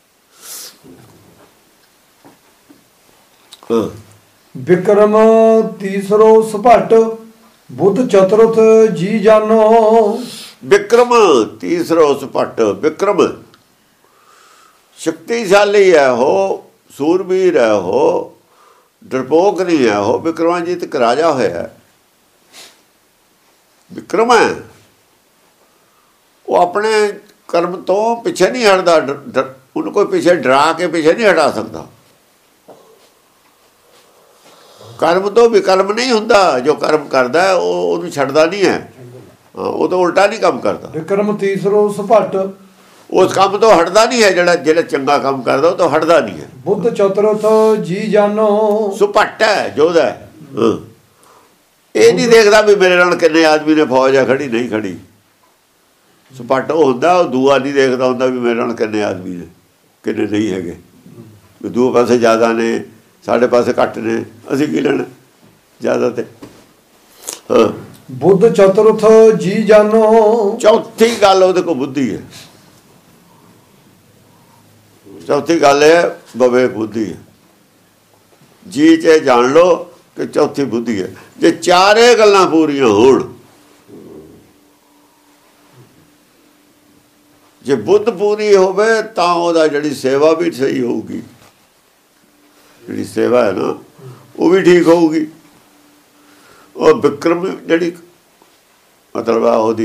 ਵਿਕਰਮ ਤੀਸਰੋ ਸੁਭਟ ਬੁੱਧ ਚਤੁਰਥ ਜੀ ਜਾਨੋ ਵਿਕਰਮ ਤੀਸਰੋ ਸੁਭਟ ਵਿਕਰਮ ਸ਼ਕਤੀਸ਼ਾਲੀ ਹੈ ਉਹ ਸੂਰਬੀਰ ਹੈ ਉਹ ਡਰਪੋਕ ਨਹੀਂ ਹੈ ਉਹ ਵਿਕਰਮਾਜੀਤ ਰਾਜਾ ਹੋਇਆ ਵਿਕਰਮ ਹੈ ਉਹ ਆਪਣੇ ਕਰਮ ਤੋਂ ਪਿੱਛੇ ਨਹੀਂ ਹਟਦਾ, ਉਹਨੂੰ ਕੋਈ ਪਿੱਛੇ ਡਰਾ ਕੇ ਪਿੱਛੇ ਨਹੀਂ ਹਟਾ ਸਕਦਾ। ਕਰਮ ਤੋਂ ਵਿਕਰਮ ਨਹੀਂ ਹੁੰਦਾ, ਜੋ ਕਰਮ ਕਰਦਾ ਉਹਨੂੰ ਛੱਡਦਾ ਨਹੀਂ ਹੈ, ਉਹ ਤਾਂ ਉਲਟਾ ਨਹੀਂ ਕੰਮ ਕਰਦਾ। ਵਿਕਰਮ ਤੀਸਰੋ ਸੁਭੱਟ, ਉਸ ਕੰਮ ਤੋਂ ਹਟਦਾ ਨਹੀਂ ਹੈ, ਜਿਹੜਾ ਚੰਗਾ ਕੰਮ ਕਰਦਾ ਉਹ ਤੋਂ ਹਟਦਾ ਨਹੀਂ ਹੈ। ਬੁੱਧ ਚਤੁਰਥ ਜੀ ਜਾਨੋ, ਸੁਭੱਟ ਹੈ ਜੋਧਾ, ਇਹ ਨਹੀਂ ਦੇਖਦਾ ਵੀ ਮੇਰੇ ਨਾਲ ਕਿੰਨੇ ਆਦਮੀ ਨੇ ਫੌਜ ਆ ਖੜੀ ਨਹੀਂ ਖੜੀ। ਸੁਭੱਟ ਉਹ ਹੁੰਦਾ, ਉਹ ਦੂਆ ਨਹੀਂ ਦੇਖਦਾ ਹੁੰਦਾ ਵੀ ਮੇਰੇ ਨਾਲ ਕਿੰਨੇ ਆਦਮੀ ਨੇ ਕਿੰਨੇ ਨਹੀਂ ਹੈਗੇ, ਵੀ ਦੂਏ ਪਾਸੇ ਜ਼ਿਆਦਾ ਨੇ ਸਾਡੇ ਪਾਸੇ ਘੱਟ ਨੇ, ਅਸੀਂ ਕੀ ਲੈਣਾ ਜ਼ਿਆਦਾ ਤੇ। ਬੁੱਧ ਚਤੁਰਥ ਜੀ ਜਾਨੋ, ਚੌਥੀ ਗੱਲ ਉਹਦੇ ਕੋਲ ਬੁੱਧੀ ਹੈ। ਚੌਥੀ ਗੱਲ ਹੈ ਬਵੇ ਬੁੱਧੀ ਹੈ, ਜੀ ਚ ਜਾਣ ਲਓ ਕਿ ਚੌਥੀ ਬੁੱਧੀ ਹੈ। ਜੇ ਚਾਰੇ ਗੱਲਾਂ ਪੂਰੀਆਂ ਹੋਣ, ਜੇ ਬੁੱਧ ਪੂਰੀ ਹੋਵੇ ਤਾਂ ਉਹਦਾ ਜਿਹੜੀ ਸੇਵਾ ਵੀ ਸਹੀ ਹੋਊਗੀ, ਜਿਹੜੀ ਸੇਵਾ ਹੈ ਨਾ ਉਹ ਵੀ ਠੀਕ ਹੋਊਗੀ। ਉਹ ਵਿਕਰਮ ਜਿਹੜੀ ਮਤਲਬ ਆ ਉਹਦੀ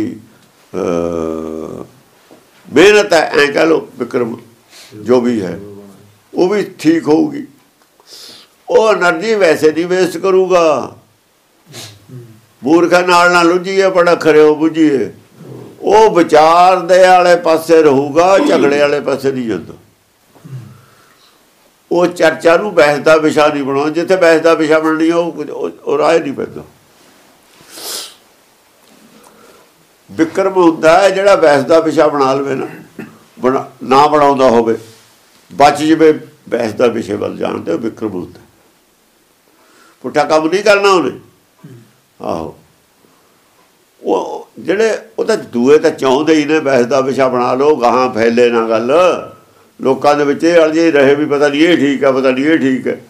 ਮਿਹਨਤ ਹੈ, ਐਂ ਕਹਿ ਲਓ ਵਿਕਰਮ ਜੋ ਵੀ ਹੈ ਉਹ ਵੀ ਠੀਕ ਹੋਊਗੀ। ਉਹ એનર્ਜੀ ਵੈਸੇ ਨਹੀਂ ਵੇਸਟ ਕਰੂਗਾ। ਮੂਰਖਾਂ ਨਾਲ ਲੁੱਝੀਏ ਬੜਾ ਖਰਿਓ ਬੁੱਝੀਏ, ਉਹ ਵਿਚਾਰ ਦੇ ਵਾਲੇ ਪਾਸੇ ਰਹੂਗਾ, ਝਗੜੇ ਵਾਲੇ ਪਾਸੇ ਨਹੀਂ ਜਾਂਦਾ। ਉਹ ਚਰਚਾ ਨੂੰ ਬਹਿਸ ਦਾ ਵਿਸ਼ਾ ਨਹੀਂ ਬਣਾਉਣਾ, ਜਿੱਥੇ ਬਹਿਸ ਦਾ ਵਿਸ਼ਾ ਬਣਨੀ ਉਹ ਰਾਹ ਨਹੀਂ ਪੈਂਦਾ। ਵਿਕਰਮ ਹੁੰਦਾ ਹੈ ਜਿਹੜਾ ਬਹਿਸ ਦਾ ਵਿਸ਼ਾ ਬਣਾ ਲਵੇ ਨਾ ਬਣਾਉਂਦਾ ਹੋਵੇ, ਬਚ ਜਵੇ ਬਹਿਸ ਦਾ ਵਿਸ਼ੇ ਵੱਲ ਜਾਣ ਤੇ ਵਿਕਰਮ ਹੁੰਦਾ। ਪੁੱਠਾ ਕੰਮ ਨਹੀਂ ਕਰਨਾ ਉਹਨੇ। ਆਹੋ, ਉਹ ਜਿਹੜੇ ਉਹ ਤਾਂ ਦੂਏ ਤਾਂ ਚਾਹੁੰਦੇ ਹੀ ਨੇ ਬਹਿਸ ਦਾ ਵਿਸ਼ਾ ਬਣਾ ਲਓ, ਗਾਹਾਂ ਫੈਲੇ ਨਾ ਗੱਲ, ਲੋਕਾਂ ਦੇ ਵਿੱਚ ਇਹ ਅਲਝੇ ਰਹੇ ਵੀ ਪਤਾ ਨਹੀਂ ਇਹ ਠੀਕ ਹੈ, ਪਤਾ ਨਹੀਂ ਇਹ ਠੀਕ ਹੈ।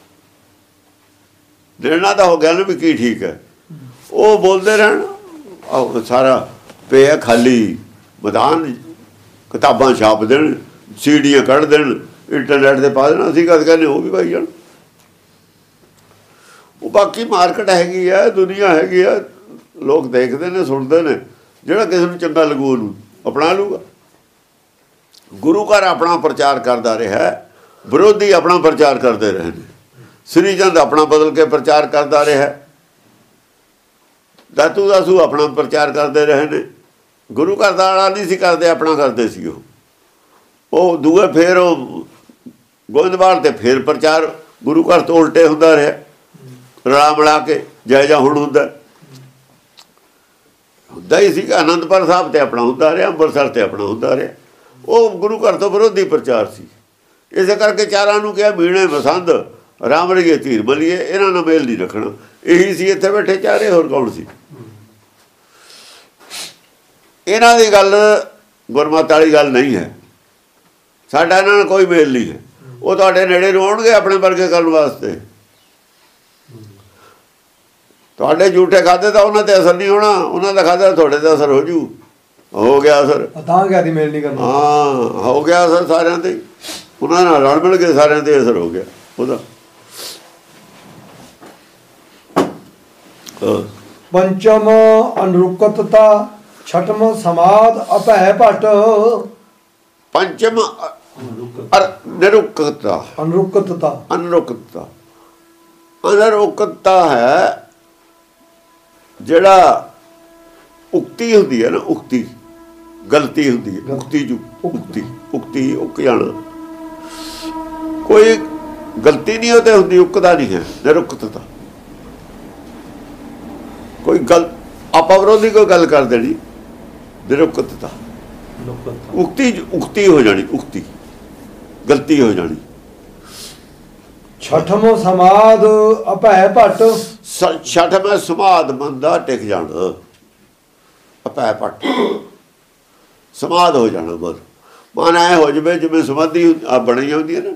ਨਿਰਣਾ ਤਾਂ ਹੋ ਗਿਆ ਨਾ ਵੀ ਕੀ ਠੀਕ ਹੈ, ਉਹ ਬੋਲਦੇ ਰਹਿਣ। ਆਹ ਸਾਰਾ ਪਿਆ ਖਾਲੀ ਮੈਦਾਨ, ਕਿਤਾਬਾਂ ਛਾਪ ਦੇਣ, ਸੀਡੀਆਂ ਕੱਢ ਦੇਣ, ਇੰਟਰਨੈਟ 'ਤੇ ਪਾ ਦੇਣਾ, ਅਸੀਂ ਕਦ ਕਹਿੰਦੇ ਉਹ ਵੀ ਪਾਈ ਜਾਣ। ਉਹ ਬਾਕੀ ਮਾਰਕੀਟ ਹੈਗੀ ਆ, ਦੁਨੀਆ ਹੈਗੀ ਆ, ਲੋਕ ਦੇਖਦੇ ਨੇ ਸੁਣਦੇ ਨੇ, ਜਿਹੜਾ ਕਿਸੇ ਨੂੰ ਚੰਗਾ ਲੱਗੂ ਉਹਨੂੰ ਅਪਣਾ ਲੂਗਾ। ਗੁਰੂ ਘਰ ਆਪਣਾ ਪ੍ਰਚਾਰ ਕਰਦਾ ਰਿਹਾ, ਵਿਰੋਧੀ ਆਪਣਾ ਪ੍ਰਚਾਰ ਕਰਦੇ ਰਹੇ ਨੇ। ਸ੍ਰੀ ਚੰਦ ਆਪਣਾ ਬਦਲ ਕੇ ਪ੍ਰਚਾਰ ਕਰਦਾ ਰਿਹਾ, ਦਾਸੂ ਆਪਣਾ ਪ੍ਰਚਾਰ ਕਰਦੇ ਰਹੇ ਨੇ। ਗੁਰੂ ਘਰ ਦਾ ਆਲਾ ਨਹੀਂ ਸੀ ਕਰਦੇ, ਆਪਣਾ ਕਰਦੇ ਸੀ ਉਹ ਦੂਏ। ਫਿਰ ਉਹ ਗੋਇੰਦਵਾਲ ਤੇ ਫਿਰ ਪ੍ਰਚਾਰ ਗੁਰੂ ਘਰ ਤੋਂ ਉਲਟੇ ਹੁੰਦਾ ਰਿਹਾ, ਰਲਾ ਮਿਲਾ ਕੇ ਜੈ ਜਾ ਹੁਣ ਹੁੰਦਾ ਹੀ ਸੀ। ਆਨੰਦਪੁਰ ਸਾਹਿਬ ਤੇ ਆਪਣਾ ਹੁੰਦਾ ਰਿਹਾ, ਅੰਮ੍ਰਿਤਸਰ ਤੇ ਆਪਣਾ ਹੁੰਦਾ ਰਿਹਾ। ਉਹ ਗੁਰੂ ਘਰ ਤੋਂ ਵਿਰੋਧੀ ਪ੍ਰਚਾਰ ਸੀ। ਇਸੇ ਕਰਕੇ ਚਾਰਾਂ ਨੂੰ ਕਿਹਾ ਮੀਣੇ ਮਸੰਦ ਰਾਮ ਰਹੀਏ ਧੀਰ ਮਲੀਏ, ਇਹਨਾਂ ਨਾਲ ਮੇਲ ਨਹੀਂ ਰੱਖਣਾ। ਇਹੀ ਸੀ ਇੱਥੇ ਬੈਠੇ ਚਾਰੇ, ਹੋਰ ਕੌਣ ਸੀ? ਇਹਨਾਂ ਦੀ ਗੱਲ ਗੁਰਮਤਿ ਵਾਲੀ ਗੱਲ ਨਹੀਂ ਹੈ। ਸਾਡਾ ਇਹਨਾਂ ਨਾਲ ਕੋਈ ਮੇਲ ਨਹੀਂ ਹੈ। ਉਹ ਤੁਹਾਡੇ ਨੇੜੇ ਨੂੰ ਆਉਣਗੇ ਆਪਣੇ ਵਰਗੇ ਕਰਨ ਵਾਸਤੇ। ਤੁਹਾਡੇ ਝੂਠੇ ਖਾਦੇ ਤਾਂ ਉਹਨਾਂ ਤੇ ਅਸਰ ਨਹੀਂ ਹੋਣਾ, ਉਹਨਾਂ ਦਾ ਖਾਦਾ ਤੁਹਾਡੇ ਤੇ ਅਸਰ ਹੋ ਜੂ। ਹੋ ਗਿਆ ਅਸਰ, ਤਾਂ ਗਿਆ ਦੀ ਮੇਲ ਨਹੀਂ ਕਰਨੀ। ਹਾਂ, ਹੋ ਗਿਆ ਅਸਰ ਸਾਰਿਆਂ ਤੇ, ਉਹਨਾਂ ਨਾਲ ਰਲ ਮਿਲ ਕੇ ਸਾਰਿਆਂ ਤੇ ਅਸਰ ਹੋ ਗਿਆ ਉਹਦਾ। ਪੰਚਮ ਅਨੁਰੁਕਤਤਾ, ਛਠਮ ਸਮਾਦ ਅਭੈ ਭਟ। ਪੰਚਮ ਨਿਰੁਕਤਤਾ, ਅਨੁਰੁਕਤਤਾ, ਅਨੁਰੁਕਤਤਾ, ਅਨੁਰੁਕਤਤਾ ਹੈ ਜਿਹੜਾ ਉਕਤੀ ਹੁੰਦੀ ਹੈ ਨਾ, ਉਕਤੀ ਗਲਤੀ ਹੁੰਦੀ ਹੈ। ਉਕਤੀ ਉਕ ਜਾਣਾ, ਕੋਈ ਗਲਤੀ ਨਹੀਂ ਉਹ ਤੇ ਹੁੰਦੀ, ਉਕਦਾ ਨਹੀਂ ਹੈ ਨਿਰੁਕਤਤਾ। ਕੋਈ ਗੱਲ ਆਪਾਂ ਵਿਰੋਧੀ ਕੋਈ ਗੱਲ ਕਰ ਦੇਣੀ, ਨਿਰੁਕਤਤਾ। ਉਕਤੀ ਹੋ ਜਾਣੀ, ਉਕਤੀ ਗਲਤੀ ਹੋ ਜਾਣੀ। ਛਠਮ ਸਮਾਦ ਅਭੈ ਭਟ, ਛਠਮ ਸਮਾਦ ਮਨ ਦਾ ਟਿਕ ਜਾਣਾ, ਅਭੈ ਭਟ ਸਮਾਦ ਹੋ ਜਾਣਾ। ਮਨ ਐ ਹੋ ਜਾਵੇ ਜਿਵੇਂ ਸਮਾਧੀ ਬਣੀ ਹੁੰਦੀ ਹੈ ਨਾ,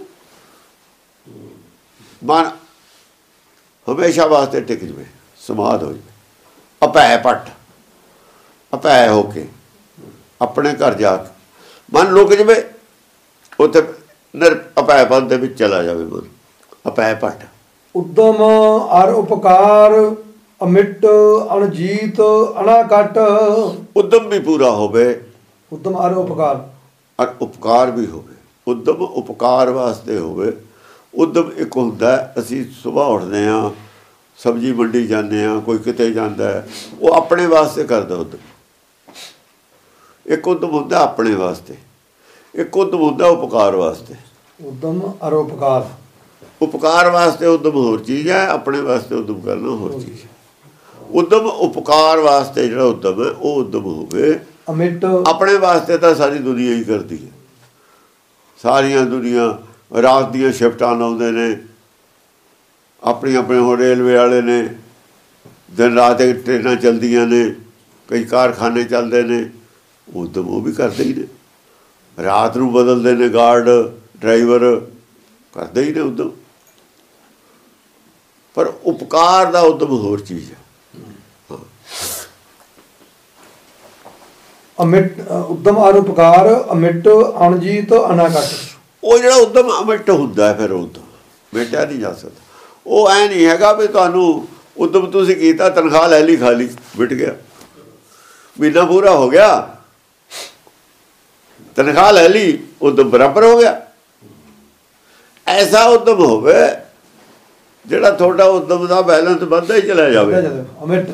ਮਨ ਹਮੇਸ਼ਾ ਵਾਸਤੇ ਟਿਕ ਜਾਵੇ, ਸਮਾਦ ਹੋ ਜਾਵੇ। ਅਭੈ ਭਟ, ਅਭੈ ਹੋ ਕੇ ਆਪਣੇ ਘਰ ਜਾ ਕੇ ਮਨ ਲੁਕ ਜਾਵੇ, ਉੱਥੇ ਅਭੈ ਪਦ ਦੇ ਵਿੱਚ ਚਲਾ ਜਾਵੇ ਮਨ। ਅਭੈ ਭਟ ਉਦਮ ਅਰ ਉਪਕਾਰ, ਅਮਿਟ ਅਣਜੀਤ ਅਣਾਕਟ। ਉਦਮ ਵੀ ਪੂਰਾ ਹੋਵੇ, ਉਦਮ ਅਰ ਉਪਕਾਰ, ਔਰ ਉਪਕਾਰ ਵੀ ਹੋਵੇ। ਉਦਮ ਉਪਕਾਰ ਵਾਸਤੇ ਹੋਵੇ। ਉਦਮ ਇੱਕ ਹੁੰਦਾ ਅਸੀਂ ਸੁਬਾਹ ਉੱਠਦੇ ਹਾਂ, ਸਬਜ਼ੀ ਮੰਡੀ ਜਾਂਦੇ ਹਾਂ, ਕੋਈ ਕਿਤੇ ਜਾਂਦਾ ਹੈ, ਉਹ ਆਪਣੇ ਵਾਸਤੇ ਕਰਦਾ ਉਦਮ। ਇੱਕ ਉਦਮ ਹੁੰਦਾ ਆਪਣੇ ਵਾਸਤੇ, ਇੱਕ ਉਦਮ ਹੁੰਦਾ ਉਪਕਾਰ ਵਾਸਤੇ। ਉਦਮ ਅਰ ਉਪਕਾਰ, ਉਪਕਾਰ ਵਾਸਤੇ ਉਦਮ ਹੋਰ ਚੀਜ਼ ਹੈ, ਆਪਣੇ ਵਾਸਤੇ ਉਦਮ ਕਰਨਾ ਹੋਰ ਚੀਜ਼ ਹੈ। ਉਦਮ ਉਪਕਾਰ ਵਾਸਤੇ ਜਿਹੜਾ ਉਦਮ ਹੈ ਉਹ ਉਦਮ ਹੋਵੇ। ਅਮਿਟ, ਆਪਣੇ ਵਾਸਤੇ ਤਾਂ ਸਾਰੀ ਦੁਨੀਆ ਹੀ ਕਰਦੀ ਹੈ। ਸਾਰੀਆਂ ਦੁਨੀਆ ਰਾਤ ਦੀਆਂ ਸ਼ਿਫਟਾਂ ਲਾਉਂਦੇ ਨੇ, ਆਪਣੀ ਆਪਣੇ ਹੋ ਰੇਲਵੇ ਵਾਲੇ ਨੇ, ਦਿਨ ਰਾਤ ਟ੍ਰੇਨਾਂ ਚੱਲਦੀਆਂ ਨੇ, ਕਈ ਕਾਰਖਾਨੇ ਚੱਲਦੇ ਨੇ, ਉਦਮ ਉਹ ਵੀ ਕਰਦੇ ਹੀ ਨੇ। ਰਾਤ ਨੂੰ ਬਦਲਦੇ ਨੇ ਗਾਰਡ, ਡਰਾਈਵਰ, ਕਰਦੇ ਹੀ ਨੇ ਉਦਮ। ਪਰ ਉਪਕਾਰ ਦਾ ਉਦਮ ਹੋਰ ਚੀਜ਼ ਹੈ। ਅਮਿਟ, ਉਦਮ ਅਰ ਉਪਕਾਰ, ਅਮਿਟ ਅਣਜੀਤ ਅਨਾਕਟ। ਉਹ ਜਿਹੜਾ ਉਦਮ ਅਮਿਟ ਹੁੰਦਾ ਹੈ, ਫਿਰ ਉਦਮ ਮਿਟਿਆ ਨਹੀਂ ਜਾ ਸਕਦਾ। ਉਹ ਐ ਨਹੀਂ ਹੈਗਾ ਵੀ ਤੁਹਾਨੂੰ ਉਦਮ ਤੁਸੀਂ ਕੀਤਾ, ਤਨਖਾਹ ਲੈ ਲਈ, ਖਾ ਲਈ, ਮਿਟ ਗਿਆ, ਮਹੀਨਾ ਪੂਰਾ ਹੋ ਗਿਆ, ਤਨਖਾਹ ਲੈ ਲਈ, ਉਦਮ ਬਰਾਬਰ ਹੋ ਗਿਆ। ਐਸਾ ਉਦਮ ਹੋਵੇ ਜਿਹੜਾ ਤੁਹਾਡਾ ਉਦਮ ਦਾ ਬੈਲੈਂਸ ਵੱਧਦਾ ਹੀ ਚਲਾ ਜਾਵੇ, ਅਮਿਟ,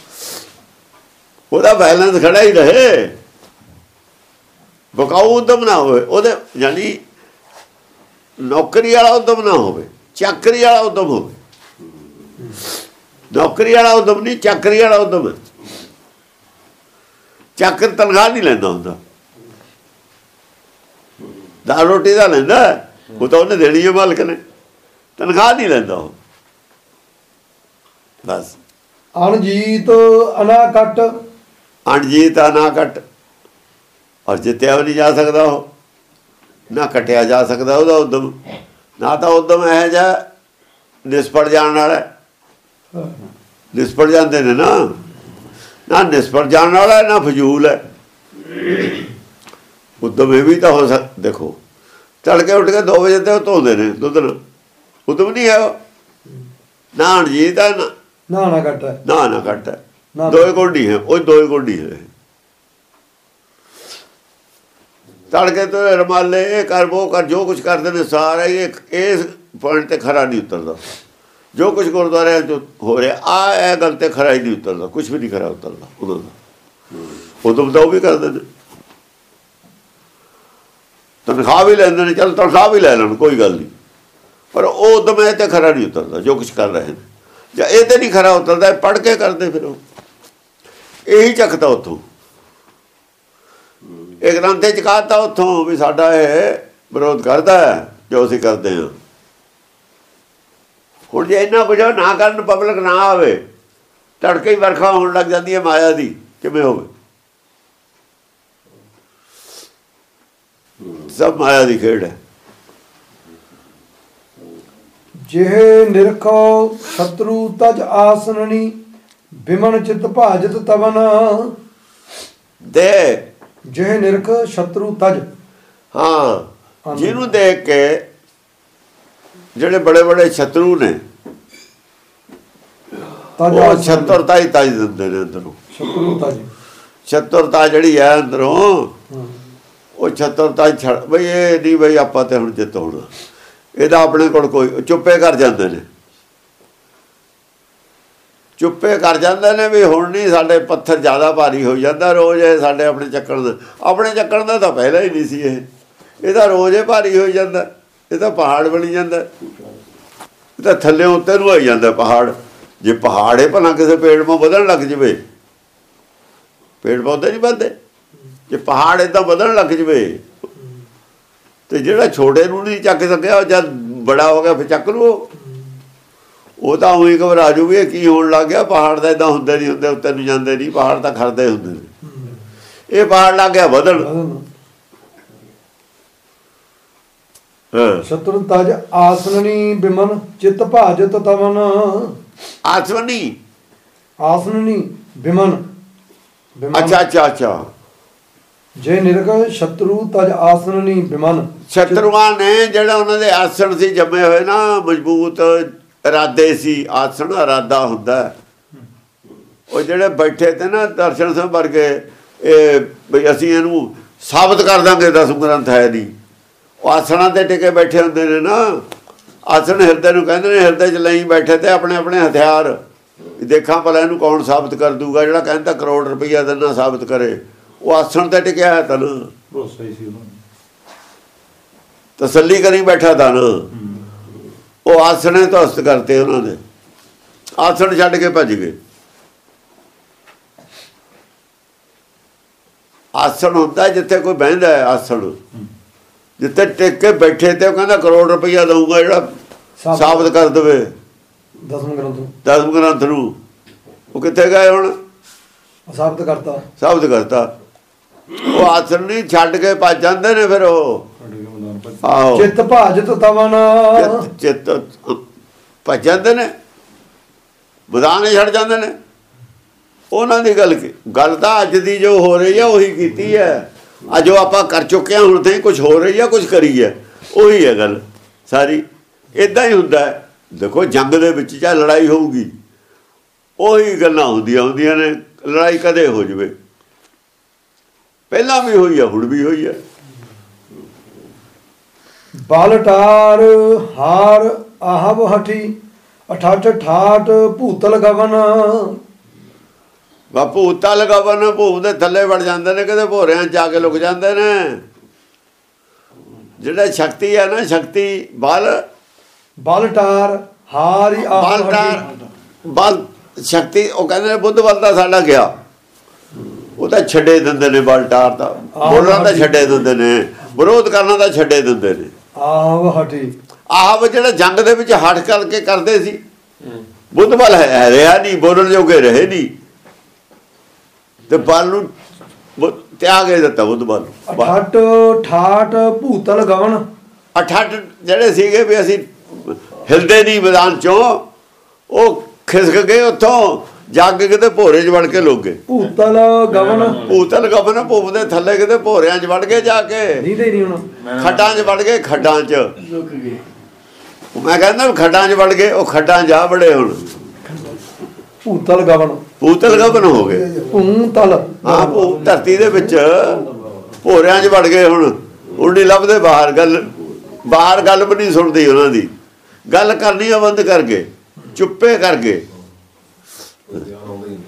ਉਹਦਾ ਬੈਲੈਂਸ ਖੜਾ ਹੀ ਰਹੇ, ਬਕਾਊ ਉਦਮ ਨਾ ਹੋਵੇ ਉਹਦੇ। ਯਾਨੀ ਨੌਕਰੀ ਵਾਲਾ ਉਦਮ ਨਾ ਹੋਵੇ, ਚਾਕਰੀ ਵਾਲਾ ਉਦਮ ਹੋਵੇ। ਨੌਕਰੀ ਵਾਲਾ ਉਦਮ ਨਹੀਂ, ਚਾਕਰੀ ਵਾਲਾ ਉਦਮ ਹੈ। ਚਾਕਰ ਤਨਖਾਹ ਨਹੀਂ ਲੈਂਦਾ ਹੁੰਦਾ, ਦਾਲ ਰੋਟੀ ਦਾ ਲੈਂਦਾ, ਉਹ ਤਾਂ ਉਹਨੇ ਦੇਣੀ ਹੈ ਮਾਲਕ ਨੇ, ਤਨਖਾਹ ਨਹੀਂ ਲੈਂਦਾ ਉਹ ਬਸ। ਅਣਜੀਤ ਅਨਾਕਟ, ਅਣਜੀਤ ਅਨਾਕਟ, ਔਰ ਜਿੱਤਿਆ ਵੀ ਨਹੀਂ ਜਾ ਸਕਦਾ ਉਹ, ਨਾ ਕੱਟਿਆ ਜਾ ਸਕਦਾ ਉਹਦਾ ਉਦਮ। ਨਾ ਤਾਂ ਉਦਮ ਇਹੋ ਜਿਹਾ ਨਿਸਫਲ ਜਾਣ ਵਾਲਾ, ਨਿਸਫਲ ਜਾਂਦੇ ਨੇ ਨਾ ਨਿਸਫਲ ਜਾਣ ਵਾਲਾ, ਨਾ ਫਜ਼ੂਲ ਹੈ ਉਦਮ। ਇਹ ਵੀ ਤਾਂ ਹੋ ਦੇਖੋ, ਤੜਕੇ ਉੱਠ ਕੇ 2 ਵਜੇ ਤੇ ਉਹ ਧੋਂਦੇ ਨੇ ਦੁੱਧ ਨਾਲ, ਉਦਮ ਨਹੀਂ ਹੈ ਉਹ। ਨਾ ਅਣਜੀਤ ਹੈ, ਨਾ ਕੱਟ ਹੈ, ਦੋਏ ਗੋਡੀ ਹੈ, ਉਹ ਦੋਏ ਗੋਡੀ ਹੈ। ਤੜਕੇ ਤੋਂ ਰਮਾਲੇ, ਇਹ ਕਰ ਉਹ ਕਰ, ਜੋ ਕੁਛ ਕਰਦੇ ਨੇ ਸਾਰਾ ਹੀ ਇਸ ਪੁਆਇੰਟ ਤੇ ਖਰਾ ਨਹੀਂ ਉਤਰਦਾ। ਜੋ ਕੁਛ ਗੁਰਦੁਆਰਿਆਂ 'ਚ ਹੋ ਰਿਹਾ ਇਹ ਗੱਲ ਤੇ ਖਰਾ ਹੀ ਨਹੀਂ ਉਤਰਦਾ, ਕੁਛ ਵੀ ਨਹੀਂ ਖਰਾ ਉਤਰਦਾ ਉਦੋਂ ਦਾ। ਉਦਮ ਤਾਂ ਉਹ ਵੀ ਕਰਦੇ ਨੇ, ਤਨਖਾਹ ਵੀ ਲੈਂਦੇ ਨੇ, ਚੱਲ ਤਨਖਾਹ ਵੀ ਲੈ ਲੈਣ, ਕੋਈ ਗੱਲ ਨਹੀਂ, ਪਰ ਉਹ ਉਦਮ ਇਹ ਤੇ ਖਰਾ ਨਹੀਂ ਉਤਰਦਾ ਜੋ ਕੁਛ ਕਰ ਰਹੇ ਨੇ। ਜਾਂ ਇਹ ਤੇ ਨਹੀਂ ਖਰਾ ਉਤਰਦਾ, ਪੜ੍ਹ ਕੇ ਕਰਦੇ ਫਿਰ ਉਹ ਇਹੀ ਚੱਕਦਾ ਉੱਥੋਂ, ਇਹ ਗ੍ਰੰਥ ਚਕਾਤਾ ਉੱਥੋਂ ਵੀ ਸਾਡਾ ਇਹ ਵਿਰੋਧ ਕਰਦਾ ਹੈ ਜੋ ਅਸੀਂ ਕਰਦੇ ਹਾਂ। ਹੁਣ ਜੇ ਇੰਨਾ ਕੁਝ ਨਾ ਕਰਨ, ਪਬਲਿਕ ਨਾ ਆਵੇ, ਤੜਕੇ ਹੀ ਵਰਖਾ ਹੋਣ ਲੱਗ ਜਾਂਦੀ ਹੈ ਮਾਇਆ ਦੀ, ਕਿਵੇਂ ਹੋਵੇ? ਸਭ ਮਾਇਆ ਦੀ ਖੇਡ ਹੈ। ਜਿਹੇ ਨਿਰਖੋ ਸ਼ਤਰੂ ਤਜ ਆਸਨਣੀ, ਬਿਮਨ ਚਿਤ ਭਾਜਤ ਤਵਨ। ਦੇ ਜਿਹੇ ਨਿਰਖ ਸ਼ਤਰੂ ਤਜ, ਹਾਂ, ਜਿਹਨੂੰ ਦੇਖ ਕੇ ਜਿਹੜੇ ਬੜੇ ਬੜੇ ਸ਼ਤਰੂ ਨੇ ਉਹ ਛਤਰਤਾ ਹੀ ਤਜ ਦਿੰਦੇ ਨੇ ਅੰਦਰੋਂ। ਛਤਰਤਾ ਜਿਹੜੀ ਹੈ ਅੰਦਰੋਂ, ਉਹ ਛਤਰਤਾ ਛੱਡ ਬਈ ਇਹ ਨਹੀਂ ਬਈ ਆਪਾਂ ਤੇ ਹੁਣ ਜਿੱਤ ਹੋਣਾ, ਇਹਦਾ ਆਪਣੇ ਕੋਲ ਕੋਈ, ਚੁੱਪੇ ਕਰ ਜਾਂਦੇ ਨੇ, ਚੁੱਪੇ ਕਰ ਜਾਂਦੇ ਨੇ ਵੀ ਹੁਣ ਨਹੀਂ, ਸਾਡੇ ਪੱਥਰ ਜ਼ਿਆਦਾ ਭਾਰੀ ਹੋ ਜਾਂਦਾ ਰੋਜ਼, ਇਹ ਸਾਡੇ ਆਪਣੇ ਚੱਕਣ ਦਾ ਤਾਂ ਪਹਿਲਾਂ ਹੀ ਨਹੀਂ ਸੀ, ਇਹਦਾ ਰੋਜ਼ ਇਹ ਭਾਰੀ ਹੋ ਜਾਂਦਾ, ਇਹ ਤਾਂ ਪਹਾੜ ਬਣੀ ਜਾਂਦਾ, ਇਹ ਤਾਂ ਥੱਲੇ ਉੱਤੇ ਨੂੰ ਆਈ ਜਾਂਦਾ ਪਹਾੜ। ਜੇ ਪਹਾੜ ਇਹ ਭਲਾ ਕਿਸੇ ਪੇੜ ਮੋਂ ਵਧਣ ਲੱਗ ਜਾਵੇ, ਪੇੜ ਪੌਦੇ ਨਹੀਂ ਵੱਧਦੇ, ਜੇ ਪਹਾੜ ਏਦਾਂ ਵਧਣ ਲੱਗ ਜਾਵੇ ਤੇ ਜਿਹੜਾ ਛੋਟੇ ਨੂੰ ਨਹੀਂ ਚੱਕ ਸਕਿਆ, ਜਦ ਬੜਾ ਹੋ ਗਿਆ ਫਿਰ ਚੱਕ ਲੂ, ਉਹ ਤਾਂ ਉਹੀ ਘਬਰਾ ਜੂ ਵੀ ਇਹ ਕੀ ਹੋਣ ਲੱਗ ਗਿਆ। ਪਹਾੜ ਦਾ ਏਦਾਂ ਹੁੰਦੇ ਨਹੀਂ ਹੁੰਦੇ, ਉੱਤੇ ਨੂੰ ਜਾਂਦੇ ਨਹੀਂ, ਪਹਾੜ ਤਾਂ ਖੜਦੇ ਹੁੰਦੇ ਨੇ, ਇਹ ਪਹਾੜ ਲੱਗ ਗਿਆ ਵਧਣ। ਸ਼ਤਰੂ ਤਜ ਆਸਨਣੀ, ਬਿਮਨ ਚਿਤ ਭਾਜਤ ਤਵਨ। ਆਸਨਣੀ, ਆਸਨਣੀ, ਬਿਮਨ, ਅੱਛਾ। ਜੇ ਨਿਰਖ ਸ਼ਤਰੂ ਤਜ ਆਸਨਣੀ, ਬਿਮਨ। ਸ਼ਤਰੂਆਂ ਨੇ ਜਿਹੜਾ ਉਹਨਾਂ ਦੇ ਆਸਣ ਸੀ ਜੰਮੇ ਹੋਏ ਨਾ, ਮਜ਼ਬੂਤ ਇਰਾਦੇ ਸੀ। ਆਸਣ ਇਰਾਦਾ ਹੁੰਦਾ, ਉਹ ਜਿਹੜੇ ਬੈਠੇ ਤੇ ਨਾ ਦਰਸ਼ਨ ਸਿੰਘ ਵਰਗੇ, ਇਹ ਬਈ ਅਸੀਂ ਇਹਨੂੰ ਸਾਬਤ ਕਰ ਦਾਂਗੇ ਦਸਮ ਗ੍ਰੰਥ ਹੈ ਨਹੀਂ। ਉਹ ਆਸਣਾਂ ਤੇ ਟਿਕੇ ਬੈਠੇ ਹੁੰਦੇ ਨੇ ਨਾ, ਆਸਣ ਹਿਰਦੇ ਨੂੰ ਕਹਿੰਦੇ ਨੇ, ਹਿਰਦੇ 'ਚ ਲਈ ਬੈਠੇ ਤੇ ਆਪਣੇ ਆਪਣੇ ਹਥਿਆਰ। ਦੇਖਾਂ ਭਲਾ ਇਹਨੂੰ ਕੌਣ ਸਾਬਤ ਕਰ ਦੂਗਾ, ਜਿਹੜਾ ਕਹਿੰਦਾ ਕਰੋੜ ਰੁਪਈਆ ਦਿੰਦਾ ਸਾਬਤ ਕਰੇ। ਉਹ ਆਸਣ ਤੇ ਟਿਕਿਆ ਹੈ ਤਨ, ਤਸੱਲੀ ਕਰੀ ਬੈਠਾ ਤਨ। ਉਹ ਆਸਣੇ ਤੋਂ ਹਸਤ ਕਰਤੇ ਉਹਨਾਂ ਨੇ, ਆਸਣ ਛੱਡ ਕੇ ਭੱਜ ਗਏ। ਆਸਣ ਹੁੰਦਾ ਜਿੱਥੇ ਕੋਈ ਬਹਿੰਦਾ ਹੈ, ਆਸਣ ਜਿੱਥੇ ਟਿਕ ਕੇ ਬੈਠੇ ਤੇ ਉਹ ਕਹਿੰਦਾ ਕਰੋੜ ਰੁਪਈਆ ਦਊਗਾ ਜਿਹੜਾ ਸਾਬਤ ਕਰ ਦੇਵੇ ਦਸਮ ਗ੍ਰੰਥ ਨੂੰ। ਉਹ ਕਿੱਥੇ ਗਏ ਹੁਣ? ਸਾਬਤ ਕਰਤਾ। ਉਹ ਆਸਣ ਨਹੀਂ ਛੱਡ ਕੇ ਭੱਜ ਜਾਂਦੇ ਨੇ ਫਿਰ। ਉਹ ਆਹੋ ਚਿੱਤ ਭਾਜਤ ਤਵਨ, ਚਿੱਤ ਭੱਜ ਜਾਂਦੇ ਨੇ, ਮੈਦਾਨ ਛੱਡ ਜਾਂਦੇ ਨੇ। ਉਹਨਾਂ ਦੀ ਗੱਲ ਤਾਂ ਅੱਜ ਦੀ ਜੋ ਹੋ ਰਹੀ ਹੈ ਉਹੀ ਕੀਤੀ ਹੈ। ਅੱਜ ਜੋ ਆਪਾਂ ਕਰ ਚੁੱਕੇ ਹਾਂ, ਹੁਣ ਤੇ ਕੁਝ ਹੋ ਰਹੀ ਹੈ, ਕੁਝ ਕਰੀ ਹੈ, ਉਹੀ ਹੈ ਗੱਲ ਸਾਰੀ। ਇੱਦਾਂ ਹੀ ਹੁੰਦਾ ਹੈ। ਦੇਖੋ ਜੰਗ ਦੇ ਵਿੱਚ ਜਾਂ ਲੜਾਈ ਹੋਊਗੀ, ਉਹੀ ਗੱਲਾਂ ਹੁੰਦੀਆਂ ਨੇ। ਲੜਾਈ ਕਦੇ ਹੋ ਜਾਵੇ, ਪਹਿਲਾਂ ਵੀ ਹੋਈ ਹੈ, ਹੁਣ ਵੀ ਹੋਈ ਹੈ। ਬਲਟਾਰ ਹਾਰ ਆਹਬ ਹਠੀ, ਅਠਾਠ ਠਾਠ ਭੂਤਲ ਗਵਨ। ਬਾਪੂ ਤਲ ਗਵਨ, ਭੂਤ ਦੇ ਥੱਲੇ ਵੜ ਜਾਂਦੇ ਨੇ, ਕਿਤੇ ਭੋਰਿਆਂ 'ਚ ਜਾ ਕੇ ਲੁਕ ਜਾਂਦੇ ਨੇ। ਜਿਹੜਾ ਸ਼ਕਤੀ ਹੈ ਨਾ, ਸ਼ਕਤੀ ਬਲਟਾਰ ਹਾਰੀ ਬਲ ਸ਼ਕਤੀ, ਉਹ ਕਹਿੰਦੇ ਨੇ ਬੁੱਧ ਬਲ ਦਾ ਸਾਡਾ ਗਿਆ, ਉਹ ਤਾਂ ਛੱਡੇ ਦਿੰਦੇ ਨੇ। ਬਲਟਾਰ ਦਾ ਬੋਲਣਾ ਤਾਂ ਛੱਡੇ ਦਿੰਦੇ ਨੇ, ਵਿਰੋਧ ਕਰਨਾ ਤਾਂ ਛੱਡੇ ਦਿੰਦੇ ਨੇ। ਆਹਬ ਜਿਹੜਾ ਜੰਗ ਦੇ ਵਿੱਚ ਹੱਠ ਕਰਕੇ ਕਰਦੇ ਸੀ, ਬੁੱਧ ਬਲ ਹੈ ਰਿਹਾ ਨਹੀਂ, ਬੋਲਣ ਜੋਗੇ ਰਹੇ ਨਹੀਂ, ਤੇ ਬਲ ਨੂੰ ਤਿਆਗ ਹੀ ਦਿੱਤਾ ਬੁੱਧ ਬਲ। ਅਠਾਠ ਠਾਠ ਭੂਤਲ ਗਵਨ, ਅਠਾਠ ਜਿਹੜੇ ਸੀਗੇ ਵੀ ਅਸੀਂ ਹਿਲਦੇ ਨਹੀਂ ਮੈਦਾਨ ਚੋਂ, ਉਹ ਖਿਸਕ ਗਏ ਉੱਥੋਂ, ਜਾ ਕੇ ਕਿਤੇ ਭੋਰੇ 'ਚ ਵੜ ਕੇ ਲੁਕ ਗਏ। ਭੂਤਲ ਗਵਨ ਭੂਪ ਦੇ ਥੱਲੇ ਕਿਤੇ ਭੋਰਿਆਂ 'ਚ ਵੜ ਗਏ, ਜਾ ਕੇ ਖੱਡਾਂ 'ਚ ਵੜ ਗਏ, ਖੱਡਾਂ 'ਚ। ਮੈਂ ਕਹਿੰਦਾ ਖੱਡਾਂ 'ਚ ਵੜ ਗਏ, ਉਹ ਖੱਡਾਂ 'ਚ ਜਾ ਵੜੇ। ਹੁਣ ਭੂਤਲ ਗਵਨ ਹੋ ਗਏ। ਹਾਂ, ਧਰਤੀ ਦੇ ਵਿੱਚ ਭੋਰਿਆਂ 'ਚ ਵੜ ਗਏ। ਹੁਣ ਨਹੀਂ ਲੱਭਦੇ ਬਾਹਰ ਗੱਲ ਵੀ ਨਹੀਂ ਸੁਣਦੀ ਉਹਨਾਂ ਦੀ। ਗੱਲ ਕਰਨੀ ਬੰਦ ਕਰ ਗਏ, ਚੁੱਪੇ ਕਰ ਗਏ।